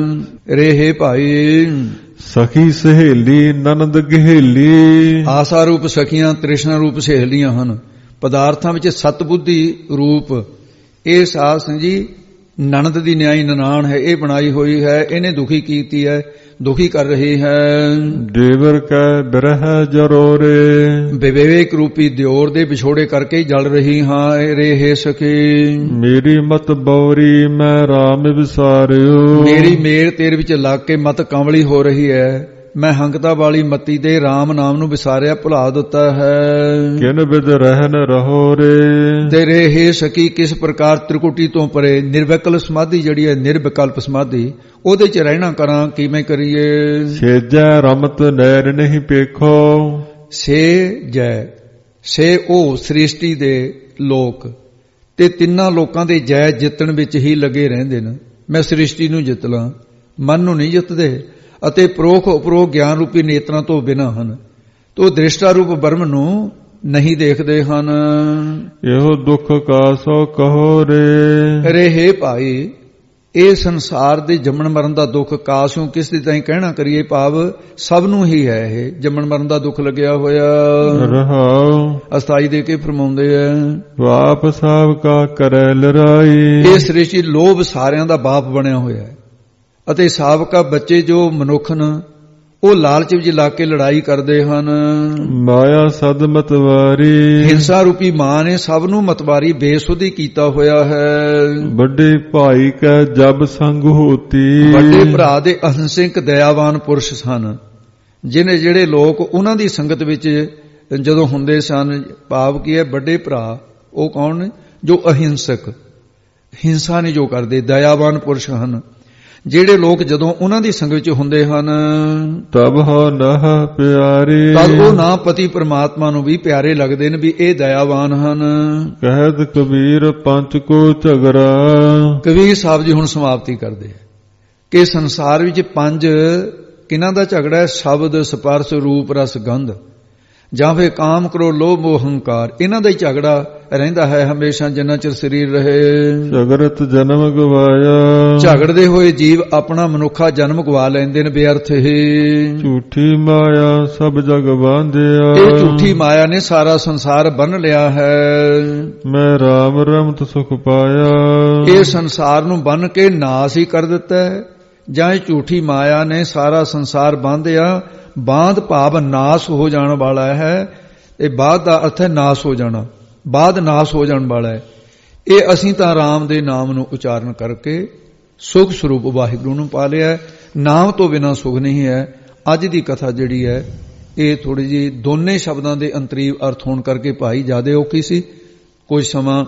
ਰਹੇ ਭਾਈ ਸਖੀ ਸਹੇਲੀ ਨਨਦ ਗਹੇਲੀ, ਆਸਾ ਰੂਪ ਸਖੀਆਂ ਤ੍ਰਿਸ਼ਨਾ ਰੂਪ ਸਹੇਲੀਆਂ ਹਨ। ਪਦਾਰਥਾਂ ਵਿੱਚ ਸਤ ਬੁੱਧੀ ਰੂਪ ਇਹ ਸਾਸ ਜੀ ਨਨਦ ਦੀ ਨਿਆਈ ਨਨਾਣ ਹੈ, ਇਹ ਬਣਾਈ ਹੋਈ ਹੈ, ਇਹਨੇ ਦੁਖੀ ਕੀਤੀ ਹੈ, ਦੁਖੀ ਕਰ ਰਹੀ ਹੈ। ਦੇਵਰ ਕੈ ਬਿਰਹਿ ਜਰੋਰੇ, ਵਿਵੇਕ ਰੂਪੀ ਦਿਓਰ ਦੇ ਵਿਛੋੜੇ ਕਰਕੇ ਹੀ ਜਲ ਰਹੀ ਹਾਂ। ਰੇ ਸਖੀ ਮੇਰੀ ਮਤ ਬੌਰੀ ਮੈਂ RAM ਵਿਸਾਰਿਓ, ਮੇਰੀ ਮੇਰ ਤੇਰੇ ਵਿੱਚ ਲੱਗ ਕੇ ਮਤ ਕੰਵਲੀ ਹੋ ਰਹੀ ਹੈ। ਮੈਂ ਹੰਕਤਾ ਵਾਲੀ ਮਤੀ ਦੇ RAM ਨਾਮ ਨੂੰ ਵਿਸਾਰਿਆ, ਭੁਲਾ ਦਿੱਤਾ ਹੈ। ਕਿਨ ਬਿਦ ਰਹਿਨ ਰਹੋ ਰੇ, ਤੇਰੇ ਹੇ ਸਕੀ ਕਿਸ ਪ੍ਰਕਾਰ ਤ੍ਰਿਕੁਟੀ ਤੋਂ ਪਰੇ ਨਿਰਵਿਕਲ ਸਮਾਧੀ ਜਿਹੜੀ ਹੈ, ਨਿਰਵਿਕਲਪ ਸਮਾਧੀ, ਉਹਦੇ ਚ ਰਹਿਣਾ ਕਰਾਂ, ਕਿਵੇਂ ਕਰੀਏ। ਸੇਜੈ ਰਮਤ ਨੈਰ ਨਹੀਂ ਪੇਖੋ, ਸੇ ਜੈ ਸੇ ਉਹ ਸ੍ਰਿਸ਼ਟੀ ਦੇ ਲੋਕ ਤੇ 3 ਲੋਕਾਂ ਦੇ ਜੈ ਜਿੱਤਣ ਵਿੱਚ ਹੀ ਲੱਗੇ ਰਹਿੰਦੇ ਨੇ। ਮੈਂ ਸ੍ਰਿਸ਼ਟੀ ਨੂੰ ਜਿੱਤ ਲਾਂ, ਮਨ ਨੂੰ ਨਹੀਂ ਜਿੱਤਦੇ, ਅਤੇ ਪ੍ਰੋਖ ਉਪਰੋਖ ਗਿਆਨ ਰੂਪੀ ਨੇਤਰਾਂ ਤੋਂ ਬਿਨਾਂ ਹਨ, ਤੋ ਦ੍ਰਿਸ਼ਟਾ ਰੂਪ ਬ੍ਰਹਮ ਨੂੰ ਨਹੀਂ ਦੇਖਦੇ ਹਨ। ਇਹੋ ਦੁੱਖ ਕਾ ਸੋ ਕਹੋ ਰੇ, ਰਹੇ ਭਾਈ ਇਹ ਸੰਸਾਰ ਦੇ ਜੰਮਣ ਮਰਨ ਦਾ ਦੁੱਖ ਕਾਸਿਓਂ ਕਿਸ ਦੀ ਤਾਈਂ ਕਹਿਣਾ ਕਰੀਏ, ਭਾਵ ਸਭ ਨੂੰ ਹੀ ਹੈ ਇਹ ਜੰਮਣ ਮਰਨ ਦਾ ਦੁੱਖ ਲੱਗਿਆ ਹੋਇਆ। ਰਹਾਉ ਅਸਥਾਈ ਦੇ ਕੇ ਫਰਮਾਉਂਦੇ ਆ, ਬਾਪ ਸਭ ਕਾ ਕਰੈ ਲੜਾਈ। ਇਹ ਸ੍ਰਿਸ਼ਟੀ ਲੋਭ ਸਾਰਿਆਂ ਦਾ ਬਾਪ ਬਣਿਆ ਹੋਇਆ ਹੈ ਅਤੇ ਸਾਬਕਾ ਬੱਚੇ ਜੋ ਮਨੁੱਖ ਨੇ ਉਹ ਲਾਲਚ ਵਿੱਚ ਲਾ ਕੇ ਲੜਾਈ ਕਰਦੇ ਹਨ। ਮਾਇਆ ਸਦ ਮਤਵਾਰੀ। ਹਿੰਸਾ ਰੂਪੀ ਮਾਂ ਨੇ ਸਭ ਨੂੰ ਮਤਵਾਰੀ ਬੇਸੁੱਧੀ ਕੀਤਾ ਹੋਇਆ ਹੈ। ਵੱਡੇ ਭਾਈ ਕੈ ਜਬ ਸੰਗ ਹੋਤੀ। ਵੱਡੇ ਭਰਾ ਦੇ ਅਹਿੰਸਕ ਦਇਆਵਾਨ ਪੁਰਸ਼ ਸਨ, ਜਿਹੜੇ ਲੋਕ ਉਹਨਾਂ ਦੀ ਸੰਗਤ ਵਿੱਚ ਜਦੋਂ ਹੁੰਦੇ ਸਨ, ਭਾਵ ਕੀ ਹੈ, ਵੱਡੇ ਭਰਾ ਉਹ ਕੌਣ ਨੇ, ਜੋ ਅਹਿੰਸਕ ਹਿੰਸਾ ਨਹੀਂ ਜੋ ਕਰਦੇ, ਦਇਆਵਾਨ ਪੁਰਸ਼ ਹਨ। ਜਿਹੜੇ ਲੋਕ ਜਦੋਂ ਉਹਨਾਂ ਦੀ ਸੰਗਤ ਵਿੱਚ ਹੁੰਦੇ ਹਨ, ਤਬ ਹੋ ਨਹ ਪਿਆਰੇ। ਤਦ ਉਹ ਨਾ ਪਤੀ ਪਰਮਾਤਮਾ ਨੂੰ ਵੀ ਪਿਆਰੇ ਲੱਗਦੇ ਨੇ ਵੀ ਇਹ ਦਇਆਵਾਨ ਹਨ। ਕਹਿਤ ਕਬੀਰ ਪੰਚ ਕੋ ਝਗੜਾ। ਕਬੀਰ ਸਾਹਿਬ ਜੀ ਹੁਣ ਸਮਾਪਤੀ ਕਰਦੇ ਹੈ ਕਿ ਸੰਸਾਰ ਵਿੱਚ ਪੰਜ ਕਿਹਨਾਂ ਦਾ ਝਗੜਾ ਹੈ, ਸ਼ਬਦ, ਸਪਰਸ਼, ਰੂਪ, ਰਸ, ਗੰਧ, ਜਾਂ ਫਿਰ ਕਾਮ, ਕ੍ਰੋਧ, ਲੋਭ, ਮੋਹ, ਹੰਕਾਰ। ਇਹਨਾਂ ਦਾ ਹੀ ਝਗੜਾ ਰਹਿੰਦਾ ਹੈ ਹਮੇਸ਼ਾ ਜਿੰਨਾ ਚਿਰ ਸਰੀਰ ਰਹੇ। ਝਗੜਤ ਜਨਮ ਗਵਾਇਆ। ਝਗੜਦੇ ਹੋਏ ਜੀਵ ਆਪਣਾ ਮਨੁੱਖਾ ਜਨਮ ਗਵਾ ਲੈਂਦੇ ਨੇ ਬੇਅਰਥ ਹੀ। ਝੂਠੀ ਮਾਇਆ ਸਭ ਜਗ ਬਾਂਧਿਆ। ਇਹ ਝੂਠੀ ਮਾਇਆ ਨੇ ਸਾਰਾ ਸੰਸਾਰ ਬੰਨ ਲਿਆ ਹੈ। ਮੈਂ ਰਾਮ ਰਮਤ ਸੁਖ ਪਾਇਆ। ਇਹ ਸੰਸਾਰ ਨੂੰ ਬੰਨ ਕੇ ਨਾਸ ਹੀ ਕਰ ਦਿੱਤਾ ਹੈ, ਜਾਂ ਇਹ ਝੂਠੀ ਮਾਇਆ ਨੇ ਸਾਰਾ ਸੰਸਾਰ ਬਾਂਧਿਆ। ਬਾਂਧ ਭਾਵ ਨਾਸ ਹੋ ਜਾਣ ਵਾਲਾ ਹੈ। ਇਹ ਬਾਧ ਦਾ ਅਰਥ ਹੈ ਨਾਸ ਹੋ ਜਾਣਾ, ਬਾਧ ਨਾਸ ਹੋ ਜਾਣ ਵਾਲਾ ਹੈ। ਇਹ ਅਸੀਂ ਤਾਂ ਰਾਮ ਦੇ ਨਾਮ ਨੂੰ ਉਚਾਰਨ ਕਰਕੇ ਸੁਖ ਸਰੂਪ ਵਾਹਿਗੁਰੂ ਨੂੰ ਪਾ ਲਿਆ। ਨਾਮ ਤੋਂ ਬਿਨਾਂ ਸੁਖ ਨਹੀਂ ਹੈ। ਅੱਜ ਦੀ ਕਥਾ ਜਿਹੜੀ ਹੈ ਇਹ ਥੋੜੀ ਜਿਹੀ ਦੋਨੇ ਸ਼ਬਦਾਂ ਦੇ ਅੰਤਰੀਵ ਅਰਥ ਹੋਣ ਕਰਕੇ ਭਾਈ ਜਿਆਦਾ ਔਖੀ ਸੀ। ਕੁਝ ਸਮਾਂ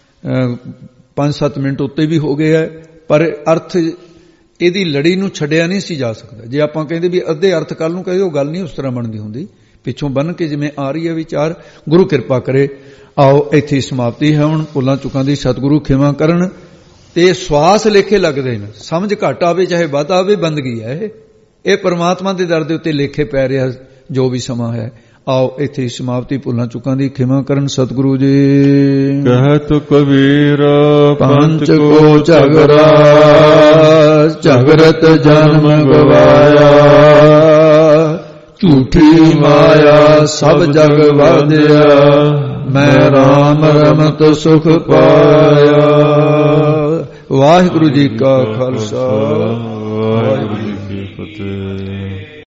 5-7 ਮਿੰਟ ਉੱਤੇ ਵੀ ਹੋ ਗਏ ਹੈ, ਪਰ ਅਰਥ ਇਹਦੀ ਲੜੀ ਨੂੰ ਛੱਡਿਆ ਨਹੀਂ ਸੀ ਜਾ ਸਕਦਾ। ਜੇ ਆਪਾਂ ਕਹਿੰਦੇ ਵੀ ਅੱਧੇ ਅਰਥ ਕੱਲ ਨੂੰ ਕਹੇ, ਉਹ ਗੱਲ ਨਹੀਂ ਉਸ ਤਰ੍ਹਾਂ ਬਣਦੀ ਹੁੰਦੀ। ਪਿੱਛੋਂ ਬੰਨ ਕੇ ਜਿਵੇਂ ਆ ਰਹੀ ਹੈ ਵਿਚਾਰ, ਗੁਰੂ ਕਿਰਪਾ ਕਰੇ। ਆਓ ਇੱਥੇ ਸਮਾਪਤੀ ਹੈ। ਹੁਣ ਭੁੱਲਾਂ ਚੁੱਕਾਂ ਦੀ ਸਤਿਗੁਰੂ ਖਿਮਾ ਕਰਨ। ਤੇ ਸਵਾਸ ਲੇਖੇ ਲੱਗਦੇ ਨੇ, ਸਮਝ ਘੱਟ ਆਵੇ ਚਾਹੇ ਵੱਧ ਆਵੇ, ਬੰਦਗੀ ਹੈ ਇਹ ਪਰਮਾਤਮਾ ਦੇ ਦਰ ਦੇ ਉੱਤੇ ਲੇਖੇ ਪੈ ਰਿਹਾ ਜੋ ਵੀ ਸਮਾਂ ਹੈ। ਆਓ ਇੱਥੇ ਸਮਾਪਤੀ ਭੁੱਲਾਂ ਚੁੱਕਾਂ ਦੀ ਖਿਮਾ ਕਰਨ ਸਤਿਗੁਰੂ ਜੀ। ਕਹਿਤ ਕਬੀਰ ਪੰਚ ਕੋ ਝਗੜਾ, ਝਗੜਤ ਜਨਮ ਗਵਾਇਆ। ਝੂਠੀ ਮਾਇਆ ਸਭ ਜਗ ਵਾਧਿਆ, ਮੈਂ ਰਾਮ ਰਮਤ ਸੁਖ ਪਾਇਆ। ਵਾਹਿਗੁਰੂ ਜੀ ਕਾ ਖਾਲਸਾ, ਵਾਹਿਗੁਰੂ ਜੀ ਕੀ ਫਤਿਹ।